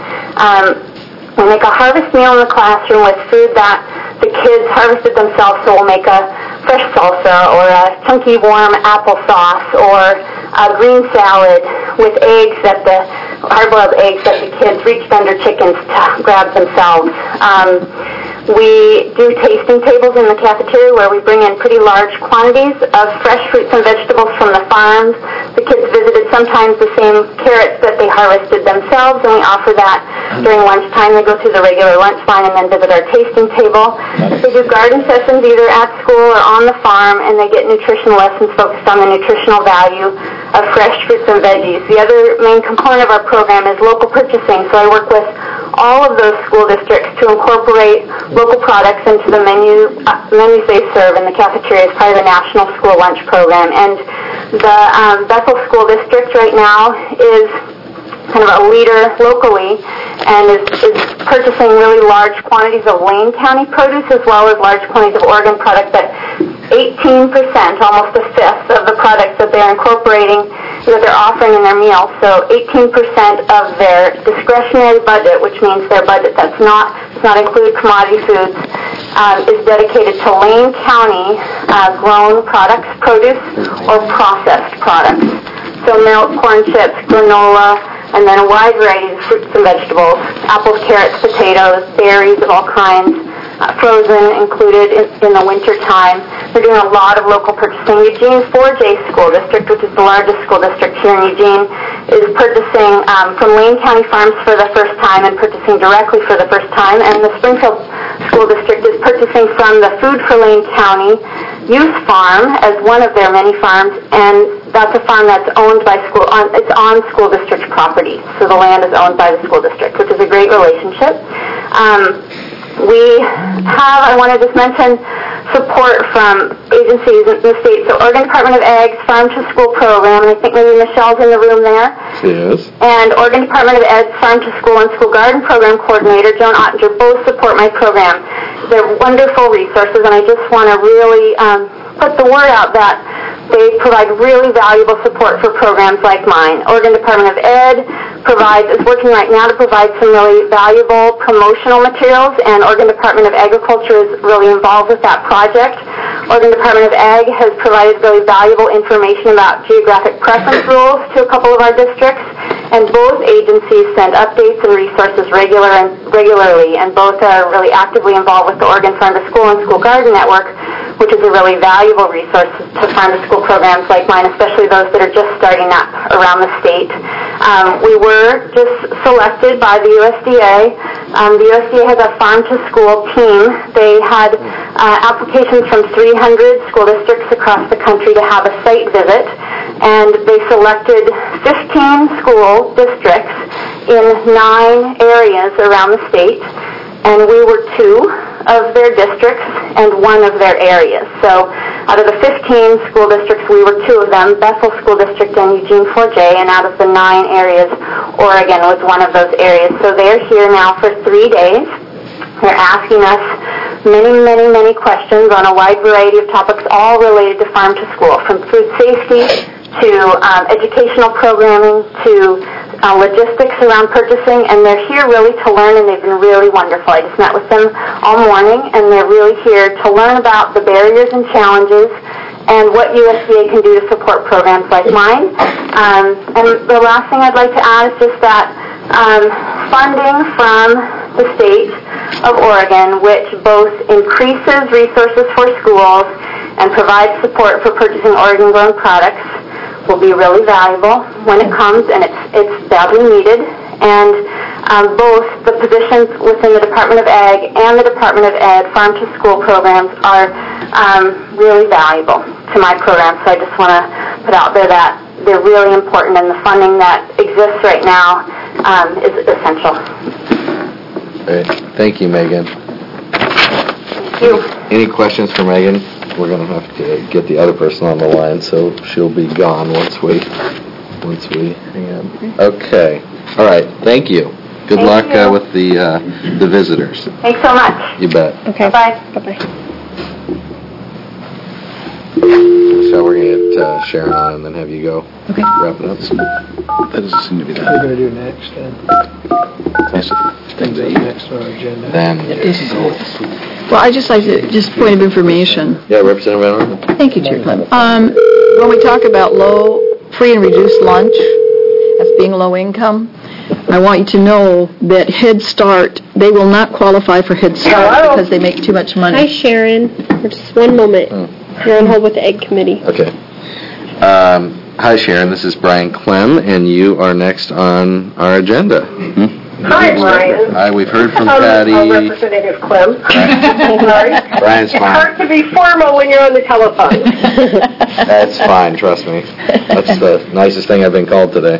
We make a harvest meal in the classroom with food that the kids harvested themselves, so we'll make a fresh salsa or a chunky warm applesauce or a green salad with hard-boiled eggs that the kids reached under chickens to grab themselves. We do tasting tables in the cafeteria where we bring in pretty large quantities of fresh fruits and vegetables from the farms. The kids visited sometimes the same carrots that they harvested themselves, and we offer that during lunchtime. They go through the regular lunch line and then visit our tasting table. They do garden sessions either at school or on the farm, and they get nutrition lessons focused on the nutritional value of fresh fruits and veggies. The other main component of our program is local purchasing, so I work with all of those school districts to incorporate local products into the menus they serve in the cafeteria as part of the National School Lunch Program. And the Bethel School District right now is kind of a leader locally and is purchasing really large quantities of Lane County produce as well as large quantities of Oregon product. But 18%, almost a fifth of the products that they're incorporating, that they're offering in their meals. So 18% of their discretionary budget, which means their budget does not include commodity foods, is dedicated to Lane County grown products, produce, or processed products. So milk, corn chips, granola, and then a wide variety of fruits and vegetables, apples, carrots, potatoes, berries of all kinds, frozen included in the winter time. They're doing a lot of local purchasing. Eugene 4J School District, which is the largest school district here in Eugene, is purchasing from Lane County farms for the first time and purchasing directly for the first time. And the Springfield School District is purchasing from the Food for Lane County Youth Farm as one of their many farms, and that's a farm that's owned by it's on school district property. So the land is owned by the school district, which is a great relationship. We have, I want to just mention, support from agencies in the state. So Oregon Department of Ag's Farm to School program, and I think maybe Michelle's in the room there. She is. And Oregon Department of Ed's Farm to School and School Garden Program Coordinator, Joan Ottinger, both support my program. They're wonderful resources, and I just want to really put the word out that they provide really valuable support for programs like mine. Oregon Department of Ed is working right now to provide some really valuable promotional materials, and Oregon Department of Agriculture is really involved with that project. Oregon Department of Ag has provided really valuable information about geographic preference rules to a couple of our districts, and both agencies send updates and resources regularly, and both are really actively involved with the Oregon Farm to School and School Garden Network, which is a really valuable resource to farm to school programs like mine, especially those that are just starting up around the state. We were just selected by the USDA. The USDA has a farm to school team. They had applications from 300 school districts across the country to have a site visit, and they selected 15 school districts in 9 areas around the state, and we were 2 of their districts and 1 of their areas. So out of the 15 school districts, we were 2 of them, Bethel School District and Eugene 4J, and out of the 9 areas, Oregon was one of those areas. So they're here now for 3 days. They're asking us many questions on a wide variety of topics, all related to farm to school, from food safety to educational programming to logistics around purchasing, and they're here really to learn, and they've been really wonderful. I just met with them all morning, and they're really here to learn about the barriers and challenges and what USDA can do to support programs like mine. And the last thing I'd like to add is just that funding from the state of Oregon, which both increases resources for schools and provides support for purchasing Oregon-grown products, will be really valuable when it comes, and it's badly needed. And both the positions within the Department of Ag and the Department of Ed Farm to School programs are really valuable to my program. So I just want to put out there that they're really important, and the funding that exists right now is essential. Great. Thank you, Megan. Thank you. Any questions for Megan? We're going to have to get the other person on the line, so she'll be gone once we hang up. Okay. All right. Thank you. Good luck with the visitors. Thanks so much. You bet. Okay. Bye-bye. So we're going to get Sharon on and then have you go. Okay. Wrap it up. That doesn't seem to be that. What are you going to do next, then? Things that you next on our agenda. Well, I'd just like to, just point of information. Yeah, Representative Van Orman. Thank you, Chair Clem. When we talk about free and reduced lunch as being low income, I want you to know that Head Start, they will not qualify for Head Start because they make too much money. Hi, Sharon. For just one moment. You're on hold with the Egg Committee. Okay. Hi, Sharon. This is Brian Clem, and you are next on our agenda. Hi, Brian. Hi, we've heard from Patty. Representative Clem. Sorry. Brian's fine. It's hard to be formal when you're on the telephone. That's fine, trust me. That's the nicest thing I've been called today.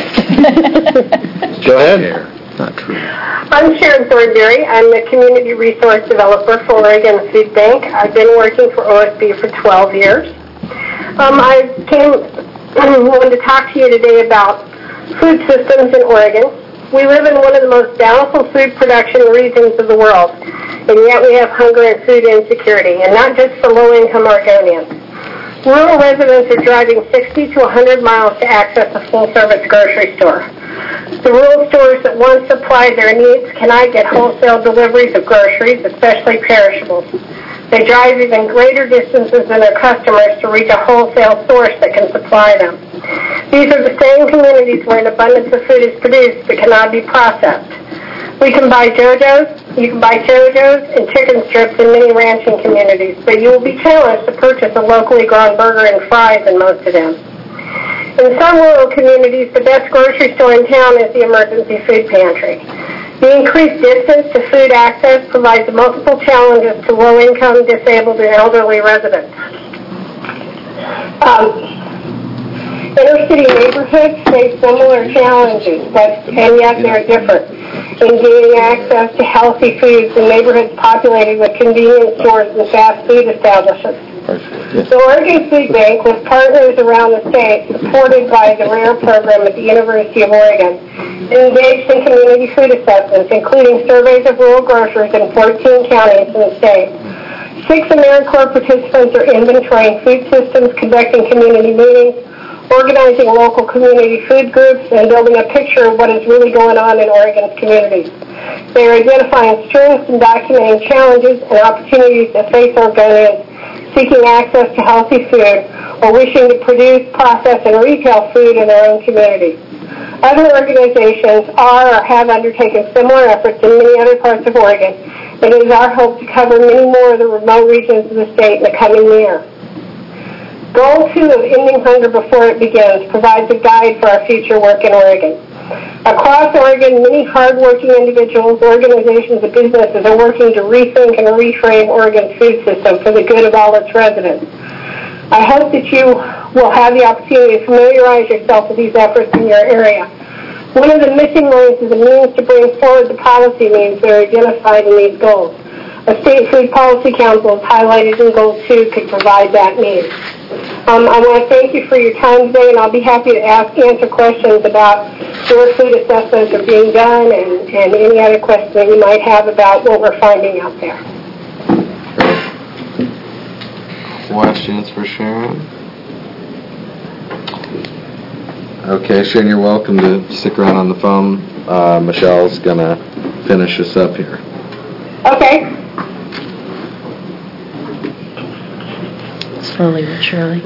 Go ahead. Not true. I'm Sharon Thornberry. I'm the Community Resource Developer for Oregon Food Bank. I've been working for OSB for 12 years. I wanted to talk to you today about food systems in Oregon. We live in one of the most bountiful food production regions of the world, and yet we have hunger and food insecurity, and not just for low-income Oregonians. Rural residents are driving 60 to 100 miles to access a full-service grocery store. The rural stores that once supplied their needs cannot get wholesale deliveries of groceries, especially perishables. They drive even greater distances than their customers to reach a wholesale source that can supply them. These are the same communities where an abundance of food is produced that cannot be processed. You can buy JoJo's and chicken strips in many ranching communities, but you will be challenged to purchase a locally grown burger and fries in most of them. In some rural communities, the best grocery store in town is the emergency food pantry. The increased distance to food access provides multiple challenges to low-income, disabled, and elderly residents. Inner-city neighborhoods face similar challenges, and yet they're different in gaining access to healthy foods in neighborhoods populated with convenience stores and fast food establishments. The Oregon Food Bank, with partners around the state, supported by the RARE program at the University of Oregon, engaged in community food assessments, including surveys of rural grocers in 14 counties in the state. 6 AmeriCorps participants are inventorying food systems, conducting community meetings, organizing local community food groups, and building a picture of what is really going on in Oregon's communities. They are identifying strengths and documenting challenges and opportunities that face Oregonians seeking access to healthy food or wishing to produce, process, and retail food in their own communities. Other organizations are or have undertaken similar efforts in many other parts of Oregon, and it is our hope to cover many more of the remote regions of the state in the coming year. Goal 2 of Ending Hunger Before It Begins provides a guide for our future work in Oregon. Across Oregon, many hard-working individuals, organizations, and businesses are working to rethink and reframe Oregon's food system for the good of all its residents. I hope that you will have the opportunity to familiarize yourself with these efforts in your area. One of the missing links is a means to bring forward the policy needs that are identified in these goals. A state food policy council, as highlighted in Goal 2, could provide that need. I want to thank you for your time today, and I'll be happy to answer questions about where food assessments are being done and any other questions that you might have about what we're finding out there. Questions for Sharon? Okay, Sharon, you're welcome to stick around on the phone. Michelle's going to finish us up here. Okay. Slowly but surely.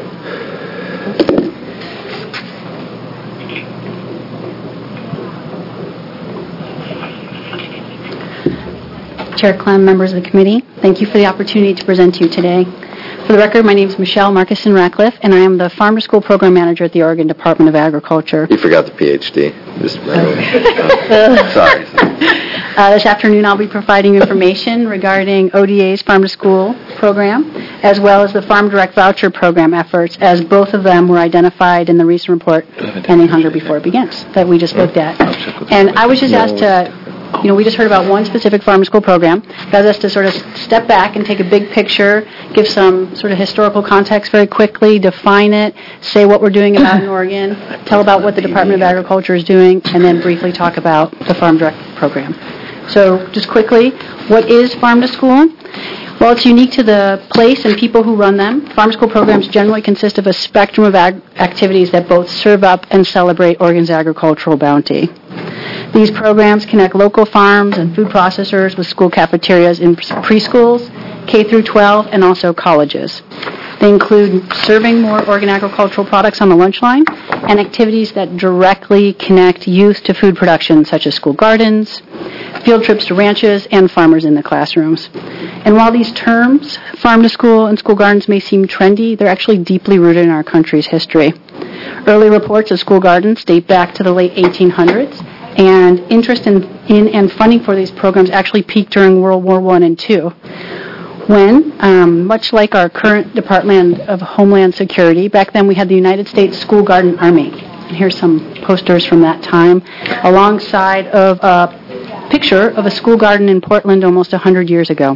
Chair Clem, members of the committee, thank you for the opportunity to present to you today. For the record, my name is Michelle Markison-Ratcliffe, and I am the Farm to School Program Manager at the Oregon Department of Agriculture. You forgot the PhD. Just sorry. This afternoon I'll be providing information regarding ODA's Farm to School program, as well as the Farm Direct Voucher program efforts, as both of them were identified in the recent report, Ending Hunger Before It Begins, that we just looked at. And I was just asked to, we just heard about one specific farm to school program. Got us to sort of step back and take a big picture, give some sort of historical context very quickly, define it, say what we're doing about in Oregon, tell about what the Department of Agriculture is doing, and then briefly talk about the Farm Direct program. So just quickly, what is Farm to School? Well, it's unique to the place and people who run them. Farm to School programs generally consist of a spectrum of activities that both serve up and celebrate Oregon's agricultural bounty. These programs connect local farms and food processors with school cafeterias in preschools, K through 12, and also colleges. They include serving more Oregon agricultural products on the lunch line and activities that directly connect youth to food production, such as school gardens, field trips to ranches, and farmers in the classrooms. And while these terms, farm to school and school gardens, may seem trendy, they're actually deeply rooted in our country's history. Early reports of school gardens date back to the late 1800s, and interest in and funding for these programs actually peaked during World War I and II, when, much like our current Department of Homeland Security, back then we had the United States School Garden Army. And here's some posters from that time, alongside of a picture of a school garden in Portland almost 100 years ago.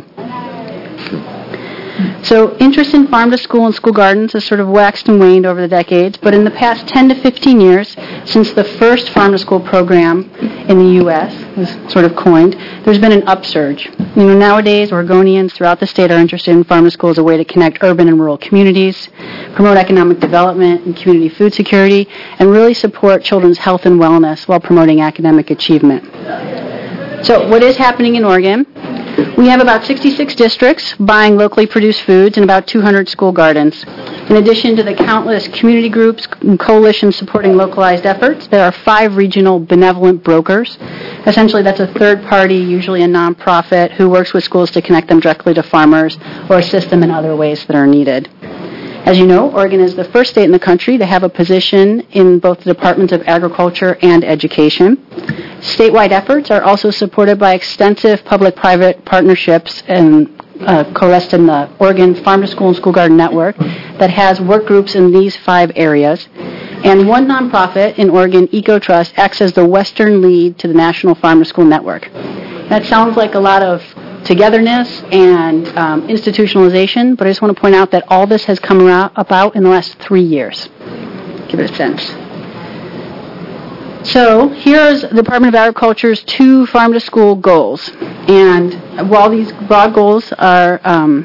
So interest in farm to school and school gardens has sort of waxed and waned over the decades, but in the past 10 to 15 years, since the first farm to school program in the U.S. was sort of coined, there's been an upsurge. Nowadays, Oregonians throughout the state are interested in farm to school as a way to connect urban and rural communities, promote economic development and community food security, and really support children's health and wellness while promoting academic achievement. So what is happening in Oregon? We have about 66 districts buying locally produced foods and about 200 school gardens. In addition to the countless community groups and coalitions supporting localized efforts, there are 5 regional benevolent brokers. Essentially, that's a third party, usually a nonprofit, who works with schools to connect them directly to farmers or assist them in other ways that are needed. As you know, Oregon is the first state in the country to have a position in both the Departments of Agriculture and Education. Statewide efforts are also supported by extensive public-private partnerships and coalesced in the Oregon Farm to School and School Garden Network that has work groups in these 5 areas. And one nonprofit in Oregon, EcoTrust, acts as the Western lead to the National Farm to School Network. That sounds like a lot of togetherness and institutionalization, but I just want to point out that all this has come about in the last 3 years. Give it a sense. So here's the Department of Agriculture's 2 farm-to-school goals. And while these broad goals are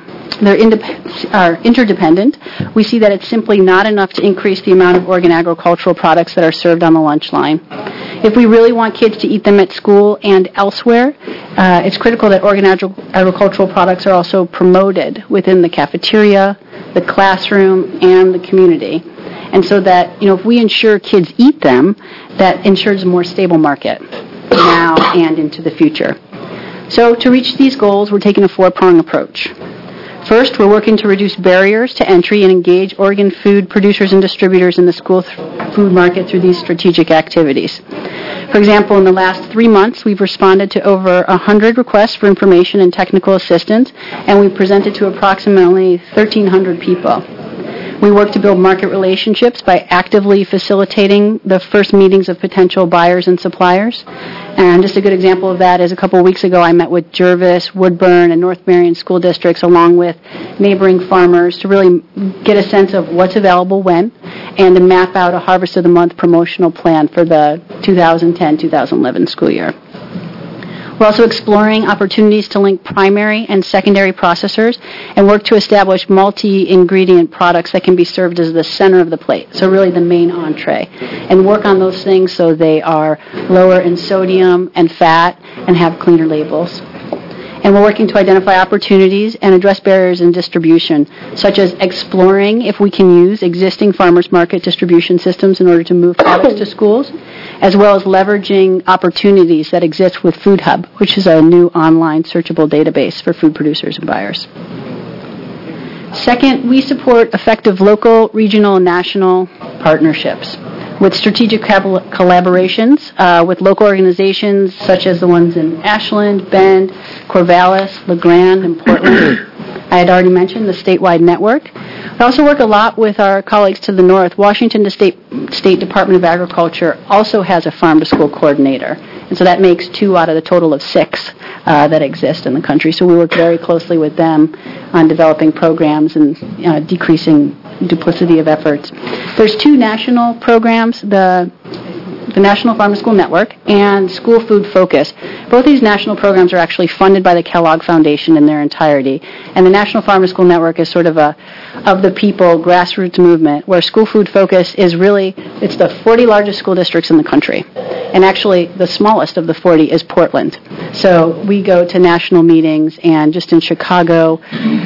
interdependent, we see that it's simply not enough to increase the amount of Oregon agricultural products that are served on the lunch line. If we really want kids to eat them at school and elsewhere, it's critical that Oregon agricultural products are also promoted within the cafeteria, the classroom, and the community. And so that, if we ensure kids eat them, that ensures a more stable market now and into the future. So to reach these goals, we're taking a 4-pronged approach. First, we're working to reduce barriers to entry and engage Oregon food producers and distributors in the school food market through these strategic activities. For example, in the last 3 months, we've responded to over 100 requests for information and technical assistance, and we've presented to approximately 1,300 people. We work to build market relationships by actively facilitating the first meetings of potential buyers and suppliers. And just a good example of that is a couple of weeks ago I met with Jervis, Woodburn, and North Marion school districts along with neighboring farmers to really get a sense of what's available when and to map out a Harvest of the Month promotional plan for the 2010-2011 school year. We're also exploring opportunities to link primary and secondary processors and work to establish multi-ingredient products that can be served as the center of the plate, so really the main entree, and work on those things so they are lower in sodium and fat and have cleaner labels. And we're working to identify opportunities and address barriers in distribution, such as exploring if we can use existing farmers market distribution systems in order to move products to schools, as well as leveraging opportunities that exist with Food Hub, which is a new online searchable database for food producers and buyers. Second, we support effective local, regional, and national partnerships with strategic collaborations with local organizations such as the ones in Ashland, Bend, Corvallis, LeGrand, and Portland. I had already mentioned the statewide network. I also work a lot with our colleagues to the north. Washington State Department of Agriculture also has a farm-to-school coordinator, and so that makes 2 out of the total of 6 that exist in the country. So we work very closely with them on developing programs and decreasing duplicity of efforts. There's 2 national programs, the National Farm to School Network and School Food Focus. Both these national programs are actually funded by the Kellogg Foundation in their entirety. And the National Farm to School Network is sort of a of-the-people grassroots movement where School Food Focus is really, it's the 40 largest school districts in the country. And actually, the smallest of the 40 is Portland. So we go to national meetings, and just in Chicago,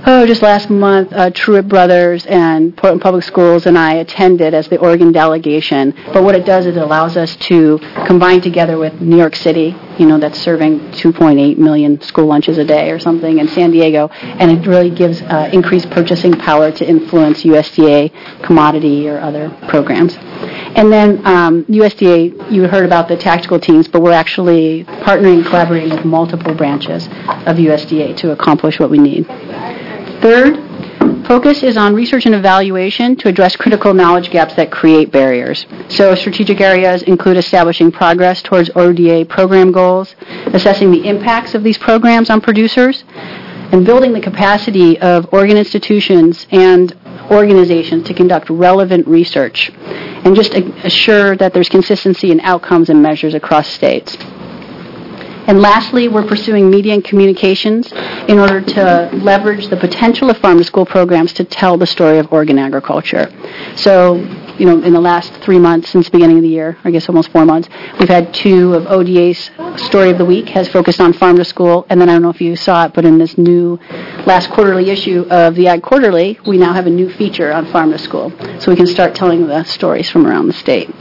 just last month, Truett Brothers and Portland Public Schools and I attended as the Oregon delegation. But what it does is it allows us to combine together with New York City, that's serving 2.8 million school lunches a day or something, in San Diego, and it really gives increased purchasing power to influence USDA commodity or other programs. And then USDA, you heard about the tactical teams, but we're actually partnering and collaborating with multiple branches of USDA to accomplish what we need. Third, focus is on research and evaluation to address critical knowledge gaps that create barriers. So strategic areas include establishing progress towards ODA program goals, assessing the impacts of these programs on producers, and building the capacity of Oregon institutions and organizations to conduct relevant research, and just assure that there's consistency in outcomes and measures across states. And lastly, we're pursuing media and communications in order to leverage the potential of farm-to-school programs to tell the story of Oregon agriculture. So, in the last 3 months since the beginning of the year, I guess almost 4 months, we've had 2 of ODA's Story of the Week has focused on farm-to-school, and then I don't know if you saw it, but in this new last quarterly issue of the Ag Quarterly, we now have a new feature on farm-to-school, so we can start telling the stories from around the state.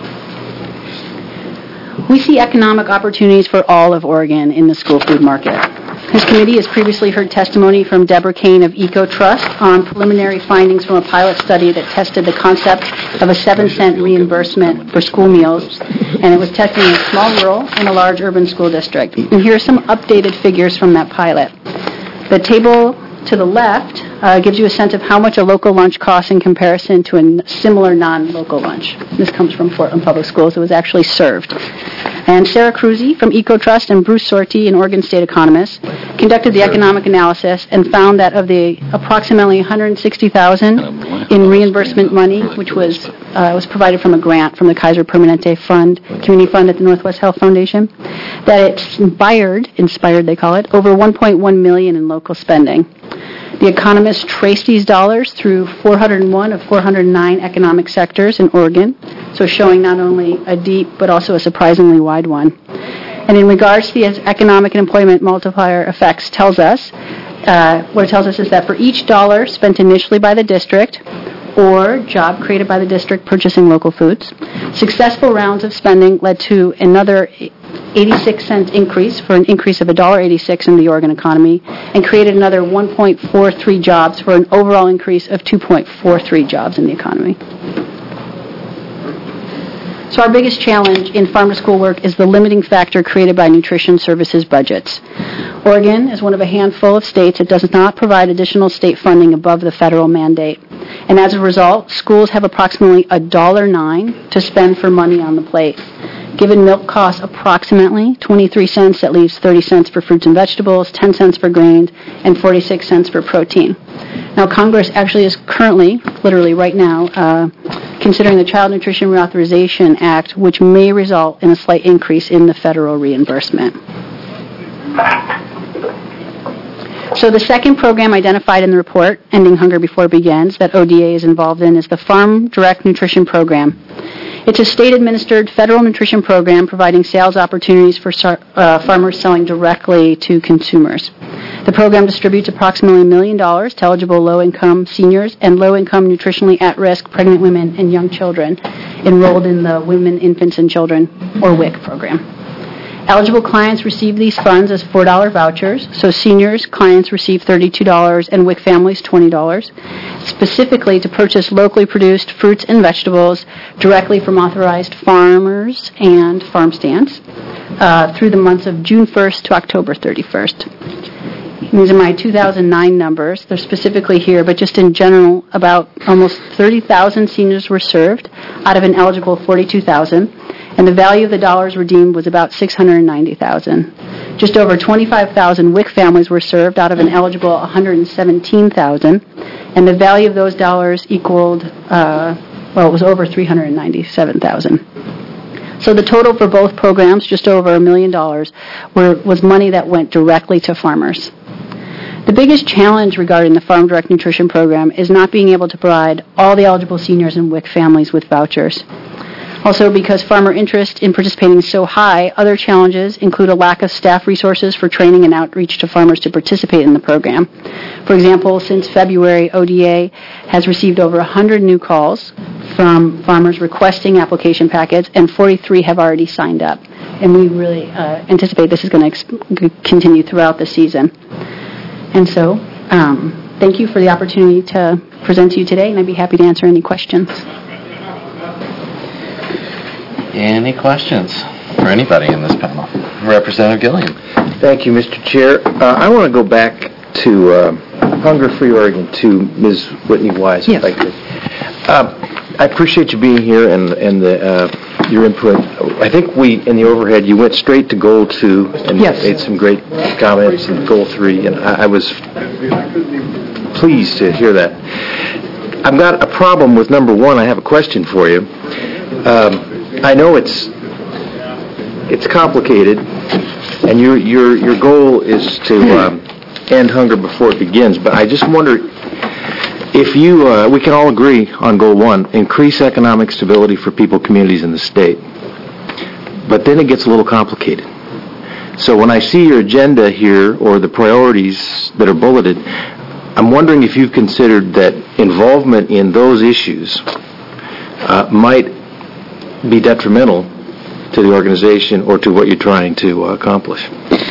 We see economic opportunities for all of Oregon in the school food market. This committee has previously heard testimony from Deborah Kane of EcoTrust on preliminary findings from a pilot study that tested the concept of a 7-cent reimbursement for school meals, and it was tested in a small rural and a large urban school district. And here are some updated figures from that pilot. The table to the left gives you a sense of how much a local lunch costs in comparison to a similar non-local lunch. This comes from Portland Public Schools. It was actually served. And Sarah Cruzy from EcoTrust and Bruce Sorty, an Oregon State economist, conducted the economic analysis and found that of the approximately $160,000 in reimbursement money, which was provided from a grant from the Kaiser Permanente Fund, community fund at the Northwest Health Foundation, that it inspired they call it, over $1.1 million in local spending. The economists traced these dollars through 401 of 409 economic sectors in Oregon, so showing not only a deep but also a surprisingly wide one. And in regards to the economic and employment multiplier effects, what it tells us is that for each dollar spent initially by the district or job created by the district purchasing local foods, successful rounds of spending led to another 86-cent increase for an increase of $1.86 in the Oregon economy, and created another 1.43 jobs for an overall increase of 2.43 jobs in the economy. So our biggest challenge in farm-to-school work is the limiting factor created by nutrition services budgets. Oregon is one of a handful of states that does not provide additional state funding above the federal mandate. And as a result, schools have approximately $1.09 to spend for money on the plate. Given milk costs approximately 23 cents, that leaves 30 cents for fruits and vegetables, 10 cents for grains, and 46 cents for protein. Now, Congress actually is currently, literally right now, considering the Child Nutrition Reauthorization Act, which may result in a slight increase in the federal reimbursement. So the second program identified in the report, Ending Hunger Before It Begins, that ODA is involved in is the Farm Direct Nutrition Program. It's a state-administered federal nutrition program providing sales opportunities for farmers selling directly to consumers. The program distributes approximately $1 million to eligible low-income seniors and low-income nutritionally at-risk pregnant women and young children enrolled in the Women, Infants, and Children, or WIC program. Eligible clients receive these funds as $4 vouchers, so seniors clients receive $32 and WIC families $20, specifically to purchase locally produced fruits and vegetables directly from authorized farmers and farm stands through the months of June 1st to October 31st. These are my 2009 numbers. They're specifically here, but just in general, about almost 30,000 seniors were served out of an eligible 42,000. And the value of the dollars redeemed was about $690,000. Just over 25,000 WIC families were served out of an eligible 117,000, and the value of those dollars equaled, it was over $397,000. So the total for both programs, just over $1 million, was money that went directly to farmers. The biggest challenge regarding the Farm Direct Nutrition Program is not being able to provide all the eligible seniors and WIC families with vouchers. Also, because farmer interest in participating is so high, other challenges include a lack of staff resources for training and outreach to farmers to participate in the program. For example, since February, ODA has received over 100 new calls from farmers requesting application packets, and 43 have already signed up. And we really anticipate this is going to continue throughout the season. And so, thank you for the opportunity to present to you today, and I'd be happy to answer any questions. Any questions for anybody in this panel? Representative Gilliam. Thank you, Mr. Chair. I want to go back to Hunger-Free Oregon, to Ms. Whitney Wise, if I could. I appreciate you being here and your input. I think in the overhead, you went straight to Goal 2 and made some great comments in Goal 3, and I was pleased to hear that. I've got a problem with number 1. I have a question for you. I know it's complicated, and your goal is to end hunger before it begins. But I just wonder if we can all agree on goal 1: increase economic stability for people, communities, in the state. But then it gets a little complicated. So when I see your agenda here, or the priorities that are bulleted, I'm wondering if you've considered that involvement in those issues might be detrimental to the organization or to what you're trying to accomplish.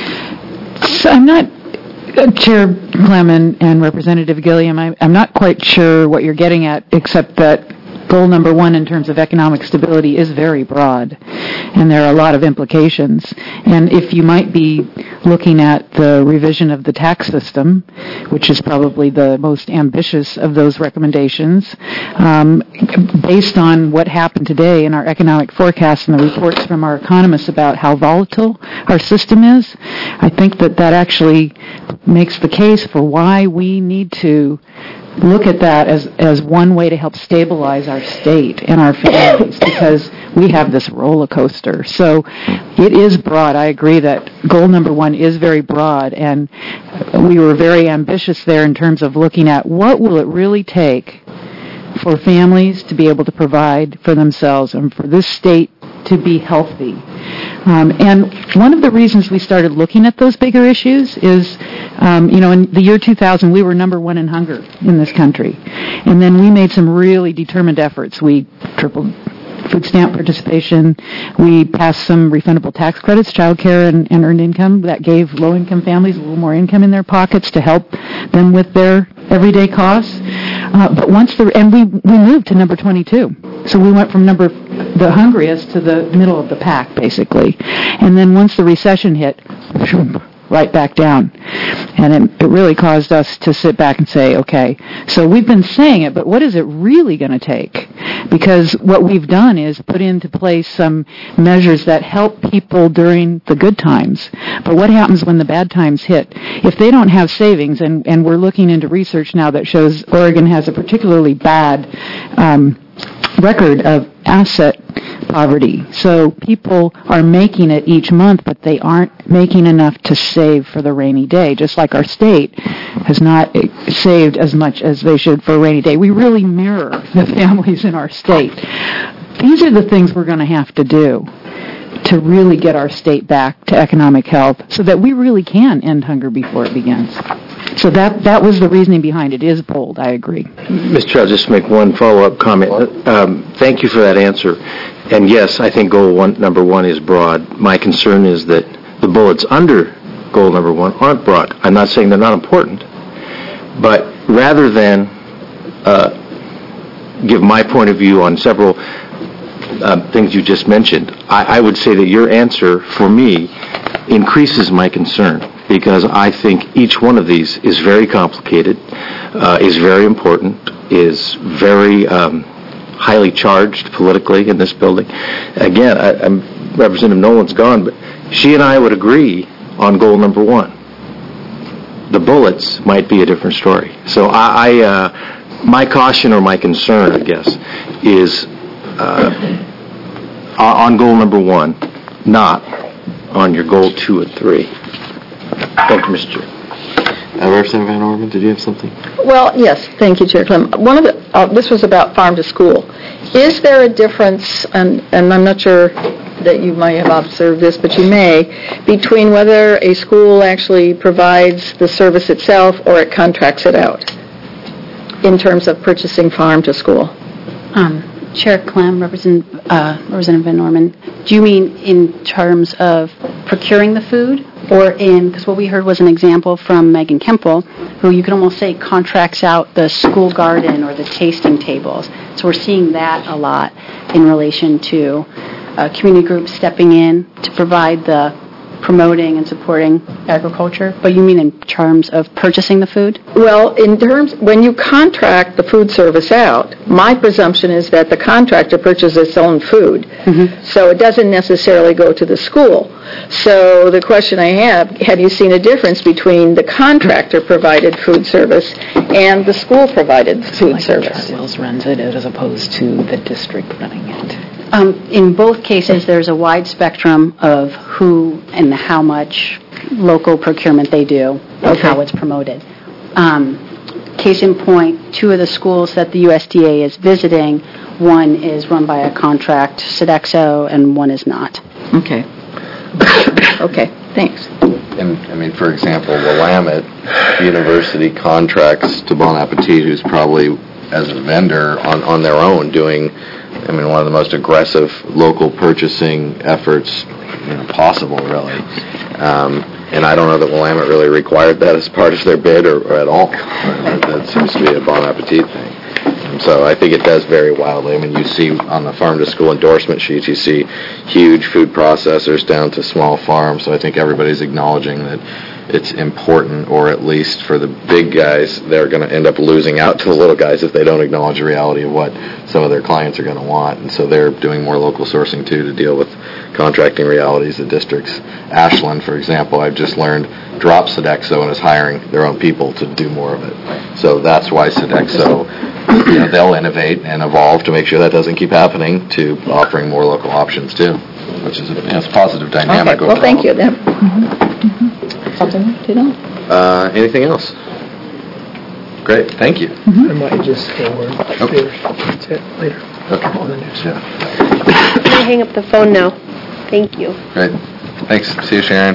So I'm not, Chair Clem and Representative Gilliam, I'm not quite sure what you're getting at, except that goal number 1 in terms of economic stability is very broad, and there are a lot of implications. And if you might be looking at the revision of the tax system, which is probably the most ambitious of those recommendations, based on what happened today in our economic forecasts and the reports from our economists about how volatile our system is, I think that actually makes the case for why we need to look at that as one way to help stabilize our state and our families, because we have this roller coaster. So it is broad. I agree that goal number 1 is very broad, and we were very ambitious there in terms of looking at what will it really take for families to be able to provide for themselves and for this state to be healthy. And one of the reasons we started looking at those bigger issues is, in the year 2000, we were number 1 in hunger in this country. And then we made some really determined efforts. We tripled food stamp participation. We passed some refundable tax credits, child care and earned income, that gave low-income families a little more income in their pockets to help them with their everyday costs. But we moved to number 22. So we went from the hungriest to the middle of the pack, basically. And then once the recession hit, right back down. And it really caused us to sit back and say, okay, so we've been saying it, but what is it really going to take? Because what we've done is put into place some measures that help people during the good times. But what happens when the bad times hit? If they don't have savings, and we're looking into research now that shows Oregon has a particularly bad record of asset poverty. So people are making it each month, but they aren't making enough to save for the rainy day, just like our state has not saved as much as they should for a rainy day. We really mirror the families in our state. These are the things we're going to have to do to really get our state back to economic health so that we really can end hunger before it begins. So that was the reasoning behind it. It is bold, I agree. Mr. Chair, I'll just make one follow-up comment. Thank you for that answer. And yes, I think goal number 1 is broad. My concern is that the bullets under goal number 1 aren't broad. I'm not saying they're not important, but rather than give my point of view on several things you just mentioned, I would say that your answer, for me, increases my concern, because I think each one of these is very complicated, is very important, is very highly charged politically in this building. Again, Representative Nolan's gone, but she and I would agree on goal number 1. The bullets might be a different story. So my caution or my concern, I guess, is on goal number 1, not on your goal 2 and 3. Thank you, Mr. Chair. Representative Van Orman, did you have something? Well, yes, thank you, Chair Clem. One of the this was about farm to school. Is there a difference, and I'm not sure that you might have observed this, but you may, between whether a school actually provides the service itself or it contracts it out in terms of purchasing farm to school? Chair Clem, Representative Van Norman, do you mean in terms of procuring the food, or because what we heard was an example from Megan Kemple, who you could almost say contracts out the school garden or the tasting tables. So we're seeing that a lot in relation to community groups stepping in to provide the promoting and supporting agriculture. But you mean in terms of purchasing the food? Well, when you contract the food service out, my presumption is that the contractor purchases its own food. Mm-hmm. So it doesn't necessarily go to the school. So the question I have you seen a difference between the contractor-provided food service and the school-provided food service? Charter Wells runs it as opposed to the district running it. In both cases, there's a wide spectrum of who and how much local procurement they do and how it's promoted. Case in point, 2 of the schools that the USDA is visiting, one is run by a contract, Sodexo, and one is not. Okay. Okay, thanks. And for example, Willamette University contracts to Bon Appetit, who's probably, as a vendor, on their own doing one of the most aggressive local purchasing efforts possible, really. And I don't know that Willamette really required that as part of their bid or at all. That seems to be a Bon Appetit thing. So I think it does vary wildly. You see on the farm to school endorsement sheets, you see huge food processors down to small farms. So I think everybody's acknowledging that it's important, or at least for the big guys, they're going to end up losing out to the little guys if they don't acknowledge the reality of what some of their clients are going to want. And so they're doing more local sourcing, too, to deal with contracting realities of districts. Ashland, for example, I've just learned, dropped Sodexo and is hiring their own people to do more of it. So that's why Sodexo, they'll innovate and evolve to make sure that doesn't keep happening, to offering more local options, too, which is a positive dynamic. Okay, well, thank you then. Something to know? Anything else? Great, thank you. I might just say a word. That's it, later. Okay. On the news. Can I hang up the phone now? Thank you. Great. Thanks. See you, Sharon.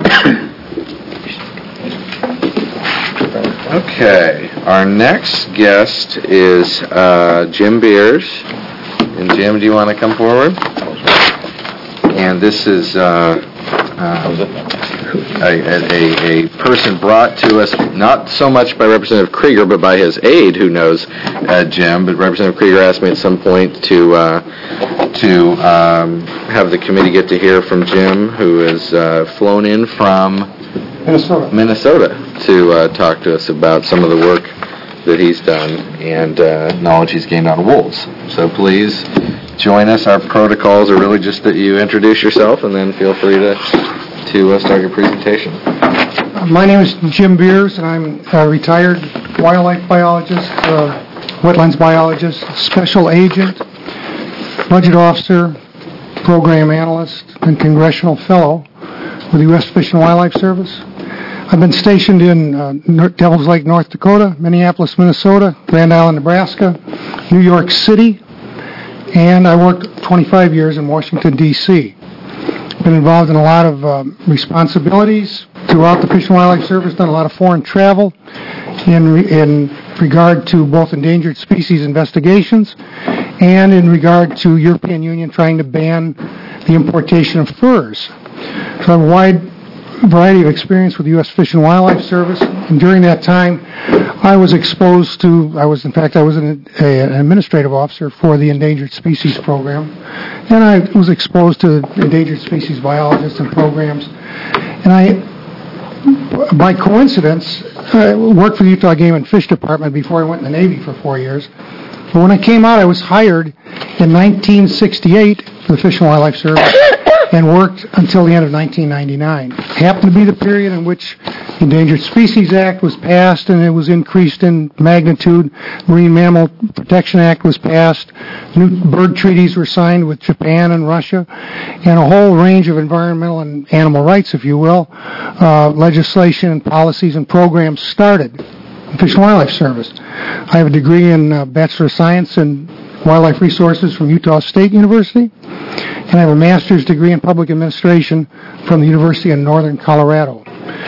Okay. Our next guest is Jim Beers. And Jim, do you want to come forward? And this is a person brought to us not so much by Representative Krieger, but by his aide who knows Jim. But Representative Krieger asked me at some point to have the committee get to hear from Jim, who is flown in from Minnesota to talk to us about some of the work that he's done and knowledge he's gained on wolves. So please join us. Our protocols are really just that you introduce yourself, and then feel free to start your presentation. My name is Jim Beers, and I'm a retired wildlife biologist, wetlands biologist, special agent, budget officer, program analyst, and congressional fellow with the U.S. Fish and Wildlife Service. I've been stationed in Devils Lake, North Dakota, Minneapolis, Minnesota, Grand Island, Nebraska, New York City, and I worked 25 years in Washington, D.C. Been involved in a lot of responsibilities throughout the Fish and Wildlife Service, done a lot of foreign travel in regard to both endangered species investigations and in regard to European Union trying to ban the importation of furs. So I have a wide variety of experience with the U.S. Fish and Wildlife Service, and during that time I was exposed to, I was an administrative officer for the Endangered Species Program, and I was exposed to endangered species biologists and programs, and I, by coincidence, worked for the Utah Game and Fish Department before I went in the Navy for 4 years. But when I came out, I was hired in 1968 for the Fish and Wildlife Service and worked until the end of 1999. It happened to be the period in which the Endangered Species Act was passed and it was increased in magnitude. Marine Mammal Protection Act was passed. New bird treaties were signed with Japan and Russia, and a whole range of environmental and animal rights, if you will, legislation and policies and programs started. Fish and Wildlife Service. I have a degree in Bachelor of Science in Wildlife Resources from Utah State University, and I have a master's degree in Public Administration from the University of Northern Colorado.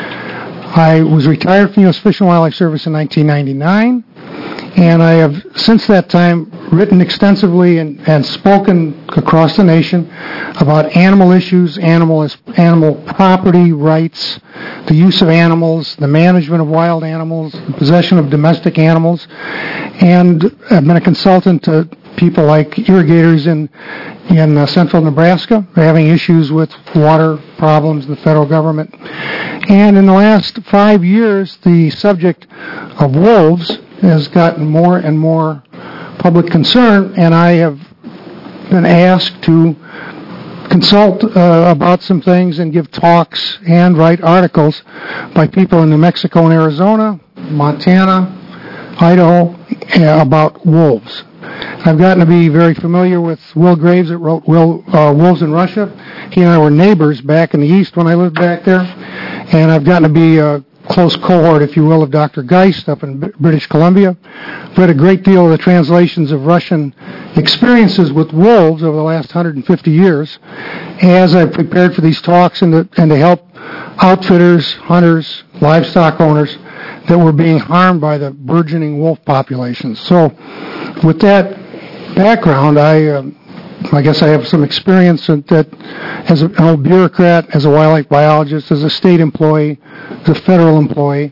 I was retired from U.S. Fish and Wildlife Service in 1999, and I have, since that time, written extensively and spoken across the nation about animal issues, animal property rights, the use of animals, the management of wild animals, the possession of domestic animals, and I've been a consultant to people like irrigators in central Nebraska. They're having issues with water problems in the federal government. And in the last 5 years, the subject of wolves has gotten more and more public concern, and I have been asked to consult about some things and give talks and write articles by people in New Mexico and Arizona, Montana, Idaho, about wolves. I've gotten to be very familiar with Will Graves that wrote Wolves in Russia. He and I were neighbors back in the East when I lived back there, and I've gotten to be a close cohort, if you will, of Dr. Geist up in British Columbia. I've read a great deal of the translations of Russian experiences with wolves over the last 150 years as I've prepared for these talks and to help outfitters, hunters, livestock owners that were being harmed by the burgeoning wolf populations. So with that background, I guess I have some experience that as an old bureaucrat, as a wildlife biologist, as a state employee, as a federal employee.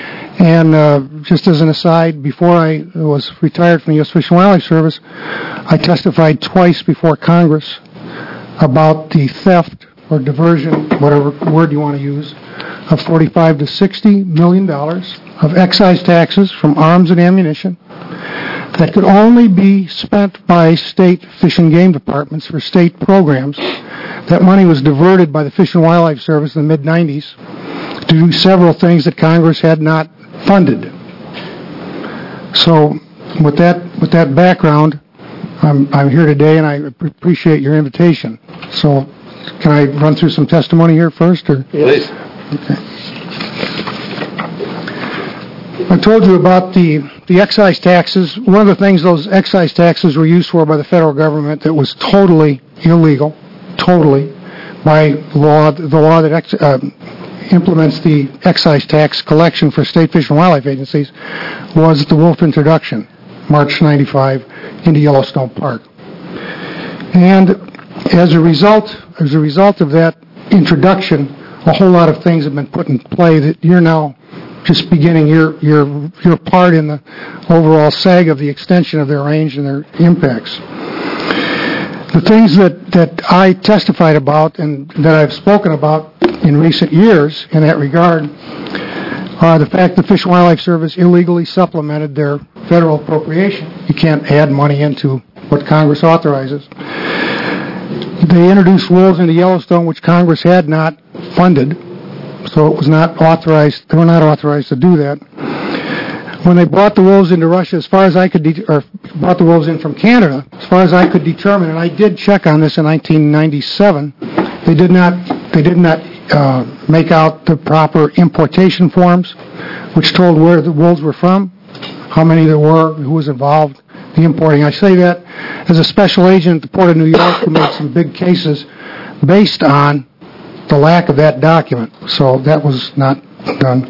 And just as an aside, before I was retired from the U.S. Fish and Wildlife Service, I testified twice before Congress about the theft or diversion, whatever word you want to use, of $45 to $60 million of excise taxes from arms and ammunition that could only be spent by state fish and game departments for state programs. That money was diverted by the Fish and Wildlife Service in the mid-90s to do several things that Congress had not funded. So with that background, I'm here today, and I appreciate your invitation. So can I run through some testimony here first? Or? Please. Okay. I told you about the excise taxes. One of the things those excise taxes were used for by the federal government that was totally illegal, totally, by law, the law that implements the excise tax collection for state fish and wildlife agencies, was the wolf introduction, March 95, into Yellowstone Park. And as a result of that introduction, a whole lot of things have been put in play that you're now just beginning your part in the overall sag of the extension of their range and their impacts. The things that I testified about and that I've spoken about in recent years in that regard are the fact the Fish and Wildlife Service illegally supplemented their federal appropriation. You can't add money into what Congress authorizes. They introduced wolves into Yellowstone, which Congress had not funded, so it was not authorized. They were not authorized to do that. When they brought the wolves into Russia, as far as I could, or brought the wolves in from Canada, as far as I could determine, and I did check on this in 1997, they did not make out the proper importation forms, which told where the wolves were from, how many there were, who was involved, the importing. I say that as a special agent at the Port of New York who made some big cases based on the lack of that document. So that was not done.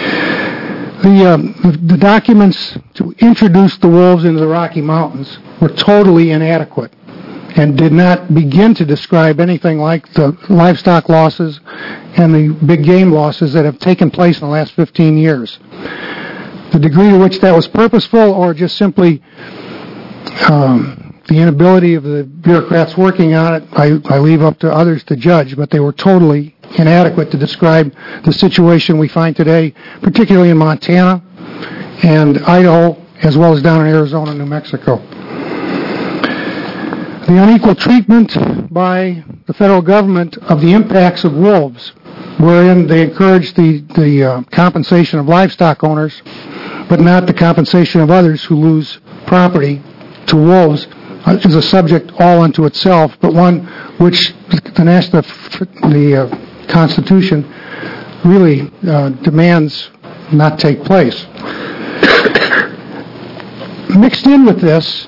The documents to introduce the wolves into the Rocky Mountains were totally inadequate and did not begin to describe anything like the livestock losses and the big game losses that have taken place in the last 15 years. The degree to which that was purposeful or just simply the inability of the bureaucrats working on it, I leave up to others to judge, but they were totally inadequate to describe the situation we find today, particularly in Montana and Idaho, as well as down in Arizona and New Mexico. The unequal treatment by the federal government of the impacts of wolves, wherein they encouraged the compensation of livestock owners, but not the compensation of others who lose property to wolves, is a subject all unto itself, but one which the Constitution really demands not take place. Mixed in with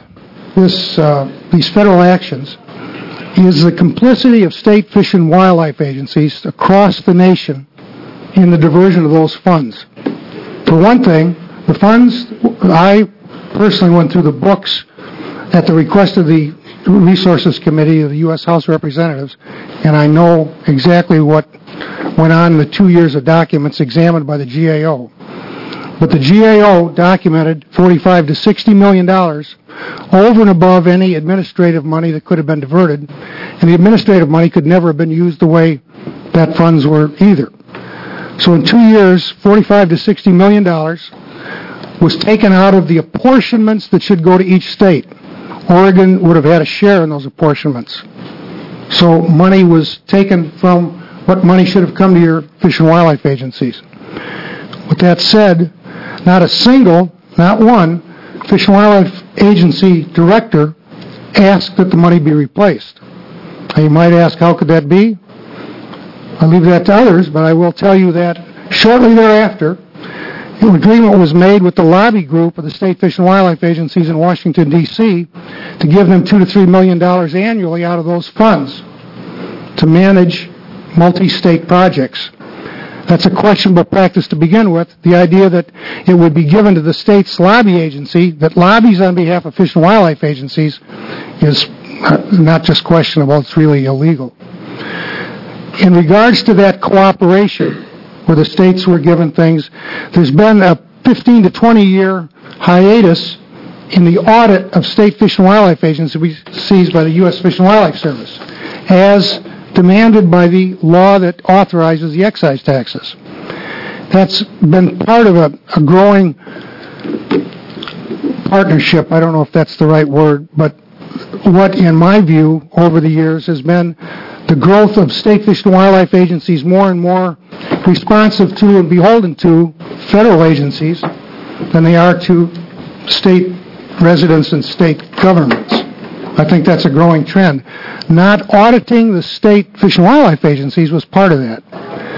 these federal actions is the complicity of state fish and wildlife agencies across the nation in the diversion of those funds. For one thing, the funds, I personally went through the books at the request of the Resources Committee of the U.S. House of Representatives, and I know exactly what went on in the 2 years of documents examined by the GAO. But the GAO documented $45 to $60 million over and above any administrative money that could have been diverted, and the administrative money could never have been used the way that funds were either. So in 2 years, $45 to $60 million was taken out of the apportionments that should go to each state. Oregon would have had a share in those apportionments. So money was taken from what money should have come to your fish and wildlife agencies. With that said, not a single, not one, Fish and Wildlife Agency director asked that the money be replaced. Now you might ask, how could that be? I'll leave that to others, but I will tell you that shortly thereafter, an agreement was made with the lobby group of the state fish and wildlife agencies in Washington, D.C. to give them $2 to $3 million annually out of those funds to manage multi-state projects. That's a questionable practice to begin with. The idea that it would be given to the state's lobby agency that lobbies on behalf of fish and wildlife agencies is not just questionable, it's really illegal. In regards to that cooperation where the states were given things, there's been a 15 to 20 year hiatus in the audit of state fish and wildlife agencies by the U.S. Fish and Wildlife Service, as demanded by the law that authorizes the excise taxes. That's been part of a growing partnership. I don't know if that's the right word, but what, in my view, over the years has been the growth of state fish and wildlife agencies more and more responsive to and beholden to federal agencies than they are to state residents and state governments. I think that's a growing trend. Not auditing the state fish and wildlife agencies was part of that.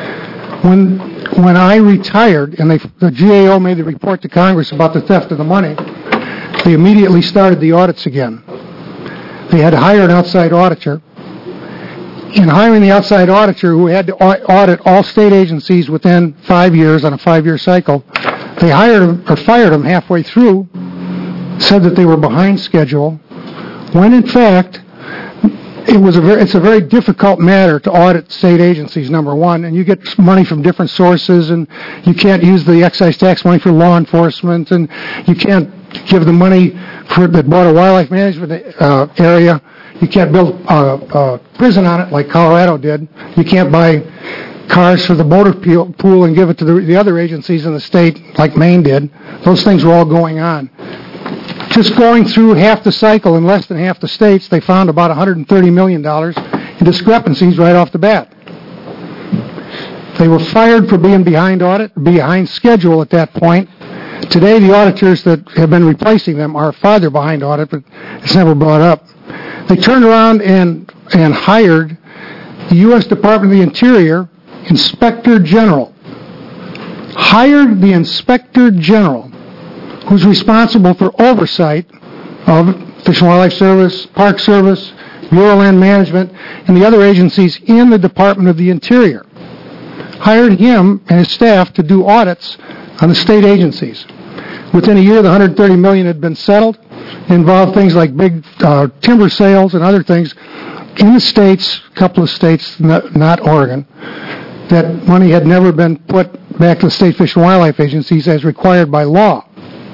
When I retired and the GAO made the report to Congress about the theft of the money, they immediately started the audits again. They had to hire an outside auditor. In hiring the outside auditor, who had to audit all state agencies within 5 years on a 5-year cycle, they fired him halfway through, said that they were behind schedule, when in fact it's a very difficult matter to audit state agencies, number one, and you get money from different sources, and you can't use the excise tax money for law enforcement, and you can't give the money that bought a wildlife management area. You can't build a prison on it like Colorado did. You can't buy cars for the motor pool and give it to the other agencies in the state like Maine did. Those things were all going on. Just going through half the cycle in less than half the states, they found about $130 million in discrepancies right off the bat. They were fired for being behind schedule at that point. Today, the auditors that have been replacing them are farther behind audit, but it's never brought up. They turned around and hired the U.S. Department of the Interior Inspector General. Hired the Inspector General, who's responsible for oversight of Fish and Wildlife Service, Park Service, Bureau of Land Management, and the other agencies in the Department of the Interior. Hired him and his staff to do audits on the state agencies. Within a year, the $130 million had been settled. It involved things like big timber sales and other things in the states, a couple of states, not Oregon, that money had never been put back to the state fish and wildlife agencies as required by law.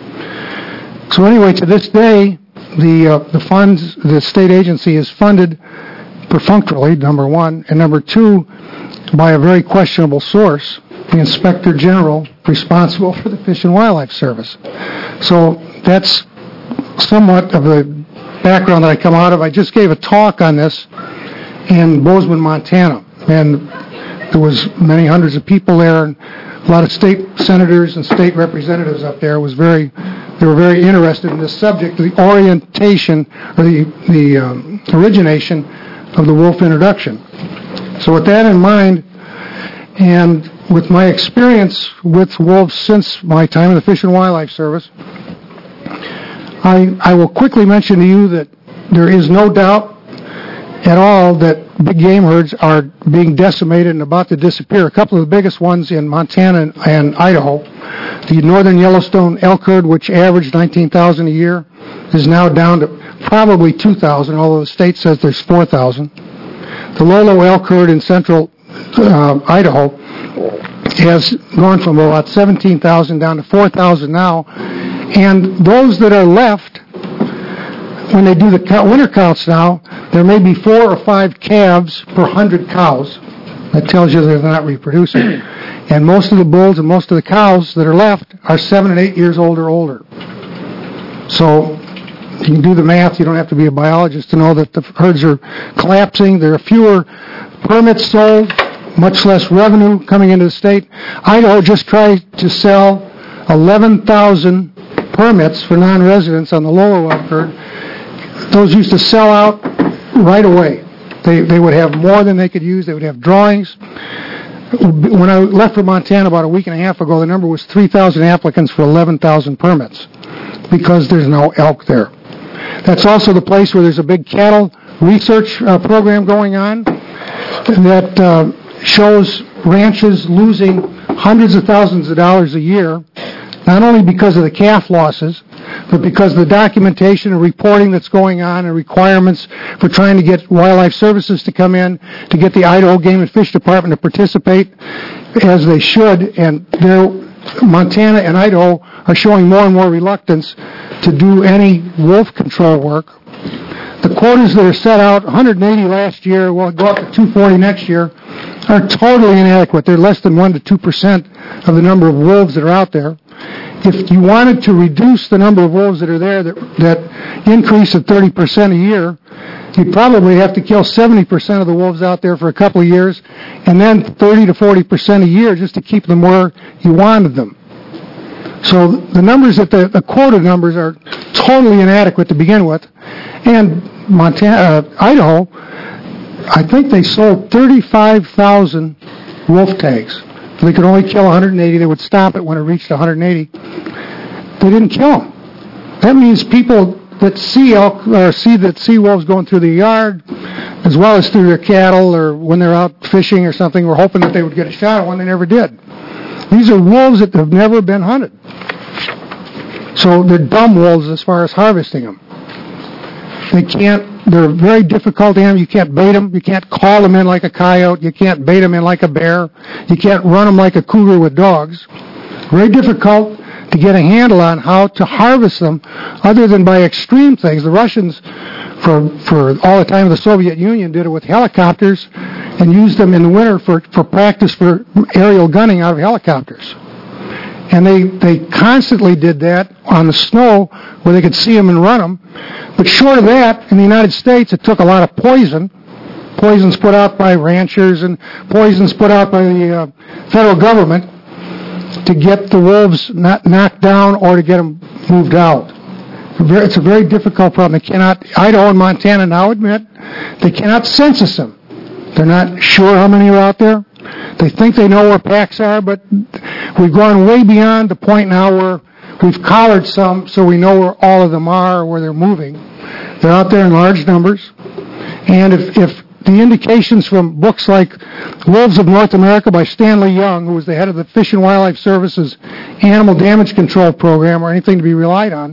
So anyway, to this day, the funds, the state agency is funded perfunctorily, number one, and number two, by a very questionable source, the Inspector General responsible for the Fish and Wildlife Service. So that's somewhat of the background that I come out of. I just gave a talk on this in Bozeman, Montana, and there was many hundreds of people there, and a lot of state senators and state representatives up there. They were very interested in this subject, the orientation or the origination of the wolf introduction. So with that in mind, and with my experience with wolves since my time in the Fish and Wildlife Service, I will quickly mention to you that there is no doubt at all that big game herds are being decimated and about to disappear. A couple of the biggest ones in Montana and Idaho, the northern Yellowstone elk herd, which averaged 19,000 a year, is now down to probably 2,000, although the state says there's 4,000. The Lolo elk herd in central Idaho has gone from about 17,000 down to 4,000 now, and those that are left, when they do the winter counts now, there may be 4 or 5 calves per 100 cows. That tells you they're not reproducing. And most of the bulls and most of the cows that are left are 7 and 8 years old or older. So you can do the math. You don't have to be a biologist to know that the herds are collapsing. There are fewer permits sold, much less revenue coming into the state. Idaho just tried to sell 11,000 permits for non-residents on the Lolo elk herd. Those used to sell out right away. They would have more than they could use. They would have drawings. When I left for Montana about a week and a half ago, the number was 3,000 applicants for 11,000 permits because there's no elk there. That's also the place where there's a big cattle research program going on that shows ranches losing hundreds of thousands of dollars a year, not only because of the calf losses, but because of the documentation and reporting that's going on and requirements for trying to get wildlife services to come in, to get the Idaho Game and Fish Department to participate as they should, and Montana and Idaho are showing more and more reluctance to do any wolf control work. The quotas that are set out, 180 last year, will go up to 240 next year, are totally inadequate. They're less than 1 to 2% of the number of wolves that are out there. If you wanted to reduce the number of wolves that are there, that increase of 30% a year, you'd probably have to kill 70% of the wolves out there for a couple of years, and then 30 to 40% a year just to keep them where you wanted them. So the numbers the quota numbers are totally inadequate to begin with. And Idaho, I think they sold 35,000 wolf tags. They could only kill 180. They would stop it when it reached 180. They didn't kill them. That means people that see elk or see wolves going through the yard, as well as through their cattle, or when they're out fishing or something, were hoping that they would get a shot at one. They never did. These are wolves that have never been hunted. So they're dumb wolves as far as harvesting them. They're very difficult animals. You can't bait them. You can't call them in like a coyote. You can't bait them in like a bear. You can't run them like a cougar with dogs. Very difficult to get a handle on how to harvest them other than by extreme things. The Russians, for all the time of the Soviet Union, did it with helicopters and used them in the winter for practice for aerial gunning out of helicopters. And they constantly did that on the snow where they could see them and run them. But short of that, in the United States, it took a lot of poisons put out by ranchers and poisons put out by the federal government to get the wolves not knocked down or to get them moved out. It's a very difficult problem. Idaho and Montana now admit they cannot census them. They're not sure how many are out there. They think they know where packs are, but we've gone way beyond the point now where we've collared some so we know where all of them are or where they're moving. They're out there in large numbers. And if the indications from books like Wolves of North America by Stanley Young, who was the head of the Fish and Wildlife Service's Animal Damage Control Program, or anything to be relied on,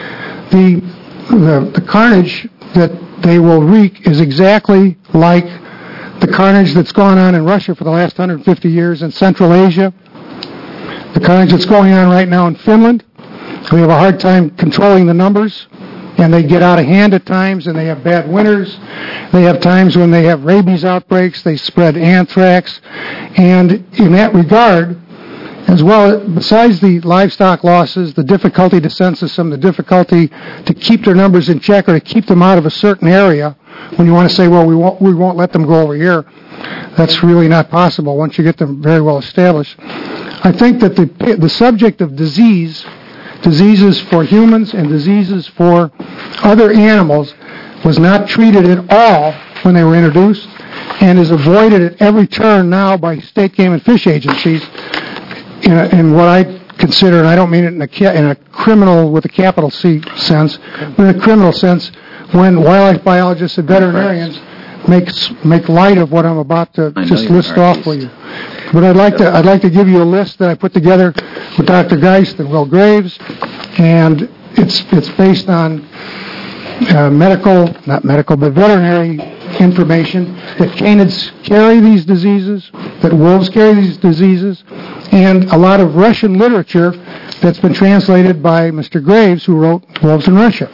the carnage that they will wreak is exactly like the carnage that's gone on in Russia for the last 150 years, in Central Asia, the carnage that's going on right now in Finland. We have a hard time controlling the numbers, and they get out of hand at times, and they have bad winters. They have times when they have rabies outbreaks, they spread anthrax, and in that regard, as well, besides the livestock losses, the difficulty to census them, the difficulty to keep their numbers in check or to keep them out of a certain area, when you want to say, well, we won't let them go over here, that's really not possible once you get them very well established. I think that the subject of diseases for humans and diseases for other animals was not treated at all when they were introduced and is avoided at every turn now by state game and fish agencies in what I consider, and I don't mean it in a criminal with a capital C sense, but in a criminal sense, when wildlife biologists and veterinarians make light of what I'm about to just list off for you. But I'd like to give you a list that I put together with Dr. Geist and Will Graves, and it's based on veterinary information that canids carry these diseases, that wolves carry these diseases, and a lot of Russian literature that's been translated by Mr. Graves, who wrote Wolves in Russia.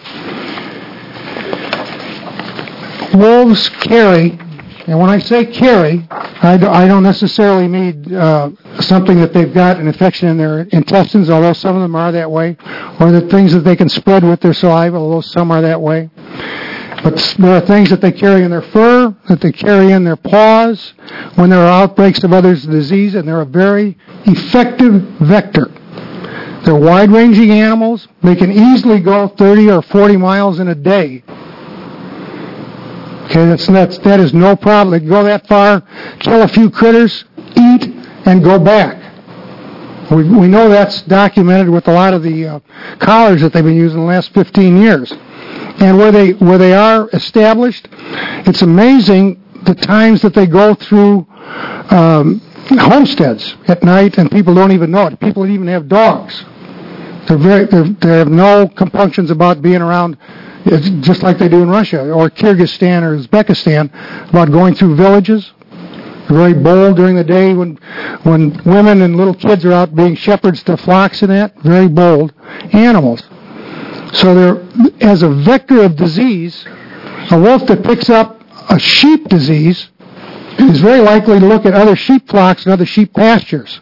Wolves carry, and when I say carry, I don't necessarily mean something that they've got an infection in their intestines, although some of them are that way, or the things that they can spread with their saliva, although some are that way. But there are things that they carry in their fur, that they carry in their paws when there are outbreaks of other disease, and they're a very effective vector. They're wide-ranging animals. They can easily go 30 or 40 miles in a day. Okay, that is no problem. They can go that far, kill a few critters, eat, and go back. We know that's documented with a lot of the collars that they've been using the last 15 years. And where they are established, it's amazing the times that they go through homesteads at night, and people don't even know it. People even have dogs. They have no compunctions about being around, just like they do in Russia or Kyrgyzstan or Uzbekistan, about going through villages. They're very bold during the day when women and little kids are out being shepherds to flocks and that. Very bold animals. So they're, as a vector of disease, a wolf that picks up a sheep disease is very likely to look at other sheep flocks and other sheep pastures.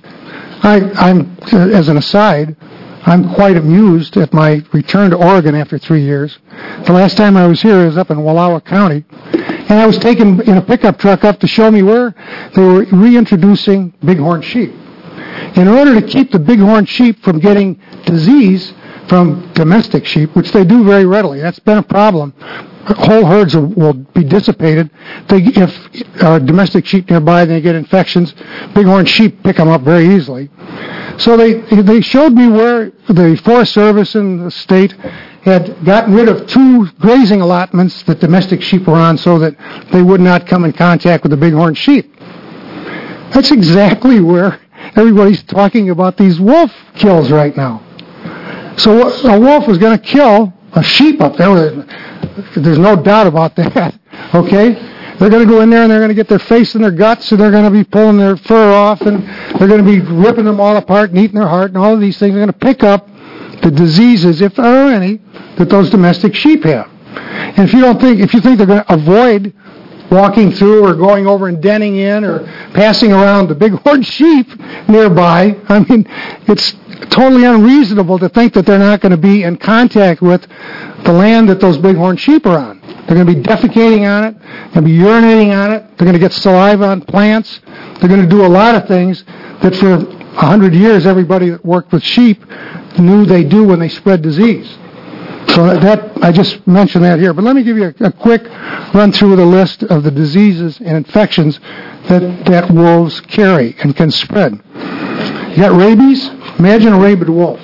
I'm, as an aside, I'm quite amused at my return to Oregon after 3 years. The last time I was here, I was up in Wallowa County, and I was taken in a pickup truck up to show me where they were reintroducing bighorn sheep. In order to keep the bighorn sheep from getting disease from domestic sheep, which they do very readily, that's been a problem. Whole herds will be dissipated. If domestic sheep nearby, they get infections. Bighorn sheep pick them up very easily. So they showed me where the Forest Service and the state had gotten rid of 2 grazing allotments that domestic sheep were on so that they would not come in contact with the bighorn sheep. That's exactly where everybody's talking about these wolf kills right now. So a wolf is going to kill a sheep up there. There's no doubt about that. Okay? They're going to go in there and they're going to get their face in their guts, and they're going to be pulling their fur off, and they're going to be ripping them all apart and eating their heart and all of these things. They're going to pick up the diseases, if there are any, that those domestic sheep have. And if you think they're going to avoid walking through or going over and denning in or passing around the bighorn sheep nearby, I mean, it's totally unreasonable to think that they're not going to be in contact with the land that those bighorn sheep are on. They're going to be defecating on it, they're going to be urinating on it, they're going to get saliva on plants, they're going to do a lot of things that for 100 years everybody that worked with sheep knew they do when they spread disease. So that I just mentioned that here. But let me give you a quick run through the list of the diseases and infections that wolves carry and can spread. You got rabies. Imagine a rabid wolf.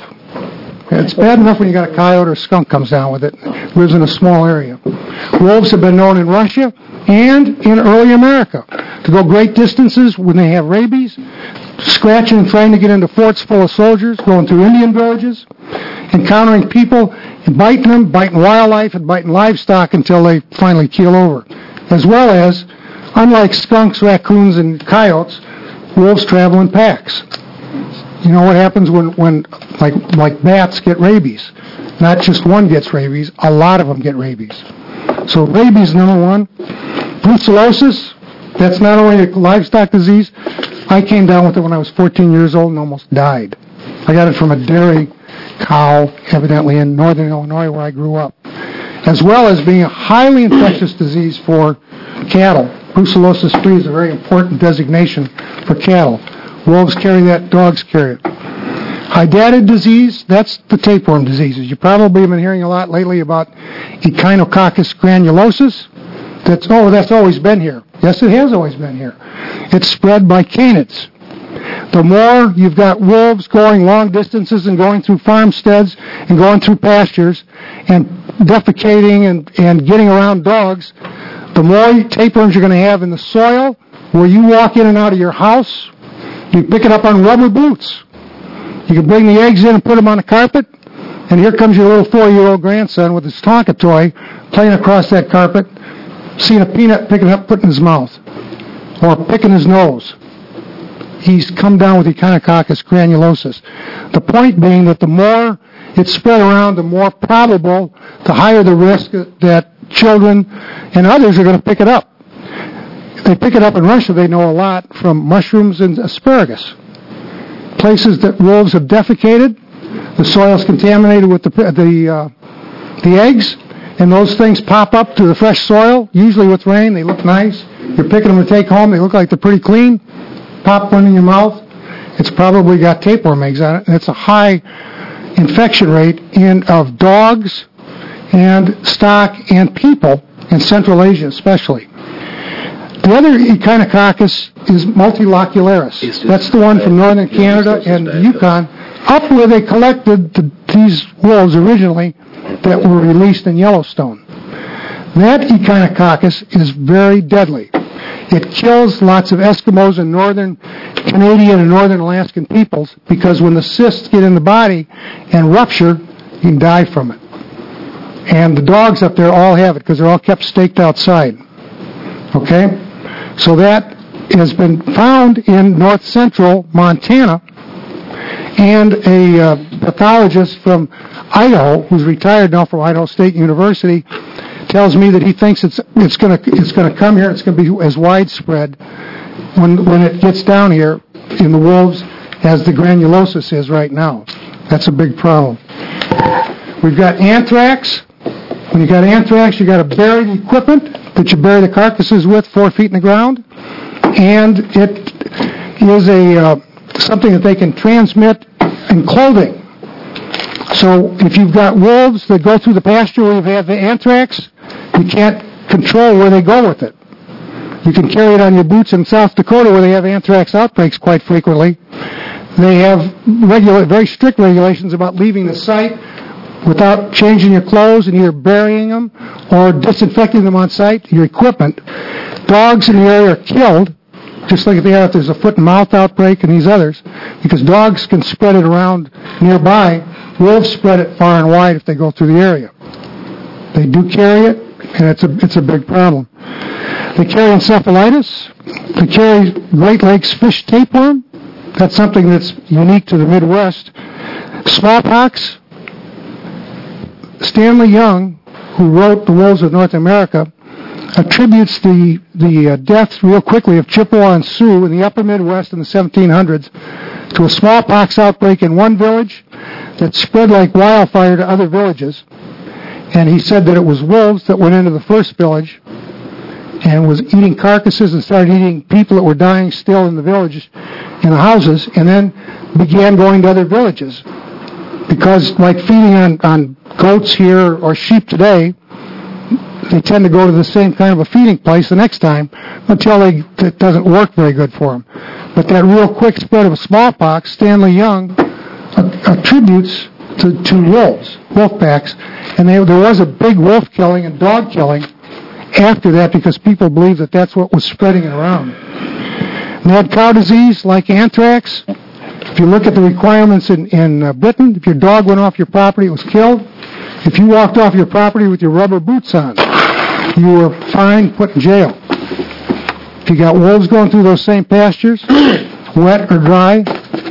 It's bad enough when you got a coyote or a skunk comes down with it, lives in a small area. Wolves have been known in Russia and in early America to go great distances when they have rabies, scratching and trying to get into forts full of soldiers, going through Indian villages, encountering people, and biting them, biting wildlife, and biting livestock until they finally keel over. As well as, unlike skunks, raccoons, and coyotes, wolves travel in packs. You know what happens when like bats get rabies? Not just one gets rabies, a lot of them get rabies. So rabies, number 1. Brucellosis, that's not only a livestock disease. I came down with it when I was 14 years old and almost died. I got it from a dairy cow, evidently in northern Illinois where I grew up. As well as being a highly infectious disease for cattle. Brucellosis-free is a very important designation for cattle. Wolves carry that, dogs carry it. Hydatid disease, that's the tapeworm diseases. You probably have been hearing a lot lately about Echinococcus granulosus. That's always been here. Yes, it has always been here. It's spread by canids. the more you've got wolves going long distances and going through farmsteads and going through pastures and defecating and getting around dogs, the more tapeworms you're going to have in the soil where you walk in and out of your house. You pick it up on rubber boots. You can bring the eggs in and put them on the carpet, and here comes your little 4-year-old grandson with his Tonka toy playing across that carpet, seeing a peanut, picking it up, putting in his mouth, or picking his nose. He's come down with Echinococcus granulosus. The point being that the more it's spread around, the more probable, the higher the risk that children and others are going to pick it up. They pick it up in Russia, they know a lot from mushrooms and asparagus. Places that wolves have defecated, the soil's contaminated with the eggs, and those things pop up to the fresh soil, usually with rain. They look nice. You're picking them to take home. They look like they're pretty clean. Pop one in your mouth. It's probably got tapeworm eggs on it, and it's a high infection rate of dogs and stock and people in Central Asia especially. The other Echinococcus is Multilocularis. That's the one from northern Canada and Yukon, up where they collected these wolves originally that were released in Yellowstone. That Echinococcus is very deadly. It kills lots of Eskimos and northern Canadian and northern Alaskan peoples because when the cysts get in the body and rupture, you can die from it. And the dogs up there all have it because they're all kept staked outside. Okay? So that has been found in north central Montana, and a pathologist from Idaho, who's retired now from Idaho State University, tells me that he thinks it's going to come here. It's going to be as widespread when it gets down here in the wolves as the granulosis is right now. That's a big problem. We've got anthrax. When you got anthrax, you got to bury the equipment that you bury the carcasses with 4 feet in the ground, and it is something that they can transmit in clothing. So if you've got wolves that go through the pasture where you have the anthrax, you can't control where they go with it. You can carry it on your boots in South Dakota where they have anthrax outbreaks quite frequently. They have very strict regulations about leaving the site without changing your clothes and either burying them or disinfecting them on site, your equipment. Dogs in the area are killed, just like if there's a foot and mouth outbreak and these others, because dogs can spread it around nearby. Wolves spread it far and wide if they go through the area. They do carry it, and it's a big problem. They carry encephalitis. They carry Great Lakes fish tapeworm. That's something that's unique to the Midwest. Smallpox. Stanley Young, who wrote The Wolves of North America, attributes the deaths real quickly of Chippewa and Sioux in the upper Midwest in the 1700s to a smallpox outbreak in one village that spread like wildfire to other villages. And he said that it was wolves that went into the first village and was eating carcasses and started eating people that were dying still in the village, in the houses, and then began going to other villages. Because like feeding on goats here or sheep today, they tend to go to the same kind of a feeding place the next time until it doesn't work very good for them. But that real quick spread of smallpox, Stanley Young attributes to wolves, wolf packs, and there was a big wolf killing and dog killing after that because people believed that that's what was spreading it around. Mad cow disease, like anthrax, if you look at the requirements in Britain, if your dog went off your property, it was killed. If you walked off your property with your rubber boots on, you were fined, put in jail. If you got wolves going through those same pastures, wet or dry.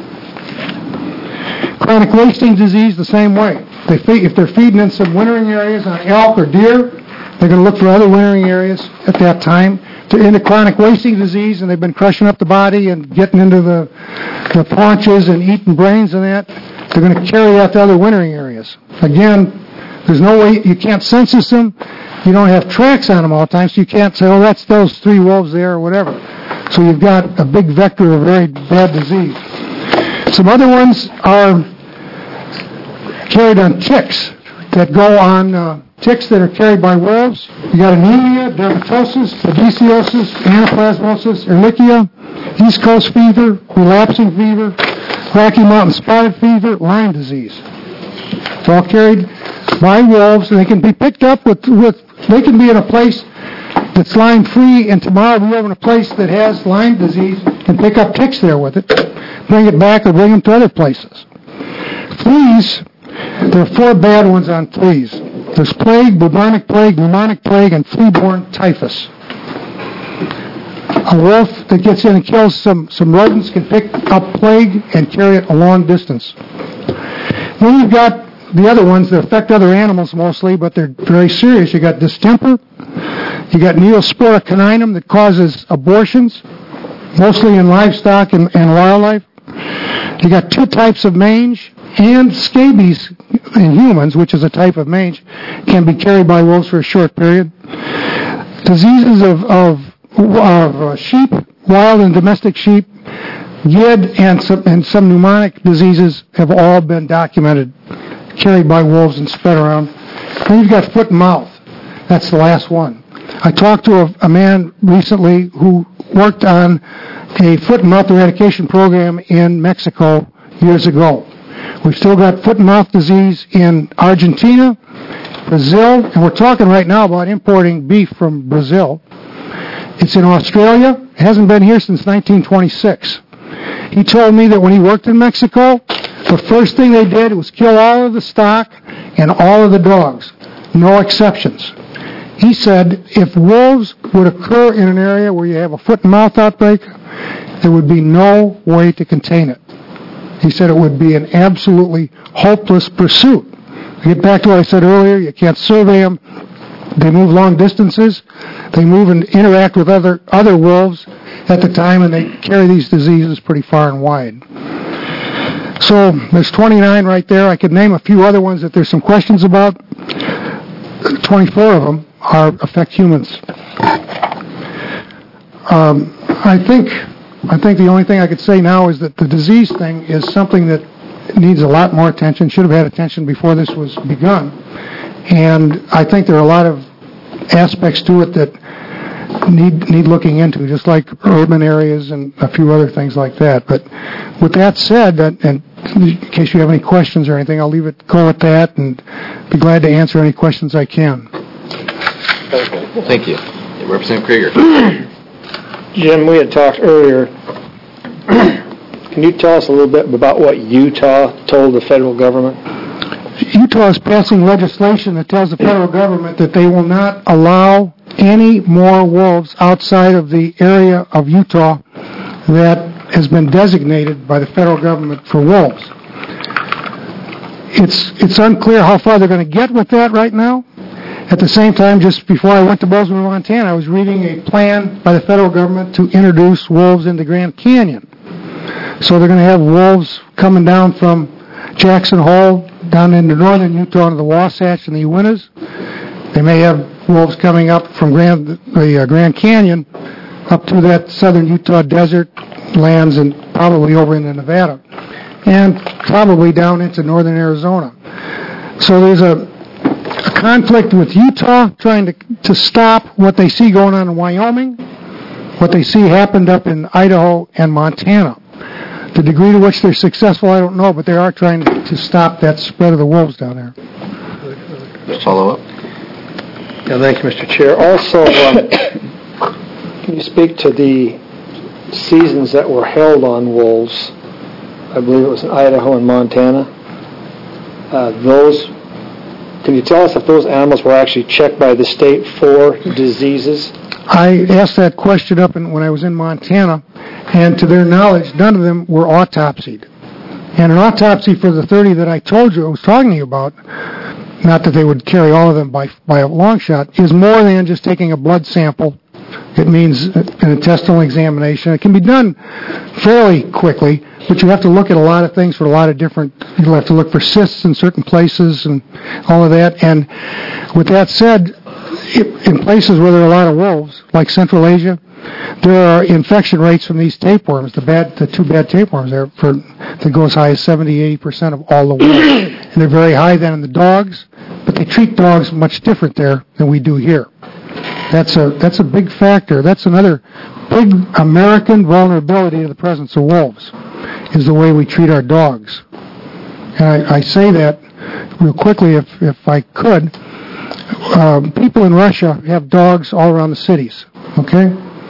Chronic wasting disease, the same way. If they're feeding in some wintering areas on elk or deer, they're going to look for other wintering areas at that time. They're into chronic wasting disease, and they've been crushing up the body and getting into the paunches and eating brains and that. They're going to carry that to other wintering areas. Again, there's no way, you can't census them. You don't have tracks on them all the time, so you can't say, oh, that's those 3 wolves there or whatever. So you've got a big vector of very bad disease. Some other ones are carried on ticks. that go on ticks that are carried by wolves. You got anemia, dermatosis, babesiosis, anaplasmosis, ehrlichia, East Coast fever, relapsing fever, Rocky Mountain spotted fever, Lyme disease. It's all carried by wolves, and they can be picked up with they can be in a place that's Lyme free, and tomorrow we go in a place that has Lyme disease and pick up ticks there with it, bring it back or bring them to other places. Fleas, there are 4 bad ones on fleas. There's plague, bubonic plague, pneumonic plague, and flea-borne typhus. A wolf that gets in and kills some rodents can pick up plague and carry it a long distance. Then you've got the other ones that affect other animals mostly, but they're very serious. You got distemper. You got Neospora caninum that causes abortions, mostly in livestock and wildlife. You got 2 types of mange, and scabies in humans, which is a type of mange, can be carried by wolves for a short period. Diseases of sheep, wild and domestic sheep, GID, and some pneumonic diseases have all been documented, carried by wolves and spread around. Then you've got foot and mouth. That's the last one. I talked to a man recently who worked on a foot and mouth eradication program in Mexico years ago. We've still got foot and mouth disease in Argentina, Brazil, and we're talking right now about importing beef from Brazil. It's in Australia. It hasn't been here since 1926. He told me that when he worked in Mexico, the first thing they did was kill all of the stock and all of the dogs. No exceptions. He said if wolves would occur in an area where you have a foot and mouth outbreak, there would be no way to contain it. He said it would be an absolutely hopeless pursuit. To get back to what I said earlier, you can't survey them. They move long distances. They move and interact with other wolves at the time, and they carry these diseases pretty far and wide. So there's 29 right there. I could name a few other ones that there's some questions about. 24 of them affect humans. I think the only thing I could say now is that the disease thing is something that needs a lot more attention, should have had attention before this was begun. And I think there are a lot of aspects to it that need looking into, just like urban areas and a few other things like that. But with that said, and in case you have any questions or anything, I'll go at that and be glad to answer any questions I can. Okay. Thank you. Representative Krieger. Jim, we had talked earlier. Can you tell us a little bit about what Utah told the federal government? Utah is passing legislation that tells the federal government that they will not allow any more wolves outside of the area of Utah that has been designated by the federal government for wolves. It's unclear how far they're going to get with that right now. At the same time, just before I went to Bozeman, Montana, I was reading a plan by the federal government to introduce wolves into Grand Canyon. So they're going to have wolves coming down from Jackson Hole down into northern Utah into the Wasatch and the Uintas. They may have wolves coming up from the Grand Canyon up to that southern Utah desert lands and probably over into Nevada and probably down into northern Arizona. So there's a conflict with Utah trying to stop what they see going on in Wyoming, what they see happened up in Idaho and Montana. The degree to which they're successful, I don't know, but they are trying to stop that spread of the wolves down there. Just follow up. Yeah, thank you, Mr. Chair. Also, can you speak to the seasons that were held on wolves? I believe it was in Idaho and Montana. Can you tell us if those animals were actually checked by the state for diseases? I asked that question up when I was in Montana, and to their knowledge, none of them were autopsied. And an autopsy for the 30 that I told you I was talking to you about, not that they would carry all of them by a long shot, is more than just taking a blood sample. It means an intestinal examination. It can be done fairly quickly, but you have to look at a lot of things for a lot of different, you'll have to look for cysts in certain places and all of that. And with that said, in places where there are a lot of wolves, like Central Asia, there are infection rates from these tapeworms, the 2 bad tapeworms there, that go as high as 70-80% of all the wolves. And they're very high then in the dogs, but but they treat dogs much different there than we do here. That's a big factor. That's another big American vulnerability to the presence of wolves, is the way we treat our dogs. And I say that real quickly, if I could. People in Russia have dogs all around the cities. Okay,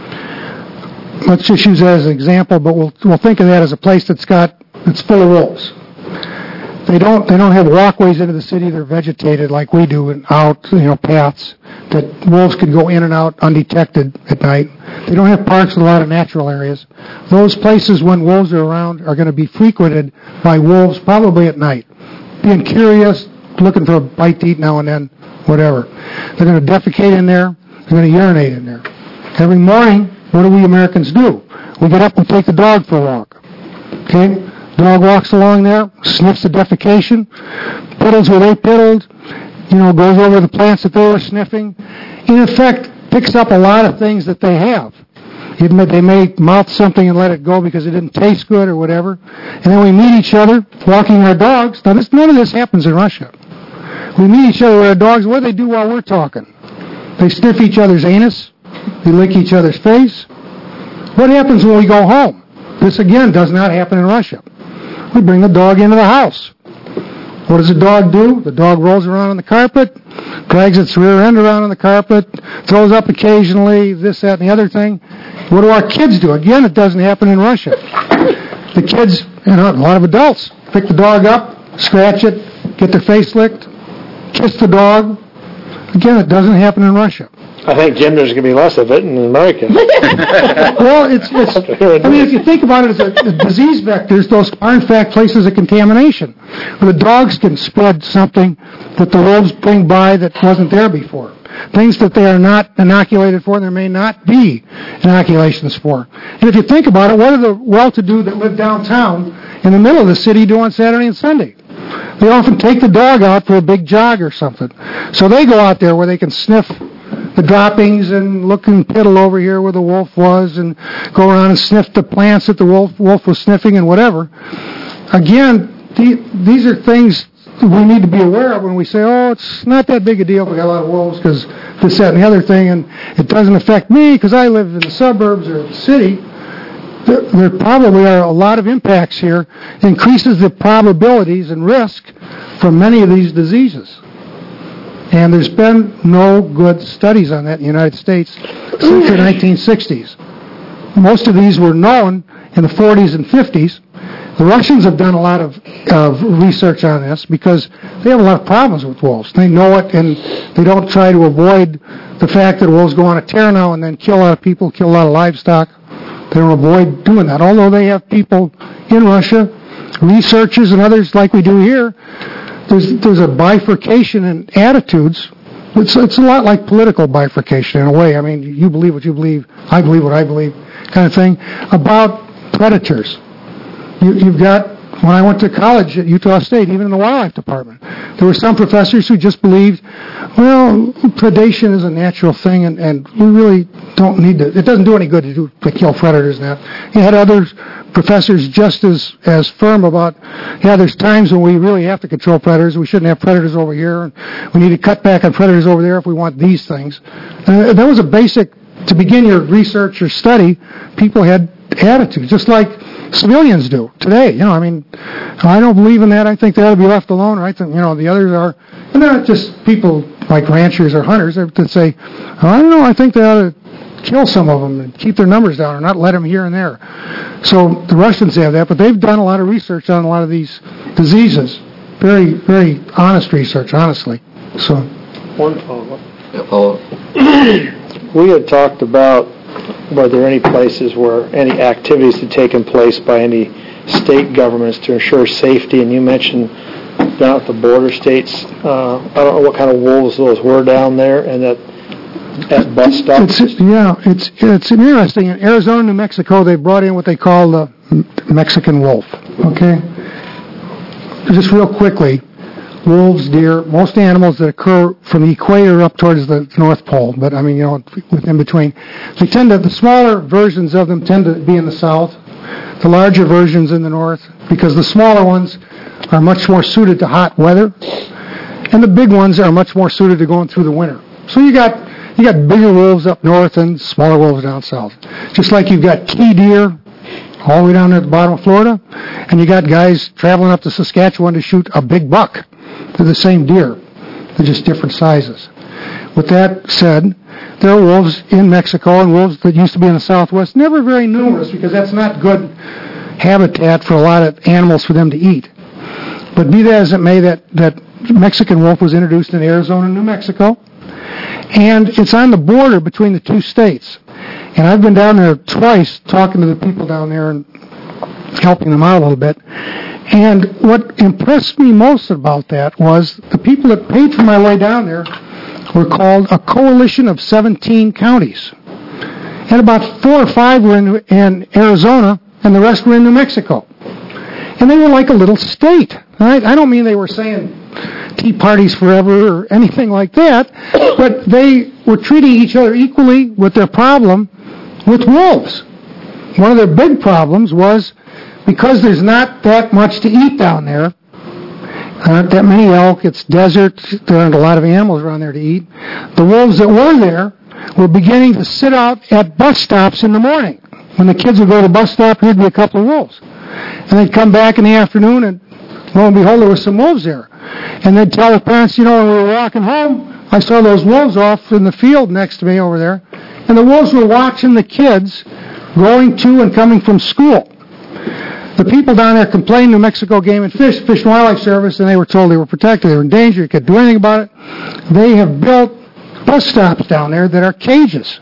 let's just use that as an example, but we'll think of that as a place that's full of wolves. They don't have walkways into the city. They're vegetated like we do, and out paths that wolves could go in and out undetected at night. They don't have parks with a lot of natural areas. Those places, when wolves are around, are going to be frequented by wolves probably at night, being curious, looking for a bite to eat now and then, whatever. They're going to defecate in there. They're going to urinate in there. Every morning, what do we Americans do? We get up and take the dog for a walk. Okay? Dog walks along there, sniffs the defecation, piddles where they piddled, goes over the plants that they were sniffing. In effect, picks up a lot of things that they have. They may mouth something and let it go because it didn't taste good or whatever. And then we meet each other walking our dogs. Now, none of this happens in Russia. We meet each other with our dogs. What do they do while we're talking? They sniff each other's anus. They lick each other's face. What happens when we go home? This, again, does not happen in Russia. We bring the dog into the house. What does the dog do? The dog rolls around on the carpet, drags its rear end around on the carpet, throws up occasionally, this, that, and the other thing. What do our kids do? Again, it doesn't happen in Russia. The kids, a lot of adults, pick the dog up, scratch it, get their face licked, kiss the dog. Again, it doesn't happen in Russia. I think, Jim, there's going to be less of it in America. Well, if you think about it as a disease vectors, those are in fact places of contamination. Where the dogs can spread something that the wolves bring by that wasn't there before. Things that they are not inoculated for, there may not be inoculations for. And if you think about it, what do the well-to-do that live downtown in the middle of the city do on Saturday and Sunday? They often take the dog out for a big jog or something. So they go out there where they can sniff the droppings and look and piddle over here where the wolf was and go around and sniff the plants that the wolf was sniffing and whatever. Again, these are things we need to be aware of when we say, it's not that big a deal if we got a lot of wolves because this, that, and the other thing, and it doesn't affect me because I live in the suburbs or the city. There probably are a lot of impacts here. It increases the probabilities and risk for many of these diseases. And there's been no good studies on that in the United States since the 1960s. Most of these were known in the 40s and 50s. The Russians have done a lot of research on this because they have a lot of problems with wolves. They know it, and they don't try to avoid the fact that wolves go on a tear now and then kill a lot of people, kill a lot of livestock. They don't avoid doing that. Although they have people in Russia, researchers and others like we do here, there's a bifurcation in attitudes. It's a lot like political bifurcation in a way. I mean, you believe what you believe, I believe what I believe, kind of thing, about predators. You've got, when I went to college at Utah State, even in the wildlife department, there were some professors who just believed, predation is a natural thing, and we really don't need to, it doesn't do any good to kill predators and that. You had other professors just as firm about, there's times when we really have to control predators, we shouldn't have predators over here, and we need to cut back on predators over there if we want these things. That was a basic, to begin your research or study, people had attitudes, just like civilians do today. I don't believe in that. I think they ought to be left alone. Or I think, the others are, and they're not just people like ranchers or hunters that say, I don't know, I think they ought to kill some of them and keep their numbers down or not let them here and there. So the Russians have that, but they've done a lot of research on a lot of these diseases. Very, very honest research, honestly. So, one follow-up. We had talked about were there any places where any activities had taken place by any state governments to ensure safety, and you mentioned down at the border states. I don't know what kind of wolves those were down there, and at bus stops. It's interesting. In Arizona, New Mexico, they brought in what they call the Mexican wolf. Okay, just real quickly. Wolves, deer, most animals that occur from the equator up towards the North Pole, but within between. The smaller versions of them tend to be in the south, the larger versions in the north, because the smaller ones are much more suited to hot weather. and the big ones are much more suited to going through the winter. So you got bigger wolves up north and smaller wolves down south. Just like you've got key deer all the way down at the bottom of Florida, and you got guys traveling up to Saskatchewan to shoot a big buck. They're the same deer. They're just different sizes. With that said, there are wolves in Mexico and wolves that used to be in the Southwest, never very numerous because that's not good habitat for a lot of animals for them to eat. But be that as it may, that Mexican wolf was introduced in Arizona and New Mexico, and it's on the border between the two states. And I've been down there twice talking to the people down there and helping them out a little bit. And what impressed me most about that was the people that paid for my way down there were called a coalition of 17 counties. And about 4 or 5 were in Arizona, and the rest were in New Mexico. And they were like a little state. Right? I don't mean they were saying tea parties forever or anything like that, but they were treating each other equally with their problem with wolves. One of their big problems was because there's not that much to eat down there, aren't that many elk, it's desert, there aren't a lot of animals around there to eat. The wolves that were there were beginning to sit out at bus stops in the morning. When the kids would go to the bus stop, there'd be a couple of wolves. And they'd come back in the afternoon, and lo and behold, there were some wolves there. And they'd tell the parents, when we were walking home, I saw those wolves off in the field next to me over there. And the wolves were watching the kids going to and coming from school. The people down there complained to Mexico Game and Fish and Wildlife Service, and they were told they were protected, they were in danger, you couldn't do anything about it. They have built bus stops down there that are cages.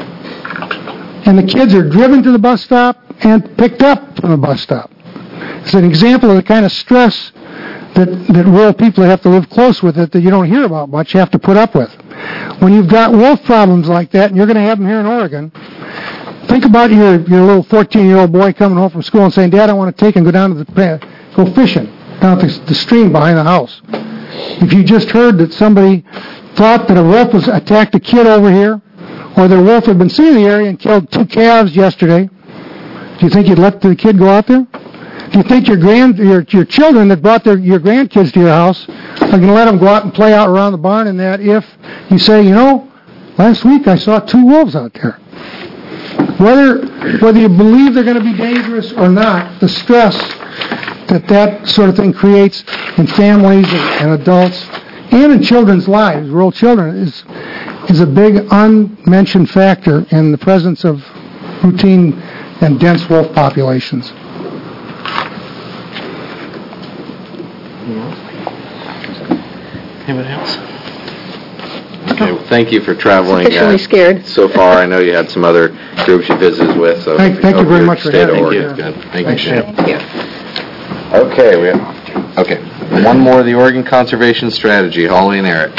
And the kids are driven to the bus stop and picked up from the bus stop. It's an example of the kind of stress that rural people that have to live close with it that you don't hear about much have to put up with. When you've got wolf problems like that, and you're going to have them here in Oregon, think about your little 14-year-old boy coming home from school and saying, Dad, I want to take and go down to go fishing down at the stream behind the house. If you just heard that somebody thought that a wolf was attacked a kid over here, or that a wolf had been seen in the area and killed 2 calves yesterday, do you think you'd let the kid go out there? Do you think your children that brought your grandkids to your house are going to let them go out and play out around the barn and that if you say, last week I saw 2 wolves out there? Whether you believe they're going to be dangerous or not, the stress that sort of thing creates in families and adults and in children's lives, rural children, is a big unmentioned factor in the presence of routine and dense wolf populations. Anybody else? Okay, well, thank you for traveling Officially scared. so far. I know you had some other groups you visited with, so Thank you very much for having me. Thank you, Jim. Thank you. Okay, one more of the Oregon Conservation Strategy, Holly and Eric.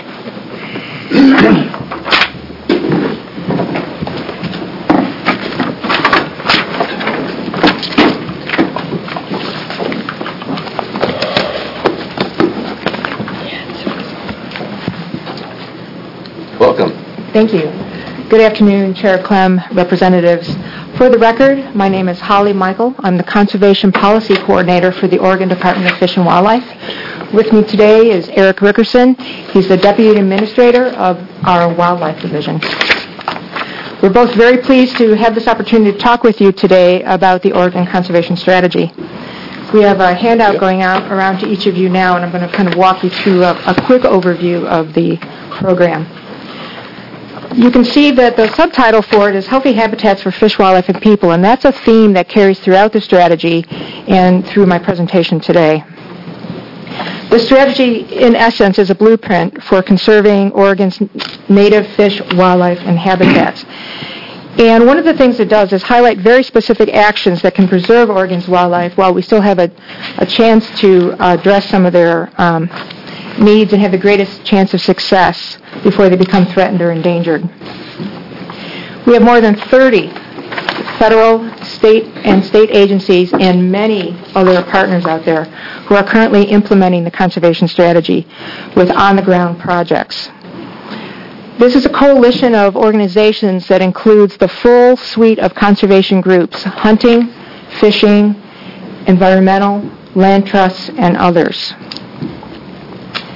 Welcome. Thank you. Good afternoon, Chair Clem, representatives. For the record, my name is Holly Michael. I'm the Conservation Policy Coordinator for the Oregon Department of Fish and Wildlife. With me today is Eric Rickerson. He's the Deputy Administrator of our Wildlife Division. We're both very pleased to have this opportunity to talk with you today about the Oregon Conservation Strategy. We have a handout going out around to each of you now, and I'm going to kind of walk you through a quick overview of the program. You can see that the subtitle for it is Healthy Habitats for Fish, Wildlife, and People, and that's a theme that carries throughout the strategy and through my presentation today. The strategy, in essence, is a blueprint for conserving Oregon's native fish, wildlife, and habitats. And one of the things it does is highlight very specific actions that can preserve Oregon's wildlife while we still have a chance to address some of their needs and have the greatest chance of success before they become threatened or endangered. We have more than 30 federal, state, and state agencies and many other partners out there who are currently implementing the conservation strategy with on-the-ground projects. This is a coalition of organizations that includes the full suite of conservation groups: hunting, fishing, environmental, land trusts, and others.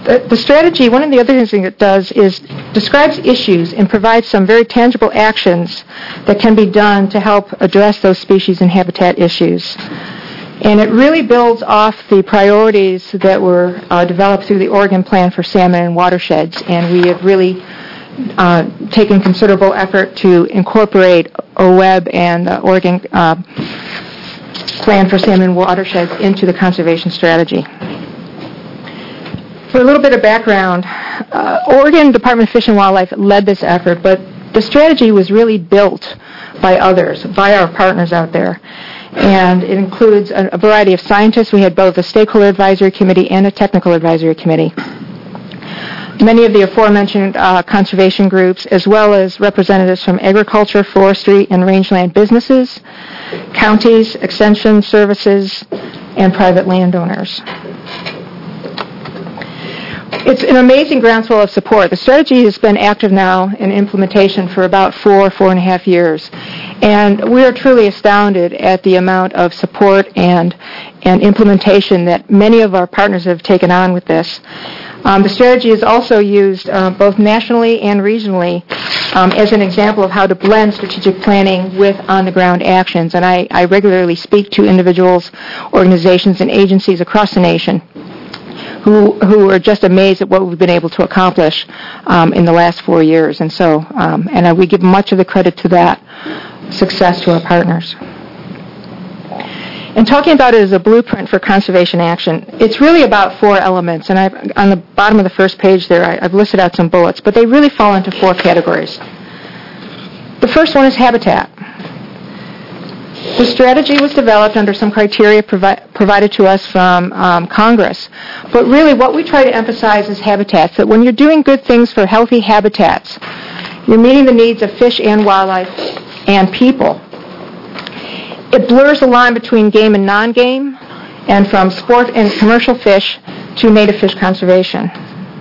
The strategy, one of the other things it does is describes issues and provides some very tangible actions that can be done to help address those species and habitat issues. And it really builds off the priorities that were developed through the Oregon Plan for Salmon and Watersheds, and we have really taken considerable effort to incorporate OWEB and the Oregon Plan for Salmon and Watersheds into the conservation strategy. For a little bit of background, Oregon Department of Fish and Wildlife led this effort, but the strategy was really built by others, by our partners out there. And it includes a variety of scientists. We had both a stakeholder advisory committee and a technical advisory committee. Many of the aforementioned conservation groups, as well as representatives from agriculture, forestry, and rangeland businesses, counties, extension services, and private landowners. It's an amazing groundswell of support. The strategy has been active now in implementation for about 4.5 years. And we are truly astounded at the amount of support and implementation that many of our partners have taken on with this. The strategy is also used both nationally and regionally as an example of how to blend strategic planning with on-the-ground actions. And I regularly speak to individuals, organizations, and agencies across the nation who are just amazed at what we've been able to accomplish in the last 4 years. And so, we give much of the credit to that success to our partners. And talking about it as a blueprint for conservation action, it's really about 4 elements. And on the bottom of the first page there, I've listed out some bullets, but they really fall into 4 categories. The first one is habitat. The strategy was developed under some criteria provided to us from Congress. But really what we try to emphasize is habitats, that when you're doing good things for healthy habitats, you're meeting the needs of fish and wildlife and people. It blurs the line between game and non-game, and from sport and commercial fish to native fish conservation.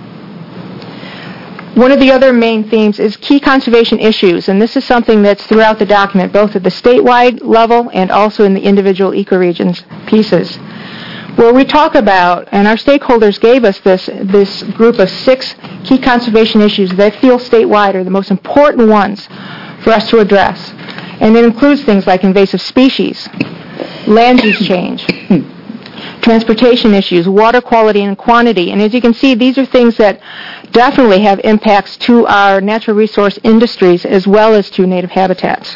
One of the other main themes is key conservation issues, and this is something that's throughout the document, both at the statewide level and also in the individual ecoregions pieces, where we talk about, and our stakeholders gave us this group of 6 key conservation issues that feel statewide are the most important ones for us to address. And it includes things like invasive species, land use change, transportation issues, water quality and quantity. And as you can see, these are things that definitely have impacts to our natural resource industries as well as to native habitats.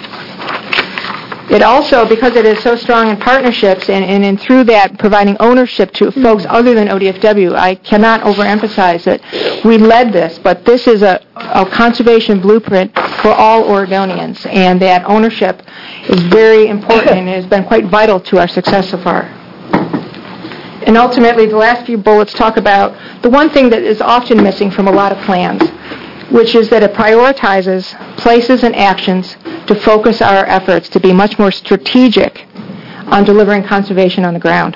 It also, because it is so strong in partnerships and through that providing ownership to folks other than ODFW, I cannot overemphasize that we led this, but this is a conservation blueprint for all Oregonians, and that ownership is very important and has been quite vital to our success so far. And ultimately, the last few bullets talk about the one thing that is often missing from a lot of plans, which is that it prioritizes places and actions to focus our efforts to be much more strategic on delivering conservation on the ground.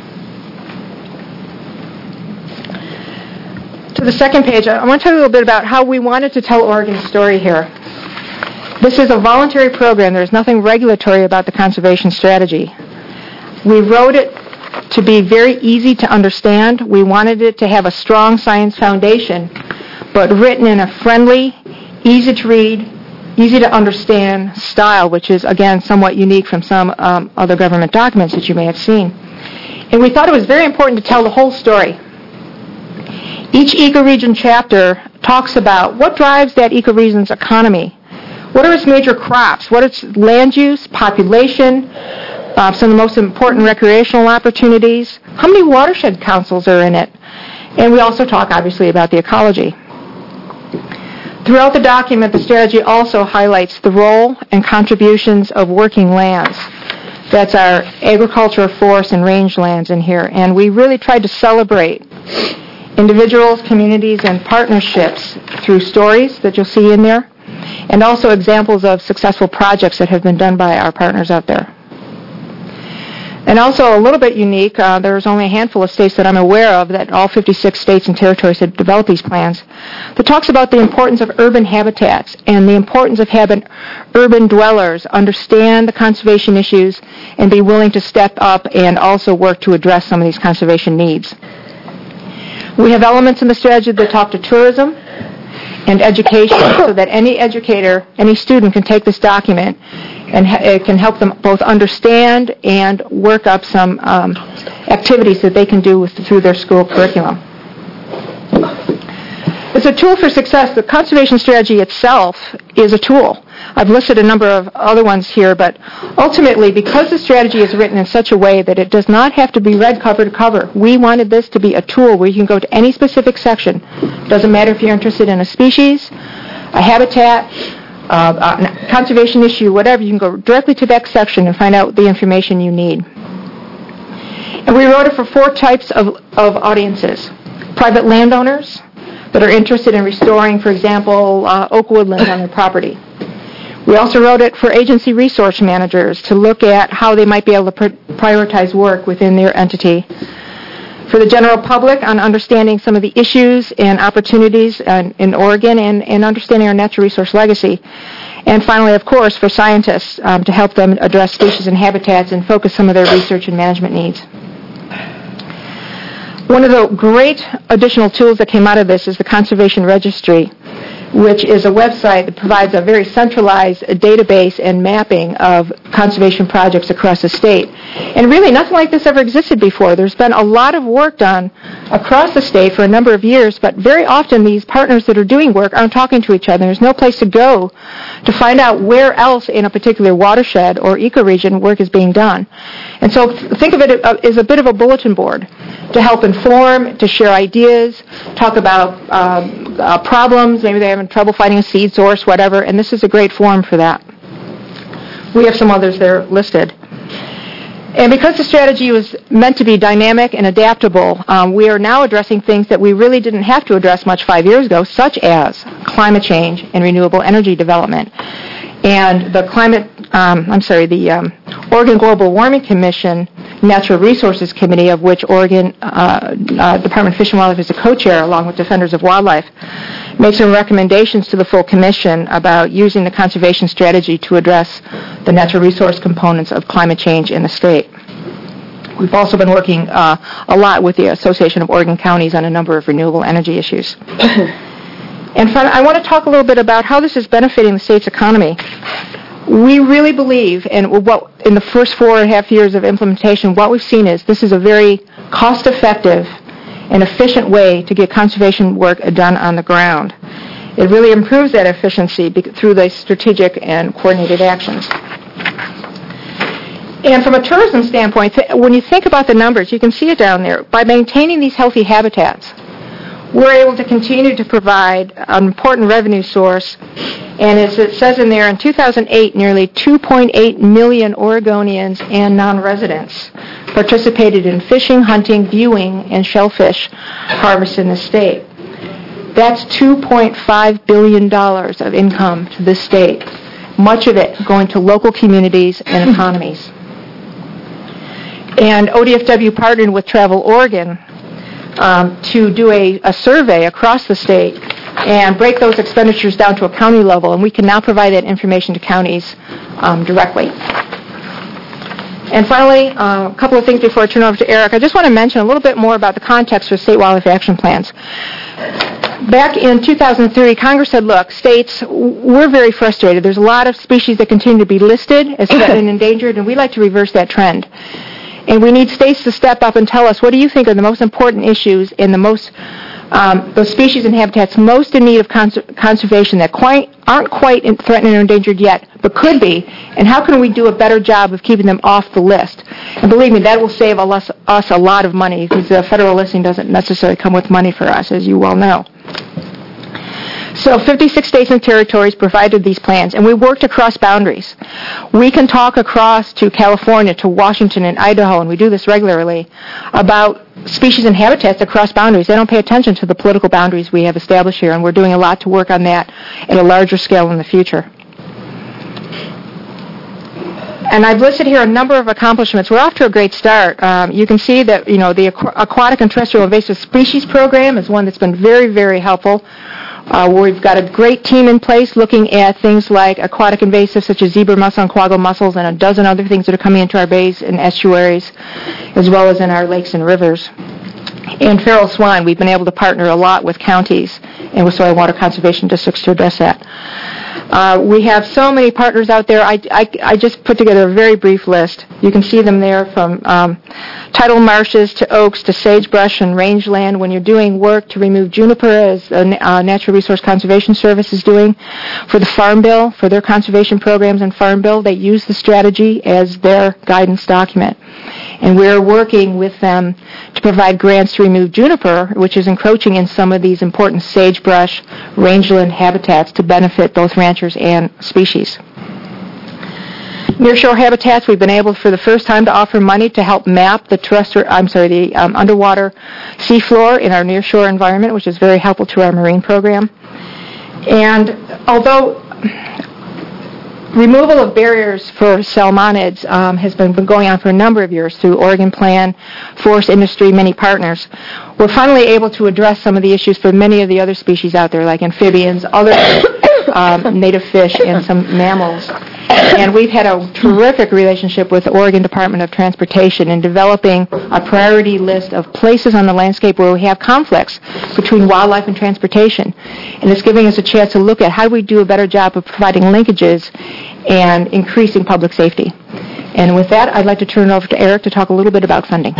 To the second page, I want to tell you a little bit about how we wanted to tell Oregon's story here. This is a voluntary program. There's nothing regulatory about the conservation strategy. We wrote it to be very easy to understand. We wanted it to have a strong science foundation, but written in a friendly, easy to read, easy to understand style, which is, again, somewhat unique from some other government documents that you may have seen. And we thought it was very important to tell the whole story. Each ecoregion chapter talks about what drives that ecoregion's economy. What are its major crops? What is land use, population, some of the most important recreational opportunities? How many watershed councils are in it? And we also talk, obviously, about the ecology. Throughout the document, the strategy also highlights the role and contributions of working lands. That's our agriculture, forest, and rangelands in here. And we really tried to celebrate individuals, communities, and partnerships through stories that you'll see in there, and also examples of successful projects that have been done by our partners out there. And also a little bit unique, there's only a handful of states that I'm aware of that all 56 states and territories have developed these plans, that talks about the importance of urban habitats and the importance of having urban dwellers understand the conservation issues and be willing to step up and also work to address some of these conservation needs. We have elements in the strategy that talk to tourism and education so that any educator, any student can take this document and it can help them both understand and work up some activities that they can do through their school curriculum. As a tool for success, the conservation strategy itself is a tool. I've listed a number of other ones here, but ultimately, because the strategy is written in such a way that it does not have to be read cover to cover, we wanted this to be a tool where you can go to any specific section. Doesn't matter if you're interested in a species, a habitat, a conservation issue, whatever, you can go directly to that section and find out the information you need. And we wrote it for 4 types of audiences. Private landowners that are interested in restoring, for example, oak woodlands on their property. We also wrote it for agency resource managers to look at how they might be able to prioritize work within their entity. For the general public on understanding some of the issues and opportunities in Oregon and understanding our natural resource legacy. And finally, of course, for scientists to help them address species and habitats and focus some of their research and management needs. One of the great additional tools that came out of this is the Conservation Registry, which is a website that provides a very centralized database and mapping of conservation projects across the state. And really, nothing like this ever existed before. There's been a lot of work done across the state for a number of years, but very often these partners that are doing work aren't talking to each other. There's no place to go to find out where else in a particular watershed or ecoregion work is being done. And so think of it as a bit of a bulletin board to help inform, to share ideas, talk about problems, maybe they're having trouble finding a seed source, whatever, and this is a great forum for that. We have some others there listed. And because the strategy was meant to be dynamic and adaptable, we are now addressing things that we really didn't have to address much 5 years ago, such as climate change and renewable energy development. And the Oregon Global Warming Commission Natural Resources Committee, of which Oregon Department of Fish and Wildlife is a co-chair, along with Defenders of Wildlife, makes some recommendations to the full commission about using the conservation strategy to address the natural resource components of climate change in the state. We've also been working a lot with the Association of Oregon Counties on a number of renewable energy issues. And finally, I want to talk a little bit about how this is benefiting the state's economy. We really believe, and in the first 4.5 years of implementation, what we've seen is this is a very cost-effective and efficient way to get conservation work done on the ground. It really improves that efficiency through the strategic and coordinated actions. And from a tourism standpoint, when you think about the numbers, you can see it down there. By maintaining these healthy habitats, we're able to continue to provide an important revenue source. And as it says in there, in 2008, nearly 2.8 million Oregonians and non-residents participated in fishing, hunting, viewing, and shellfish harvest in the state. That's $2.5 billion of income to the state, much of it going to local communities and economies. And ODFW partnered with Travel Oregon to do a survey across the state and break those expenditures down to a county level, and we can now provide that information to counties directly. And finally, a couple of things before I turn over to Eric. I just want to mention a little bit more about the context for state wildlife action plans. Back in 2003, Congress said, look, states, we're very frustrated. There's a lot of species that continue to be listed as threatened and endangered, and we'd like to reverse that trend. And we need states to step up and tell us, what do you think are the most important issues in those species and habitats most in need of conservation that aren't quite threatened or endangered yet, but could be, and how can we do a better job of keeping them off the list? And believe me, that will save us a lot of money, because the federal listing doesn't necessarily come with money for us, as you well know. So 56 states and territories provided these plans, and we worked across boundaries. We can talk across to California, to Washington and Idaho, and we do this regularly, about species and habitats across boundaries. They don't pay attention to the political boundaries we have established here, and we're doing a lot to work on that at a larger scale in the future. And I've listed here a number of accomplishments. We're off to a great start. You can see that, the Aquatic and Terrestrial Invasive Species Program is one that's been very, very helpful. We've got a great team in place looking at things like aquatic invasives such as zebra mussel and quagga mussels and a dozen other things that are coming into our bays and estuaries, as well as in our lakes and rivers. and feral swine. We've been able to partner a lot with counties and with soil water conservation districts to address that. We have so many partners out there. I just put together a very brief list. You can see them there, from tidal marshes to oaks to sagebrush and rangeland. When you're doing work to remove juniper, as Natural Resource Conservation Service is doing for the Farm Bill, for their conservation programs and Farm Bill, they use the strategy as their guidance document. And we're working with them to provide grants to remove juniper, which is encroaching in some of these important sagebrush, rangeland habitats to benefit both ranchers and species. Nearshore habitats, we've been able for the first time to offer money to help map the underwater seafloor in our nearshore environment, which is very helpful to our marine program. And although removal of barriers for salmonids has been going on for a number of years through Oregon Plan, forest industry, many partners, we're finally able to address some of the issues for many of the other species out there, like amphibians, other native fish, and some mammals. And we've had a terrific relationship with the Oregon Department of Transportation in developing a priority list of places on the landscape where we have conflicts between wildlife and transportation. And it's giving us a chance to look at how do we do a better job of providing linkages and increasing public safety. And with that, I'd like to turn it over to Eric to talk a little bit about funding.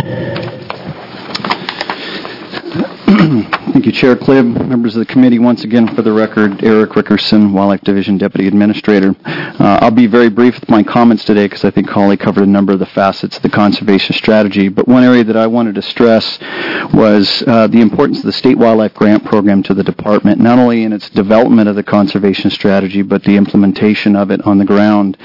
Thank you, Chair Klibb, members of the committee. Once again, for the record, Eric Rickerson, Wildlife Division Deputy Administrator. I'll be very brief with my comments today because I think Holly covered a number of the facets of the conservation strategy. But one area that I wanted to stress was the importance of the State Wildlife Grant Program to the department, not only in its development of the conservation strategy, but the implementation of it on the ground.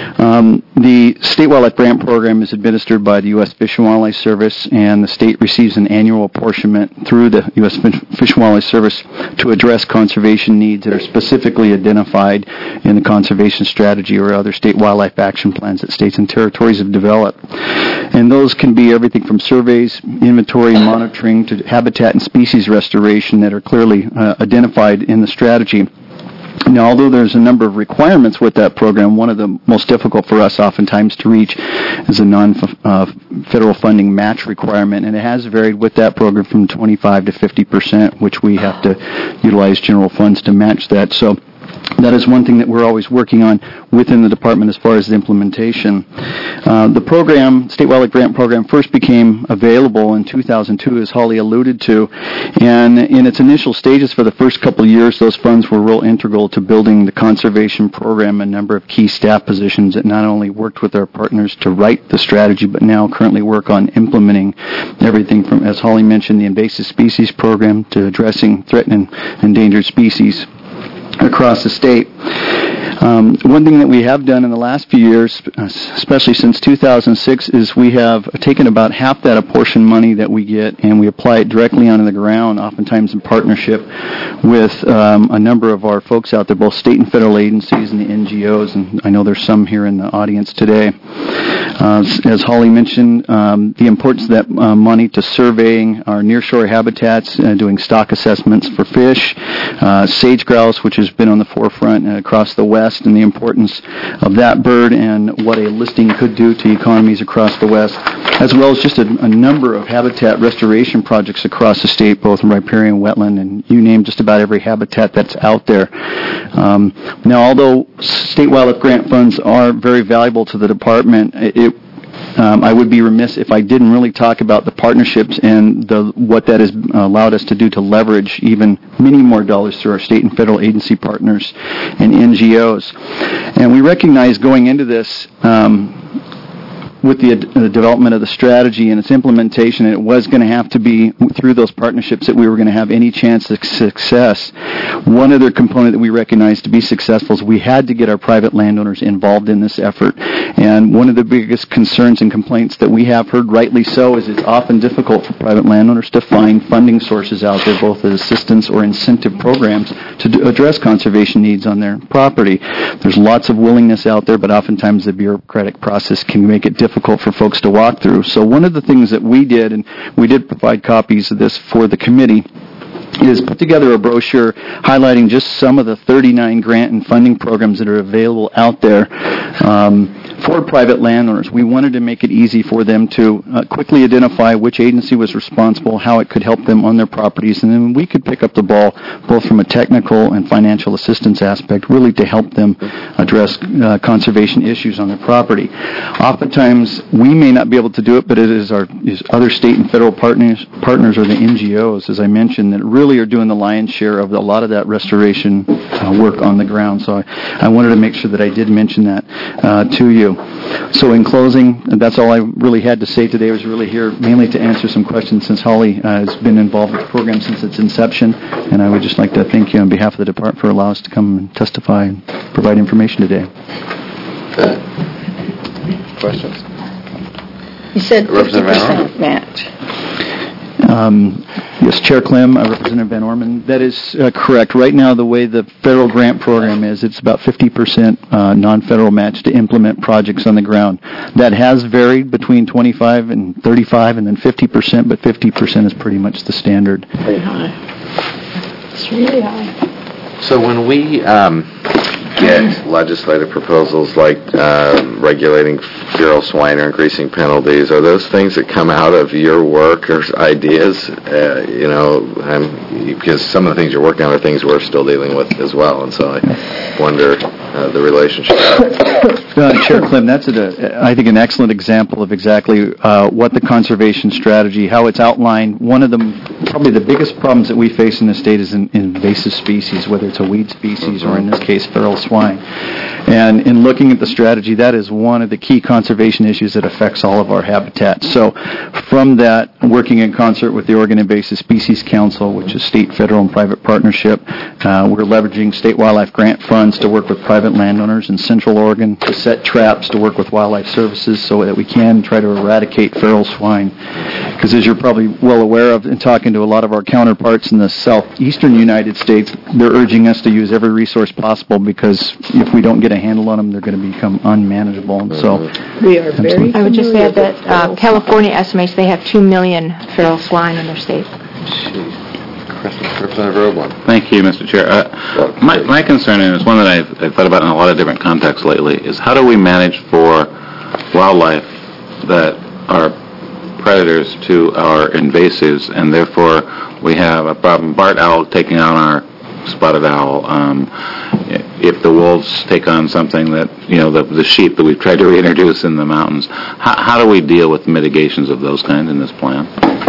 The State Wildlife Grant Program is administered by the U.S. Fish and Wildlife Service, and the state receives an annual apportionment through the U.S. Fish and Wildlife Service to address conservation needs that are specifically identified in the conservation strategy or other state wildlife action plans that states and territories have developed. And those can be everything from surveys, inventory, and monitoring to habitat and species restoration that are clearly identified in the strategy. Now, although there's a number of requirements with that program, one of the most difficult for us oftentimes to reach is a non-federal funding match requirement, and it has varied with that program from 25 to 50%, which we have to utilize general funds to match that. So that is one thing that we're always working on within the department as far as the implementation. The program, State Wildlife Grant Program, first became available in 2002, as Holly alluded to, and in its initial stages for the first couple of years, those funds were real integral to building the conservation program, a number of key staff positions that not only worked with our partners to write the strategy, but now currently work on implementing everything from, as Holly mentioned, the invasive species program to addressing threatened and endangered species across the state. One thing that we have done in the last few years, especially since 2006, is we have taken about half that apportioned money that we get and we apply it directly onto the ground, oftentimes in partnership with a number of our folks out there, both state and federal agencies and the NGOs, and I know there's some here in the audience today. As Holly mentioned, the importance of that money to surveying our nearshore habitats, doing stock assessments for fish, sage grouse, which has been on the forefront across the West, and the importance of that bird and what a listing could do to economies across the West, as well as just a number of habitat restoration projects across the state, both in riparian, wetland, and you name just about every habitat that's out there. Now, although state wildlife grant funds are very valuable to the department, I would be remiss if I didn't really talk about the partnerships and what that has allowed us to do to leverage even many more dollars through our state and federal agency partners and NGOs. And we recognize going into this with the development of the strategy and its implementation, it was going to have to be through those partnerships that we were going to have any chance of success. One other component that we recognized to be successful is we had to get our private landowners involved in this effort. And one of the biggest concerns and complaints that we have heard, rightly so, is it's often difficult for private landowners to find funding sources out there, both as assistance or incentive programs to address conservation needs on their property. There's lots of willingness out there, but oftentimes the bureaucratic process can make it difficult for folks to walk through. So one of the things that we did, and we did provide copies of this for the committee, is put together a brochure highlighting just some of the 39 grant and funding programs that are available out there for private landowners. We wanted to make it easy for them to quickly identify which agency was responsible, how it could help them on their properties, and then we could pick up the ball both from a technical and financial assistance aspect, really to help them address conservation issues on their property. Oftentimes, we may not be able to do it, but it is our other state and federal partners or the NGOs, as I mentioned, that really are doing the lion's share of a lot of that restoration work on the ground. So I wanted to make sure that I did mention that to you. So in closing, that's all I really had to say today. I was really here mainly to answer some questions since Holly has been involved with the program since its inception, and I would just like to thank you on behalf of the department for allowing us to come and testify and provide information today. Questions? You said 50% match. Yes, Chair Clem, Representative Van Orman, that is correct. Right now, the way the federal grant program is, it's about 50% non-federal match to implement projects on the ground. That has varied between 25 and 35 and then 50%, but 50% is pretty much the standard. Pretty high. It's really high. So when we get legislative proposals like regulating feral swine or increasing penalties, are those things that come out of your work or ideas? Because some of the things you're working on are things we're still dealing with as well, and so I wonder the relationship. Chair Clem, that's, I think, an excellent example of exactly what the conservation strategy, how it's outlined. One of them, probably the biggest problems that we face in the state is in invasive species, whether it's a weed species or, in this case, feral swine. And in looking at the strategy, that is one of the key conservation issues that affects all of our habitats. So from that, working in concert with the Oregon Invasive Species Council, which is state, federal, and private partnership, we're leveraging state wildlife grant funds to work with private landowners in Central Oregon to set traps to work with wildlife services so that we can try to eradicate feral swine. Because as you're probably well aware of in talking to a lot of our counterparts in the southeastern United States, they're urging us to use every resource possible because if we don't get a handle on them, they're going to become unmanageable. And so we are very. I would just add that California estimates they have 2 million feral swine in their state. Thank you, Mr. Chair. My concern is one that I've thought about in a lot of different contexts lately is how do we manage for wildlife that are predators to our invasives, and therefore we have a problem. Barred owl taking on our spotted owl. If the wolves take on something that, the sheep that we've tried to reintroduce in the mountains, how do we deal with mitigations of those kinds in this plan?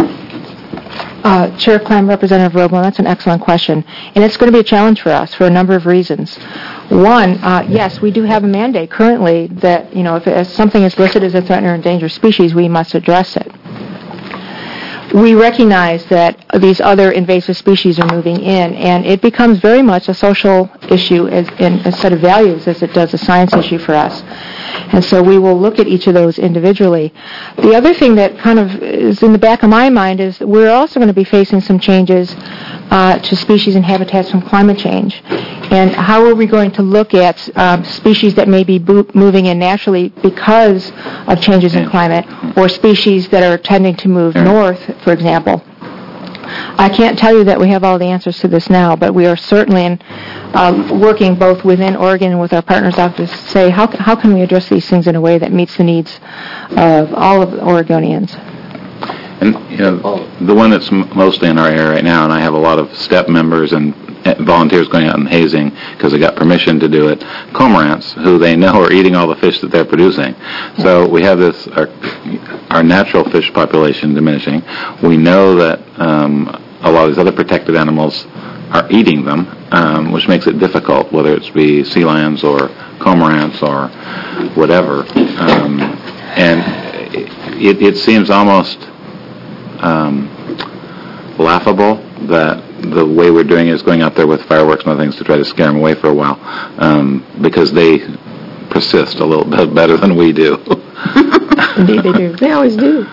Chair Clem, Representative Roblin, that's an excellent question. And it's going to be a challenge for us for a number of reasons. One, yes, we do have a mandate currently that, if something is listed as a threatened or endangered species, we must address it. We recognize that these other invasive species are moving in, and it becomes very much a social issue and a set of values as it does a science issue for us. And so we will look at each of those individually. The other thing that kind of is in the back of my mind is that we're also going to be facing some changes to species and habitats from climate change. And how are we going to look at species that may be moving in naturally because of changes in climate, or species that are tending to move north, for example? I can't tell you that we have all the answers to this now, but we are certainly working both within Oregon and with our partners out to say how can we address these things in a way that meets the needs of all of the Oregonians. And the one that's mostly in our area right now, and I have a lot of STEP members and volunteers going out and hazing because they got permission to do it, cormorants, who they know are eating all the fish that they're producing. So we have this, our natural fish population diminishing. We know that a lot of these other protected animals are eating them, which makes it difficult, whether it's be sea lions or cormorants or whatever. And it seems almost laughable that the way we're doing it is going out there with fireworks and other things to try to scare them away for a while, because they persist a little bit better than we do. Indeed they do. They always do.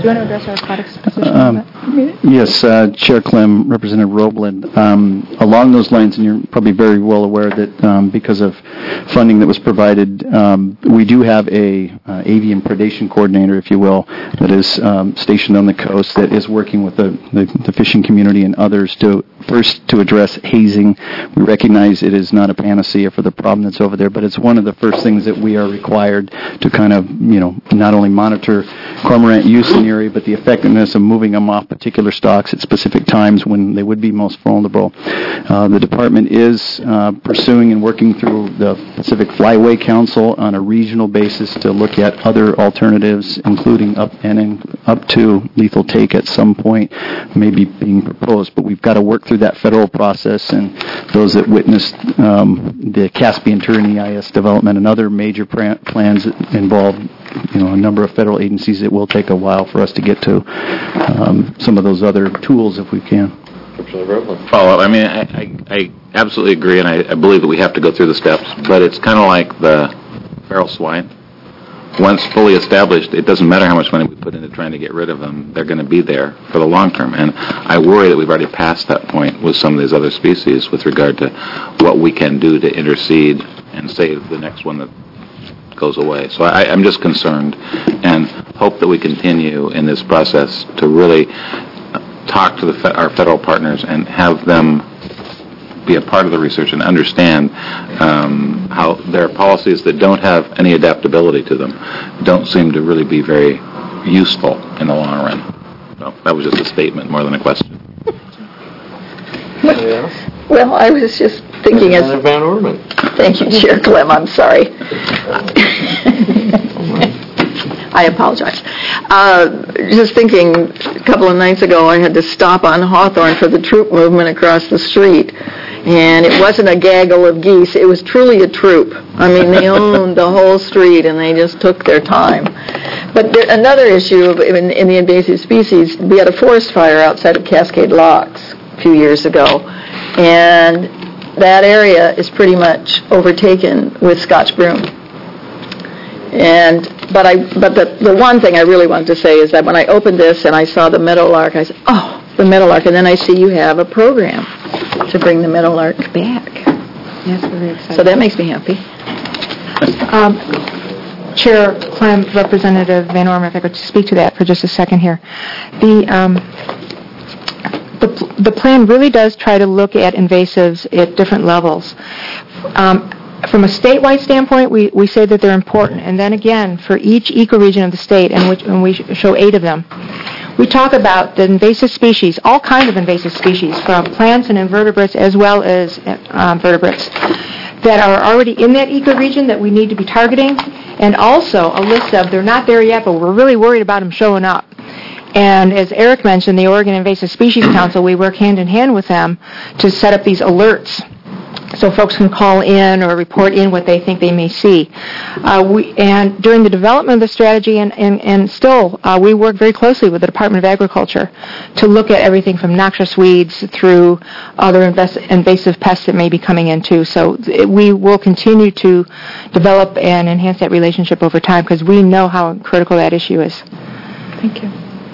you want to address our aquatics position on that? Yes, Chair Clem, Representative Roebland. Along those lines, and you're probably very well aware that because of funding that was provided, we do have a avian predation coordinator, if you will, that is stationed on the coast that is working with the fishing community and others to address hazing. We recognize it is not a panacea for the problem that's over there, but it's one of the first things that we are required to kind of, not only monitor cormorant use in the area, but the effectiveness of moving them off particular stocks at specific times when they would be most vulnerable. The department is pursuing and working through the Pacific Flyway Council on a regional basis to look at other alternatives, including up to lethal take at some point, maybe being proposed. But we've got to work through that federal process, and those that witnessed the Caspian Turn EIS development and other major plans that involve a number of federal agencies, it will take a while for us to get to some of those other tools if we can. Follow up. I mean, I absolutely agree, and I believe that we have to go through the steps, but it's kind of like the feral swine. Once fully established, it doesn't matter how much money we put into trying to get rid of them, they're going to be there for the long term. And I worry that we've already passed that point with some of these other species with regard to what we can do to intercede and save the next one that goes away. So I'm just concerned and hope that we continue in this process to really talk to our federal partners and have them be a part of the research and understand how their policies that don't have any adaptability to them don't seem to really be very useful in the long run. So that was just a statement more than a question. Well, I was just thinking as... Van Orman. Thank you, Chair Clem. I'm sorry. I apologize. Just thinking, a couple of nights ago, I had to stop on Hawthorne for the troop movement across the street. And it wasn't a gaggle of geese. It was truly a troop. I mean, they owned the whole street, and they just took their time. But another issue in the invasive species, we had a forest fire outside of Cascade Locks a few years ago. And that area is pretty much overtaken with Scotch broom. But the one thing I really wanted to say is that when I opened this and I saw the meadowlark, I said, oh, the meadowlark. And then I see you have a program to bring the meadowlark back. Yes, very excited. So that makes me happy. Chair Clem, Representative Van Orman, if I could speak to that for just a second here. The plan really does try to look at invasives at different levels. From a statewide standpoint, we say that they're important, and then again, for each ecoregion of the state, and we show 8 of them, we talk about the invasive species, all kinds of invasive species, from plants and invertebrates as well as vertebrates, that are already in that ecoregion that we need to be targeting, and also a list of, they're not there yet, but we're really worried about them showing up. And as Eric mentioned, the Oregon Invasive Species Council, we work hand in hand with them to set up these alerts so folks can call in or report in what they think they may see. And during the development of the strategy, and still, we work very closely with the Department of Agriculture to look at everything from noxious weeds through other invasive pests that may be coming in too. So we will continue to develop and enhance that relationship over time because we know how critical that issue is. Thank you.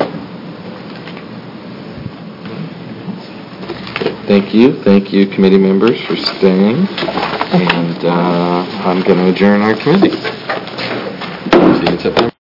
Thank you, committee members, for staying. And I'm going to adjourn our committee. See you in September.